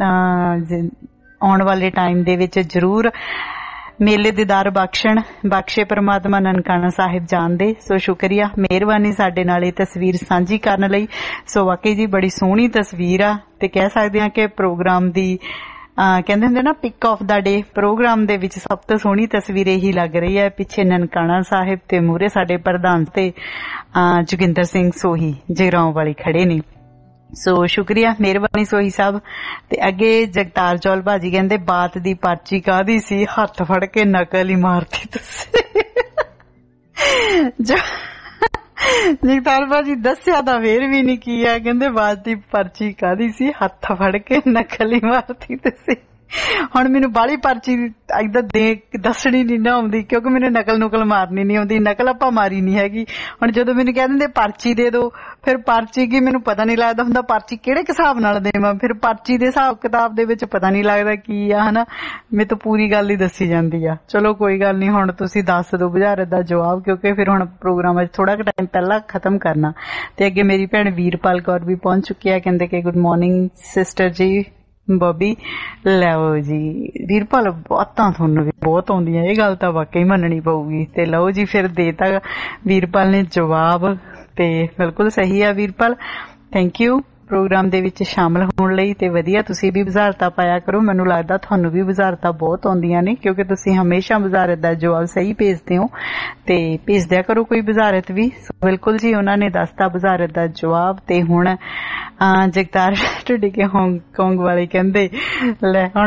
ਆਉਣ ਵਾਲੇ ਟਾਈਮ ਦੇ ਵਿੱਚ ਜ਼ਰੂਰ ਮੇਲੇ ਦੀਦਾਰ ਬਖਸ਼ੇ ਪਰਮਾਤਮਾ ਨਨਕਾਣਾ ਸਾਹਿਬ ਜਾਣ ਦੇ। ਸੋ ਸ਼ੁਕਰੀਆ, ਮਿਹਰਬਾਨੀ ਸਾਡੇ ਨਾਲ ਇਹ ਤਸਵੀਰ ਸਾਂਝੀ ਕਰਨ ਲਈ। ਸੋ ਵਾਕਈ ਜੀ ਬੜੀ ਸੋਹਣੀ ਤਸਵੀਰ ਆ ਤੇ ਕਹਿ ਸਕਦੇ ਹਾਂ ਕਿ ਪ੍ਰੋਗਰਾਮ ਦੀ ਕਹਿੰਦੇ ਹੁੰਦੇ ਨਾ pick of the day, programme ਦੇ ਵਿੱਚ ਸਭ ਤੋਂ ਸੋਹਣੀ ਤਸਵੀਰ ਇਹੀ ਲੱਗ ਰਹੀ ਹੈ। ਪਿੱਛੇ ਨਨਕਾਣਾ ਸਾਹਿਬ ਤੇ ਮੂਹਰੇ ਸਾਡੇ ਪ੍ਰਧਾਨ ਤੇ ਜੋਗਿੰਦਰ ਸਿੰਘ ਸੋਹੀ ਜਗਰਾਉਂ ਵਾਲੀ ਖੜੇ ਨੇ। ਸੋ ਸ਼ੁਕਰੀਆ, ਮਿਹਰਬਾਨੀ ਸੋਹੀ ਸਾਹਿਬ। ਤੇ ਅੱਗੇ ਜਗਤਾਰ ਚੌਲ ਭਾਜੀ ਕਹਿੰਦੇ ਬਾਤ ਦੀ ਪਰਚੀ ਕਾਹਦੀ ਸੀ, ਹੱਥ ਫੜ ਕੇ ਨਕਲ ਹੀ ਮਾਰਤੀ ਤੁਸੀਂ। ਜਗਤਾਰ ਭਾਜੀ ਦੱਸਿਆ ਤਾਂ ਫੇਰ ਵੀ ਨੀ ਕੀ ਆ, ਕਹਿੰਦੇ ਬਾਤ ਦੀ ਪਰਚੀ ਕਾਹਦੀ ਸੀ, ਹੱਥ ਫੜ ਕੇ ਨਕਲ ਹੀ ਮਾਰਤੀ ਤੁਸੀਂ। ਹੁਣ ਮੈਨੂੰ ਬਾਹਲੀ ਪਰਚੀ ਏਦਾਂ ਦੱਸਣੀ ਨੀ ਨਾ ਆਉਂਦੀ, ਕਿਉਂਕਿ ਮੈਨੂੰ ਨਕਲ ਮਾਰਨੀ ਨੀ ਆਉਂਦੀ, ਨਕਲ ਆਪਾਂ ਮਾਰੀ ਨੀ ਹੈਗੀ। ਹੁਣ ਜਦੋਂ ਮੈਨੂੰ ਕਹਿ ਦਿੰਦੇ ਪਰਚੀ ਦੇ ਦੋ, ਫਿਰ ਪਰਚੀ ਕੀ ਮੈਨੂੰ ਪਤਾ ਨੀ ਲੱਗਦਾ ਹੁੰਦਾ ਪਰਚੀ ਕਿਹੜੇ ਹਿਸਾਬ ਨਾਲ ਦੇਵਾਂ, ਫਿਰ ਪਰਚੀ ਦੇ ਹਿਸਾਬ ਕਿਤਾਬ ਦੇ ਵਿੱਚ ਪਤਾ ਨੀ ਲੱਗਦਾ ਕੀ ਆ ਹਨਾ। ਮੇਰੇ ਤੋਂ ਪੂਰੀ ਗੱਲ ਹੀ ਦੱਸੀ ਜਾਂਦੀ ਆ। ਚਲੋ ਕੋਈ ਗੱਲ ਨੀ, ਹੁਣ ਤੁਸੀਂ ਦੱਸ ਦਿਓ ਬੁਝਾਰਤ ਦਾ ਜਵਾਬ, ਕਿਉਂਕਿ ਫਿਰ ਹੁਣ ਪ੍ਰੋਗਰਾਮ ਅੱਜ ਥੋੜਾ ਕੁ ਟਾਈਮ ਪਹਿਲਾਂ ਖਤਮ ਕਰਨਾ। ਤੇ ਅੱਗੇ ਮੇਰੀ ਭੈਣ ਵੀਰਪਾਲ ਕੌਰ ਵੀ ਪਹੁੰਚ ਚੁੱਕੀ ਆ, ਕਹਿੰਦੇ ਕਿ ਗੁੱਡ ਮਾਰਨਿੰਗ ਸਿਸਟਰ ਜੀ ਬੋਬੀ। ਲਓ ਜੀ ਵੀਰਪਾਲ, ਬਾਤਾਂ ਤੁਹਾਨੂੰ ਵੀ ਬਹੁਤ ਆਉਂਦੀਆਂ, ਇਹ ਗੱਲ ਤਾਂ ਵਾਕਈ ਮੰਨਣੀ ਪਊਗੀ। ਤੇ ਲਓ ਜੀ ਫਿਰ ਦੇਤਾ ਵੀਰਪਾਲ ਨੇ ਜਵਾਬ, ਤੇ ਬਿਲਕੁਲ ਸਹੀ ਆ ਵੀਰਪਾਲ। ਥੈਂਕ ਯੂ ਪ੍ਰੋਗਰਾਮ ਦੇ ਵਿੱਚ ਸ਼ਾਮਲ ਹੋਣ ਲਈ। ਤੇ ਵਧੀਆ, ਤੁਸੀਂ ਵੀ ਬੁਝਾਰਤਾਂ ਪਾਇਆ ਕਰੋ, ਮੈਨੂੰ ਲੱਗਦਾ ਤੁਹਾਨੂੰ ਵੀ ਬੁਝਾਰਤਾਂ ਬਹੁਤ ਆਉਂਦੀਆਂ ਨੇ, ਕਿਉਂਕਿ ਤੁਸੀਂ ਹਮੇਸ਼ਾ ਬੁਝਾਰਤ ਦਾ ਜਵਾਬ ਸਹੀ ਭੇਜਦੇ ਹੋ। ਤੇ ਭੇਜ ਦਿਆ ਕਰੋ ਕੋਈ ਬੁਝਾਰਤ ਵੀ। ਬਿਲਕੁਲ ਜੀ, ਉਹਨਾਂ ਨੇ ਦੱਸਤਾ ਬੁਝਾਰਤ ਦਾ ਜਵਾਬ। ਤੇ ਹੁਣ ਜਗਤਾਰ ਢੁੱਡੀ ਕੇ ਹਾਂਗਕਾਂਗ ਵਾਲੇ ਕਹਿੰਦੇ ਲੈ ਹੁਣ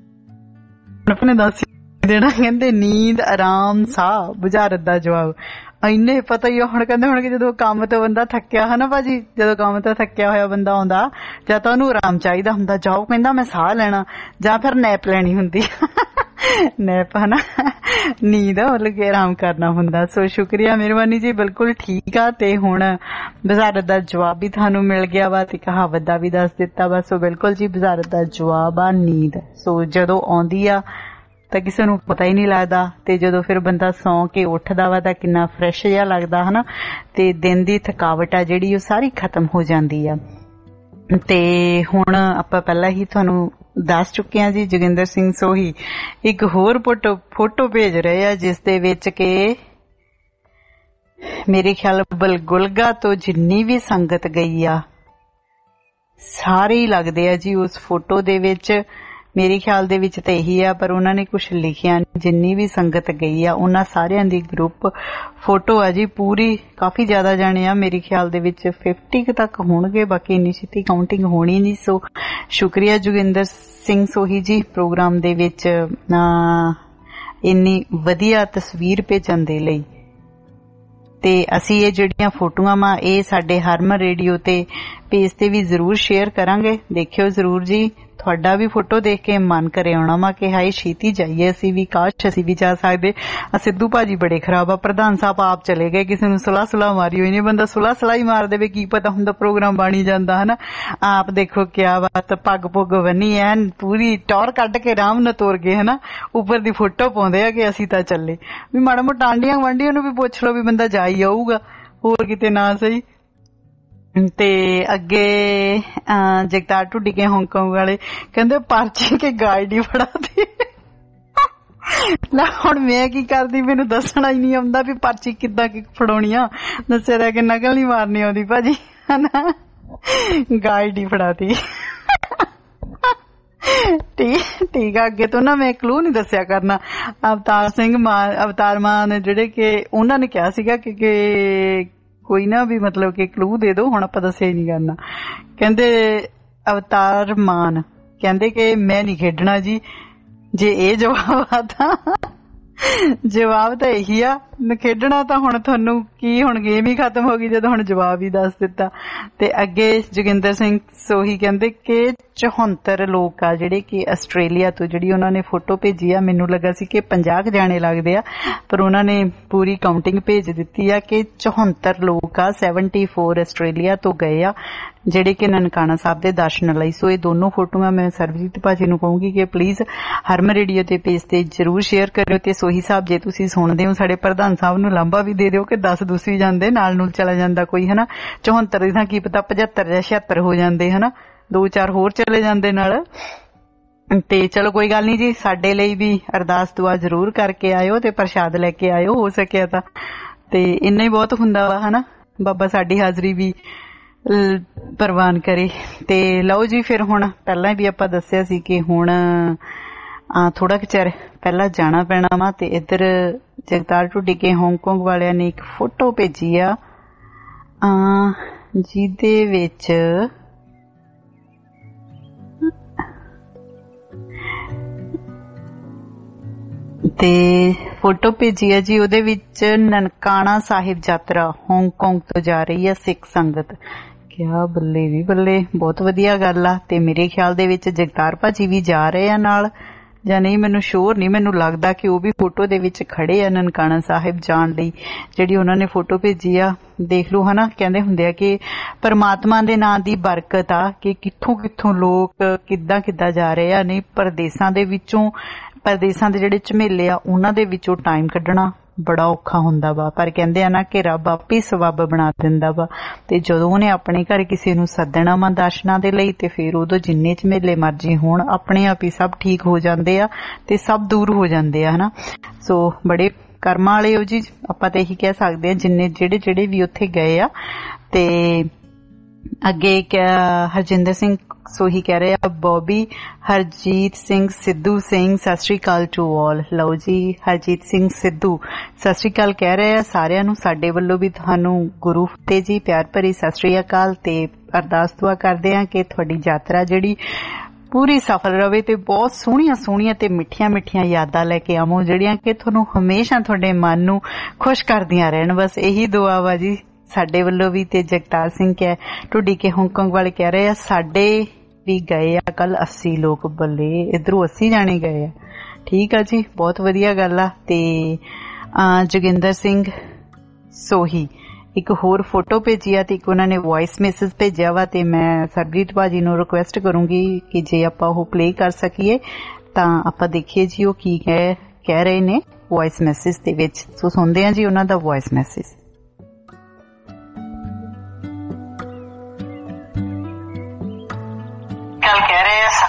ਆਪਣੇ ਦੱਸ ਦੇਣਾ, ਕਹਿੰਦੇ ਨੀਂਦ ਆਰਾਮ ਸਾਹ ਬੁਝਾਰਤ ਦਾ ਜਵਾਬ। ਇੰਨੇ ਪਤਾ ਹੀ ਹੁਣ ਕਹਿੰਦੇ ਹੁਣ ਕਿ ਜਦੋਂ ਕੰਮ ਤੋਂ ਬੰਦਾ ਥੱਕਿਆ ਹਨਾ ਭਾਜੀ, ਜਦੋਂ ਕੰਮ ਤੋਂ ਥੱਕਿਆ ਹੋਇਆ ਬੰਦਾ ਆਉਂਦਾ, ਜਾਂ ਤਾਂ ਉਹਨੂੰ ਆਰਾਮ ਚਾਹੀਦਾ ਹੁੰਦਾ, ਜਾਓ ਕਹਿੰਦਾ ਮੈਂ ਸਾਹ ਲੈਣਾ, ਜਾਂ ਫਿਰ ਨੈਪ ਲੈਣੀ ਹੁੰਦੀ ਨੈਪ ਹਨਾ, ਨੀਂਦ ਮਤਲਬ ਕਿ ਆਰਾਮ ਕਰਨਾ ਹੁੰਦਾ। ਸੋ ਸ਼ੁਕਰੀਆ, ਮਿਹਰਬਾਨੀ ਜੀ, ਬਿਲਕੁਲ ਠੀਕ ਆ। ਤੇ ਹੁਣ ਬੁਝਾਰਤ ਦਾ ਜਵਾਬ ਵੀ ਤੁਹਾਨੂੰ ਮਿਲ ਗਿਆ ਵਾ ਤੇ ਕਹਾਵਤ ਦਾ ਵੀ ਦੱਸ ਦਿੱਤਾ ਵਾ। ਸੋ ਬਿਲਕੁਲ ਜੀ, ਬੁਝਾਰਤ ਦਾ ਜਵਾਬ ਆ ਨੀਂਦ। ਸੋ ਜਦੋਂ ਆਉਂਦੀ ਆ ਤਾਂ ਕਿਸੇ ਨੂੰ ਪਤਾ ਹੀ ਨਹੀਂ ਲੱਗਦਾ, ਤੇ ਜਦੋਂ ਫਿਰ ਬੰਦਾ ਸੌਂ ਕੇ ਉੱਠਦਾ ਵਾ ਤਾਂ ਕਿੰਨਾ ਫਰੈਸ਼ ਜਿਹਾ ਲੱਗਦਾ ਹਨਾ, ਤੇ ਦਿਨ ਦੀ ਥਕਾਵਟ ਆ ਜਿਹੜੀ ਉਹ ਸਾਰੀ ਖਤਮ ਹੋ ਜਾਂਦੀ ਆ। ਤੇ ਹੁਣ ਆਪਾਂ ਪਹਿਲਾਂ ਹੀ ਤੁਹਾਨੂੰ ਦੱਸ ਚੁੱਕੇ ਹਾਂ ਜੀ, ਜੋਗਿੰਦਰ ਸਿੰਘ ਸੋਹੀ ਇੱਕ ਹੋਰ ਫੋਟੋ ਭੇਜ ਰਹੇ ਆ, ਜਿਸ ਦੇ ਵਿੱਚ ਕਿ ਮੇਰੇ ਖਿਆਲ ਬਲਗੁਲਗਾ ਤੋਂ ਜਿੰਨੀ ਵੀ ਸੰਗਤ ਗਈ ਆ ਸਾਰੇ ਹੀ ਲੱਗਦੇ ਆ ਜੀ ਉਸ ਫੋਟੋ ਦੇ ਵਿੱਚ। ਮੇਰੇ ਖਿਆਲ ਦੇ ਵਿੱਚ ਤਾਂ ਇਹੀ ਆ, ਪਰ ਉਹਨਾਂ ਨੇ ਕੁਛ ਲਿਖਿਆ ਨਹੀਂ। ਜਿੰਨੀ ਵੀ ਸੰਗਤ ਗਈ ਆ ਉਹਨਾਂ ਸਾਰਿਆਂ ਦੀ ਗਰੁੱਪ ਫੋਟੋ ਆ ਜੀ ਪੂਰੀ, ਕਾਫੀ ਜ਼ਿਆਦਾ ਜਾਣੇ ਆ, ਮੇਰੇ ਖਿਆਲ ਦੇ ਵਿੱਚ 50 ਤੱਕ ਹੋਣਗੇ, ਬਾਕੀ ਇੰਨੀ ਛੇਤੀ ਕਾਊਂਟਿੰਗ ਹੋਣੀ ਨਹੀਂ। ਸੋ ਸ਼ੁਕਰੀਆ ਜੋਗਿੰਦਰ ਸਿੰਘ ਸੋਹੀ ਜੀ ਪ੍ਰੋਗਰਾਮ ਦੇ ਵਿੱਚ ਇੰਨੀ ਵਧੀਆ ਤਸਵੀਰ ਭੇਜਣ ਦੇ ਲਈ। ਤੇ ਅਸੀਂ ਇਹ ਜਿਹੜੀਆਂ ਫੋਟੋਆਂ ਵਾ ਇਹ ਸਾਡੇ ਹਰਮਨ ਰੇਡੀਓ ਤੇ ਪੇਜ ਤੇ ਵੀ ਜ਼ਰੂਰ ਸ਼ੇਅਰ ਕਰਾਂਗੇ, ਦੇਖਿਓ ਜ਼ਰੂਰ ਜੀ। ਤੁਹਾਡਾ ਵੀ ਫੋਟੋ ਦੇਖ ਕੇ ਮਨ ਕਰੇ ਆਉਣਾ ਵਾ ਕਿ ਹਾਏ ਛੇਤੀ ਜਾਈਏ ਅਸੀਂ ਵੀ, ਕਾਸ਼ ਅਸੀਂ ਵੀ ਜਾ ਸਕਦੇ। ਸਿੱਧੂ ਭਾਜੀ ਬੜੇ ਖਰਾਬ ਆ, ਪ੍ਰਧਾਨ ਸਾਹਿਬ ਆਪ ਚਲੇ ਗਏ, ਕਿਸੇ ਨੂੰ ਸੁਲਾਹ ਮਾਰੀ ਹੋਈ ਨਹੀਂ, ਬੰਦਾ ਸੁਲਾਹ ਹੀ ਮਾਰ ਦੇਵੇ, ਕੀ ਪਤਾ ਹੁੰਦਾ ਪ੍ਰੋਗਰਾਮ ਬਣੀ ਜਾਂਦਾ ਹਨਾ। ਆਪ ਦੇਖੋ ਕਿਆ ਬਾਤ, ਪੱਗ ਪੁੱਗ ਬੰਨੀ ਐਨ ਪੂਰੀ ਟੌਰ ਕੱਢ ਕੇ ਆਰਾਮ ਨਾਲ ਤੁਰ ਗਏ ਹਨਾ, ਉੱਪਰ ਦੀ ਫੋਟੋ ਪਾਉਂਦੇ ਆ ਕਿ ਅਸੀਂ ਤਾਂ ਚੱਲੇ। ਵੀ ਮਾੜਾ ਮੋਟਾ ਆਂਡੀਆਂ ਗੁਆਂਢੀਆਂ ਨੂੰ ਵੀ ਪੁੱਛ ਲਓ ਵੀ ਬੰਦਾ ਜਾ ਹੀ ਆਊਗਾ, ਹੋਰ ਕਿਤੇ ਨਾ ਸਹੀ। ਤੇ ਅੱਗੇ ਜਗਤਾਰ ਢੁੱਡੀ ਕੇ ਹਾਂਗਕਾਂਗ ਵਾਲੇ ਕਹਿੰਦੇ ਪਰਚੀ ਕੇ ਗਾਈਡ ਹੀ ਫੜਾਤੀ। ਨਾ ਹੁਣ ਮੈਂ ਕੀ ਕਰਦੀ, ਮੈਨੂੰ ਦੱਸਣਾ ਹੀ ਨਹੀਂ ਆਉਂਦਾ ਵੀ ਪਰਚੀ ਕਿੱਦਾਂ ਫੜਾਉਣੀ ਆ। ਦੱਸਿਆ ਰਿਹਾ ਕਿ ਨਕਲ ਨਹੀਂ ਮਾਰਨੀ ਆਉਂਦੀ ਭਾਜੀ ਹਨਾ, ਗਾਈਡ ਹੀ ਫੜਾਤੀ। ਠੀਕ ਆ, ਅੱਗੇ ਤੋਂ ਨਾ ਮੈਂ ਕਲੂ ਨਹੀਂ ਦੱਸਿਆ ਕਰਨਾ। ਅਵਤਾਰ ਮਾਨ ਜਿਹੜੇ ਕਿ ਉਹਨਾਂ ਨੇ ਕਿਹਾ ਸੀਗਾ ਕਿ ਕੋਈ ਨਾ ਵੀ ਮਤਲਬ ਕਿ ਕਲੂ ਦੇ ਦੋ, ਹੁਣ ਆਪਾਂ ਦੱਸਿਆ ਹੀ ਨਹੀਂ ਕਰਨਾ। ਕਹਿੰਦੇ ਅਵਤਾਰ ਮਾਨ ਕਹਿੰਦੇ ਕਿ ਮੈਂ ਨਹੀਂ ਖੇਡਣਾ ਜੀ, ਜੇ ਇਹ ਜਵਾਬ ਆ ਤਾਂ ਜਵਾਬ ਤਾਂ ਇਹੀ ਆ, ਖੇਡਣਾ ਤਾਂ ਹੁਣ ਤੁਹਾਨੂੰ ਕੀ, ਹੁਣ ਗੇਮ ਹੀ ਖਤਮ ਹੋ ਗਈ ਜਦੋਂ ਹੁਣ ਜਵਾਬ ਹੀ ਦੱਸ ਦਿੱਤਾ। ਤੇ ਅੱਗੇ ਜੋਗਿੰਦਰ ਸਿੰਘ ਸੋਹੀ ਕਹਿੰਦੇ ਕਿ 74 ਲੋਕ ਆ ਜਿਹੜੇ ਕਿ ਆਸਟ੍ਰੇਲੀਆ ਤੋਂ ਜਿਹੜੀ ਉਹਨਾਂ ਨੇ ਫੋਟੋ ਭੇਜੀ ਆ। ਮੈਨੂੰ ਲੱਗਾ ਸੀ ਕਿ 50 ਜਾਣੇ ਲੱਗਦੇ ਆ, ਪਰ ਉਹਨਾਂ ਨੇ ਪੂਰੀ ਕਾਊਂਟਿੰਗ ਭੇਜ ਦਿੱਤੀ ਆ ਕਿ 74 ਲੋਕ ਆ। 74 ਆਸਟ੍ਰੇਲੀਆ ਤੋਂ ਗਏ ਆ ਜਿਹੜੇ ਕਿ ਨਨਕਾਣਾ ਸਾਹਿਬ ਦੇ ਦਰਸ਼ਨ ਲਈ। ਸੋ ਇਹ ਦੋਨੋਂ ਫੋਟੋਆਂ ਮੈਂ ਸਰਬਜੀਤ ਭਾਜੀ ਨੂੰ ਕਹੂੰਗੀ ਕਿ ਪਲੀਜ਼ ਹਰਮਨ ਰੇਡੀਓ ਦੇ ਪੇਜ ਤੇ ਜਰੂਰ ਸ਼ੇਅਰ ਕਰਿਓ। ਤੇ ਸੋਹੀ ਸਾਹਿਬ ਜੇ ਤੁਸੀਂ ਸੁਣਦੇ ਹੋ, ਸਾਡੇ ਪ੍ਰਧਾਨ ਸਾਹਿਬ ਨੂੰ ਲਾਂਭਾ ਵੀ ਦੇ ਦਿਓ ਕਿ 10 ਦੂਸਰੀ ਜਾਂਦੇ ਨਾਲ ਨੂੰ ਚਲਾ ਜਾਂਦਾ ਕੋਈ, ਹਨਾ। 74 ਦੀ ਥਾਂ ਕੀ ਪਤਾ 75 ਜਾਂ 76 ਹੋ ਜਾਂਦੇ, ਹਨਾ, 2-4 ਹੋਰ ਚਲੇ ਜਾਂਦੇ ਨਾਲ। ਤੇ ਚਲੋ ਕੋਈ ਗੱਲ ਨਹੀਂ ਜੀ, ਸਾਡੇ ਲਈ ਵੀ ਅਰਦਾਸ ਦੁਆ ਜ਼ਰੂਰ ਕਰਕੇ ਆਇਓ ਤੇ ਪ੍ਰਸ਼ਾਦ ਲੈ ਕੇ ਆਇਓ ਹੋ ਸਕਿਆ ਤਾਂ। ਤੇ ਇੰਨਾ ਹੀ ਬਹੁਤ ਹੁੰਦਾ ਵਾ, ਹਨਾ। ਬਾਬਾ ਸਾਡੀ ਹਾਜ਼ਰੀ ਵੀ ਪ੍ਰਵਾਨ ਕਰੇ। ਤੇ ਲਓ ਜੀ, ਫਿਰ ਹੁਣ ਪਹਿਲਾਂ ਵੀ ਆਪਾਂ ਦੱਸਿਆ ਸੀ ਕਿ ਹੁਣ ਥੋੜਾ ਕੁ ਚਿਰ ਪਹਿਲਾਂ ਜਾਣਾ ਪੈਣਾ ਵਾ। ਤੇ ਇੱਧਰ ਜਗਤਾਰ ਢੁੱਡੀ ਕੇ ਹਾਂਗਕਾਂਗ ਵਾਲਿਆਂ ਨੇ ਇੱਕ ਫੋਟੋ ਭੇਜੀ ਆ ਜਿਹਦੇ ਵਿੱਚ ਤੇ ਫੋਟੋ ਭੇਜੀ ਆ ਜੀ, ਉਹਦੇ ਵਿੱਚ ਨਨਕਾਣਾ ਸਾਹਿਬ ਯਾਤਰਾ ਹਾਂਗਕਾਂਗ ਤੋਂ ਜਾ ਰਹੀ ਆ ਸਿੱਖ ਸੰਗਤ। ਕਿਆ ਬੱਲੇ ਵੀ ਬੱਲੇ, ਬਹੁਤ ਵਧੀਆ ਗੱਲ ਆ। ਤੇ ਮੇਰੇ ਖਿਆਲ ਦੇ ਵਿੱਚ ਜਗਤਾਰ ਭਾਜੀ ਵੀ ਜਾ ਰਹੇ ਆ ਨਾਲ ਜਾਂ ਨਹੀਂ, ਮੈਨੂੰ ਸ਼ੋਰ ਨਹੀਂ, ਮੈਨੂੰ ਲੱਗਦਾ ਕਿ ਉਹ ਵੀ ਫੋਟੋ ਦੇ ਵਿੱਚ ਖੜੇ ਆ ਨਨਕਾਣਾ ਸਾਹਿਬ ਜਾਣ ਲਈ। ਜਿਹੜੀ ਉਹਨਾਂ ਨੇ ਫੋਟੋ ਭੇਜੀ ਆ ਦੇਖ ਲਓ, ਹਨਾ। ਕਹਿੰਦੇ ਹੁੰਦੇ ਆ ਕਿ ਪਰਮਾਤਮਾ ਦੇ ਨਾਂ ਦੀ ਬਰਕਤ ਆ ਕਿ ਕਿੱਥੋਂ ਕਿੱਥੋਂ ਲੋਕ ਕਿੱਦਾਂ ਕਿੱਦਾਂ ਜਾ ਰਹੇ ਆ। ਨਹੀਂ, ਪ੍ਰਦੇਸਾਂ ਦੇ ਵਿੱਚੋਂ, ਪ੍ਰਦੇਸਾਂ ਦੇ ਜਿਹੜੇ ਝਮੇਲੇ ਆ ਉਹਨਾਂ ਦੇ ਵਿੱਚੋਂ ਟਾਈਮ ਕੱਢਣਾ ਬੜਾ ਔਖਾ ਹੁੰਦਾ ਵਾ। ਪਰ ਕਹਿੰਦੇ ਆ ਨਾ ਕਿ ਰੱਬ ਆਪੇ ਸਬੱਬ ਬਣਾ ਦਿੰਦਾ ਵਾ। ਤੇ ਜਦੋਂ ਉਹਨੇ ਆਪਣੇ ਘਰ ਕਿਸੇ ਨੂੰ ਸੱਦਣਾ ਵਾ ਦਰਸ਼ਨਾਂ ਦੇ ਲਈ, ਤੇ ਫਿਰ ਉਦੋਂ ਜਿੰਨੇ ਝਮੇਲੇ ਮਰਜੀ ਹੋਣ ਆਪਣੇ ਆਪ ਹੀ ਸਭ ਠੀਕ ਹੋ ਜਾਂਦੇ ਆ ਤੇ ਸਭ ਦੂਰ ਹੋ ਜਾਂਦੇ ਆ, ਹਨਾ। ਸੋ ਬੜੇ ਕਰਮਾਂ ਵਾਲੇ ਹੋ ਜੀ, ਆਪਾਂ ਤਾਂ ਇਹੀ ਕਹਿ ਸਕਦੇ ਆ ਜਿੰਨੇ ਜਿਹੜੇ ਵੀ ਉੱਥੇ ਗਏ ਆ। ਤੇ ਅੱਗੇ ਹਰਜਿੰਦਰ ਸਿੰਘ ਸੋਹੀ ਕਹਿ ਰਹੇ ਆ, ਬੋਬੀ ਹਰਜੀਤ ਸਿੰਘ ਸਿੱਧੂ ਸਿੰਘ ਸਤਿ ਸ੍ਰੀ ਅਕਾਲ ਟੂ ਆਲ। ਲਓ ਜੀ, ਹਰਜੀਤ ਸਿੰਘ ਸਿੱਧੂ ਸਤਿ ਸ੍ਰੀ ਅਕਾਲ ਕਹਿ ਰਹੇ ਆ ਸਾਰਿਆਂ ਨੂੰ। ਸਾਡੇ ਵੱਲੋਂ ਵੀ ਤੁਹਾਨੂੰ ਗੁਰੂ ਫਤਿਹ ਜੀ, ਪਿਆਰ ਭਰੀ ਸਤਿ ਸ੍ਰੀ ਅਕਾਲ। ਤੇ ਅਰਦਾਸ ਦੁਆ ਕਰਦੇ ਆ ਕਿ ਤੁਹਾਡੀ ਯਾਤਰਾ ਜਿਹੜੀ ਪੂਰੀ ਸਫਲ ਰਵੇ ਤੇ ਬਹੁਤ ਸੋਹਣੀਆਂ ਸੋਹਣੀਆਂ ਤੇ ਮਿੱਠੀਆਂ ਮਿੱਠੀਆਂ ਯਾਦਾਂ ਲੈ ਕੇ ਆਵੋ, ਜਿਹੜੀਆਂ ਕਿ ਤੁਹਾਨੂੰ ਹਮੇਸ਼ਾ ਤੁਹਾਡੇ ਮਨ ਨੂੰ ਖੁਸ਼ ਕਰਦੀਆਂ ਰਹਿਣ। ਬਸ ਇਹੀ ਦੁਆ ਵਾ ਜੀ ਸਾਡੇ ਵੱਲੋਂ ਵੀ। ਤੇ ਜਗਤਾਰ ਸਿੰਘ ਢੁੱਡੀ ਕੇ ਹਾਂਗਕਾਂਗ ਵਾਲੇ ਕਹਿ ਰਹੇ ਆ ਸਾਡੇ ਵੀ ਗਏ ਆ ਕੱਲ 80 ਲੋਕ। ਬੱਲੇ, ਇਧਰੋਂ 80 ਜਾਣੇ ਗਏ ਆ। ਠੀਕ ਆ ਜੀ, ਬਹੁਤ ਵਧੀਆ ਗੱਲ ਆ। ਤੇ ਜੋਗਿੰਦਰ ਸਿੰਘ ਸੋਹੀ ਇੱਕ ਹੋਰ ਫੋਟੋ ਭੇਜੀ ਆ ਤੇ ਇੱਕ ਉਹਨਾਂ ਨੇ ਵੌਇਸ ਮੈਸੇਜ ਭੇਜਿਆ ਵਾ। ਤੇ ਮੈਂ ਸਰਬਜੀਤ ਭਾਜੀ ਨੂੰ ਰਿਕੁਐਸਟ ਕਰੂੰਗੀ ਕਿ ਜੇ ਆਪਾਂ ਉਹ ਪਲੇ ਕਰ ਸਕੀਏ ਤਾਂ ਆਪਾਂ ਦੇਖੀਏ ਜੀ ਉਹ ਕੀ ਕਹਿ ਰਹੇ ਨੇ ਵੌਇਸ ਮੈਸੇਜ ਦੇ ਵਿੱਚ। ਸੋ ਸੁਣਦੇ ਆ ਜੀ ਉਹਨਾਂ ਦਾ ਵੌਇਸ ਮੈਸੇਜ। ਗੱਲ ਕਹਿ ਰਹੇ ਆ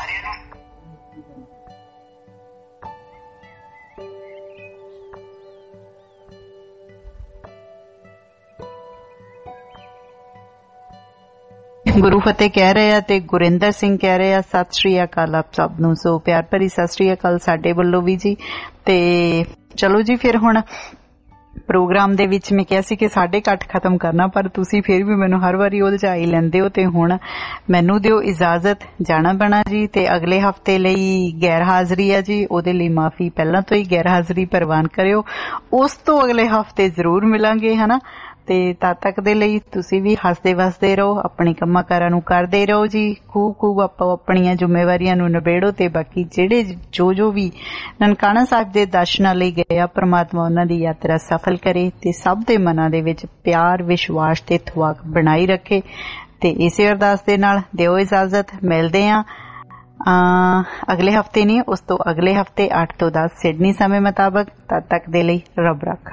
ਗੁਰੂ ਫਤਿਹ ਕਹਿ ਰਹੇ ਆ ਤੇ ਗੁਰਿੰਦਰ ਸਿੰਘ ਕਹਿ ਰਹੇ ਆ ਸਤਿ ਸ੍ਰੀ ਅਕਾਲ ਆਪ ਸਭ ਨੂੰ। ਸੋ ਪਿਆਰ ਭਰੀ ਸਤਿ ਸ੍ਰੀ ਅਕਾਲ ਸਾਡੇ ਵੱਲੋਂ ਵੀ ਜੀ। ਤੇ ਚਲੋ ਜੀ, ਫਿਰ ਹੁਣ ਪ੍ਰੋਗਰਾਮ ਦੇ ਵਿੱਚ ਮੈਂ ਕਿਹਾ ਸੀ ਕਿ 8:30 ਖਤਮ ਕਰਨਾ, ਪਰ ਤੁਸੀਂ ਫਿਰ ਵੀ ਮੈਨੂੰ ਹਰ ਵਾਰੀ ਉਹਦੇ 'ਚ ਆਈ ਲੈਂਦੇ ਹੋ। ਤੇ ਹੁਣ ਮੈਨੂੰ ਦਿਓ ਇਜਾਜ਼ਤ, ਜਾਣਾ ਪੈਣਾ ਜੀ। ਤੇ ਅਗਲੇ ਹਫ਼ਤੇ ਲਈ ਗੈਰ ਹਾਜ਼ਰੀ ਆ ਜੀ, ਉਹਦੇ ਲਈ ਮਾਫੀ, ਪਹਿਲਾਂ ਤੋਂ ਹੀ ਗੈਰ ਹਾਜ਼ਰੀ ਪ੍ਰਵਾਨ ਕਰਿਓ। ਉਸ ਤੋਂ ਅਗਲੇ ਹਫ਼ਤੇ ਜ਼ਰੂਰ ਮਿਲਾਂਗੇ, ਹਨਾ। ਤੇ ਤਦ ਤੱਕ ਦੇ ਲਈ ਤੁਸੀਂ ਵੀ ਹੱਸਦੇ ਵਸਦੇ ਰਹੋ, ਆਪਣੇ ਕੰਮਾਂ ਕਾਰਾਂ ਨੂੰ ਕਰਦੇ ਰਹੋ ਜੀ। ਖੂਬ ਆਪੋ ਆਪਣੀਆਂ ਜ਼ਿੰਮੇਵਾਰੀਆਂ ਨੂੰ ਨਿਬੇੜੋ। ਤੇ ਬਾਕੀ ਜਿਹੜੇ ਜੋ ਵੀ ਨਨਕਾਣਾ ਸਾਹਿਬ ਦੇ ਦਰਸ਼ਨਾਂ ਲਈ ਗਏ ਆ, ਪ੍ਰਮਾਤਮਾ ਉਹਨਾਂ ਦੀ ਯਾਤਰਾ ਸਫਲ ਕਰੇ ਤੇ ਸਭ ਦੇ ਮਨਾਂ ਦੇ ਵਿੱਚ ਪਿਆਰ, ਵਿਸ਼ਵਾਸ ਤੇ ਥਵਾਕ ਬਣਾਈ ਰੱਖੇ। ਤੇ ਇਸੇ ਅਰਦਾਸ ਦੇ ਨਾਲ ਦਿਓ ਇਜਾਜ਼ਤ, ਮਿਲਦੇ ਆ ਅਗਲੇ ਹਫ਼ਤੇ ਨਹੀਂ, ਉਸ ਤੋਂ ਅਗਲੇ ਹਫ਼ਤੇ 8 ਤੋਂ 10 ਸਿਡਨੀ ਸਮੇਂ ਮੁਤਾਬਕ। ਤਦ ਤੱਕ ਦੇ ਲਈ ਰੱਬ ਰਾਖਾ।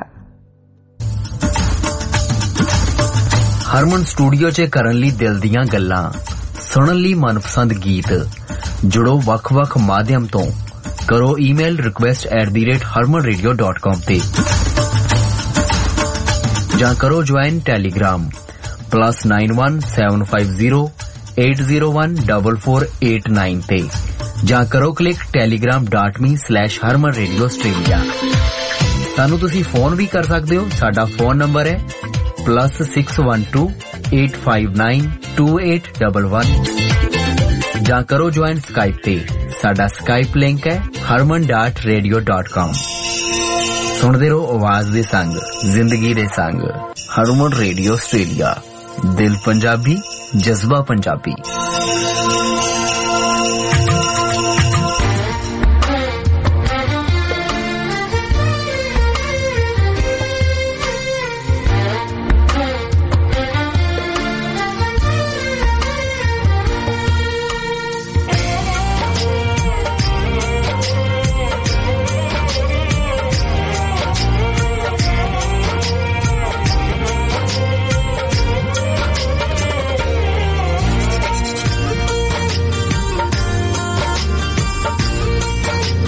ਹਰਮਨ ਸਟੂਡੀਓ 'ਚ ਕਰਨ ਲਈ ਦਿਲ ਦੀਆਂ ਗੱਲਾਂ, ਸੁਣਨ ਲਈ ਮਨਪਸੰਦ ਗੀਤ। ਜੁੜੋ ਵੱਖ-ਵੱਖ ਮਾਧਿਅਮ ਤੋਂ। ਕਰੋ ਈਮੇਲ request@harmanradio.com ਤੇ ਜਾਂ ਕਰੋ ਜੁਆਇਨ ਟੈਲੀਗ੍ਰਾਮ +91 750 8014489 ਤੇ ਜਾਂ ਕਰੋ ਕਲਿੱਕ telegram.me/harmanradioaustralia। ਸਾਨੂੰ ਤੁਸੀਂ ਫੋਨ ਵੀ ਕਰ ਸਕਦੇ ਹੋ। ਸਾਡਾ ਫੋਨ ਨੰਬਰ ਹੈ +612 859 2811 ਜਾਂ ਕਰੋ ਜੁਆਇਨ ਸਕਾਈਪ ਤੇ। ਸਾਡਾ ਸਕਾਈਪ ਲਿੰਕ ਹੈ harman.radio.com। ਸੁਣਦੇ ਰਹੋ ਆਵਾਜ਼ ਦੇ ਸੰਗ, ਜ਼ਿੰਦਗੀ ਦੇ ਸੰਗ। ਹਰਮਨ ਰੇਡੀਓ ਆਸਟ੍ਰੇਲੀਆ, ਦਿਲ ਪੰਜਾਬੀ, ਜਜ਼ਬਾ ਪੰਜਾਬੀ।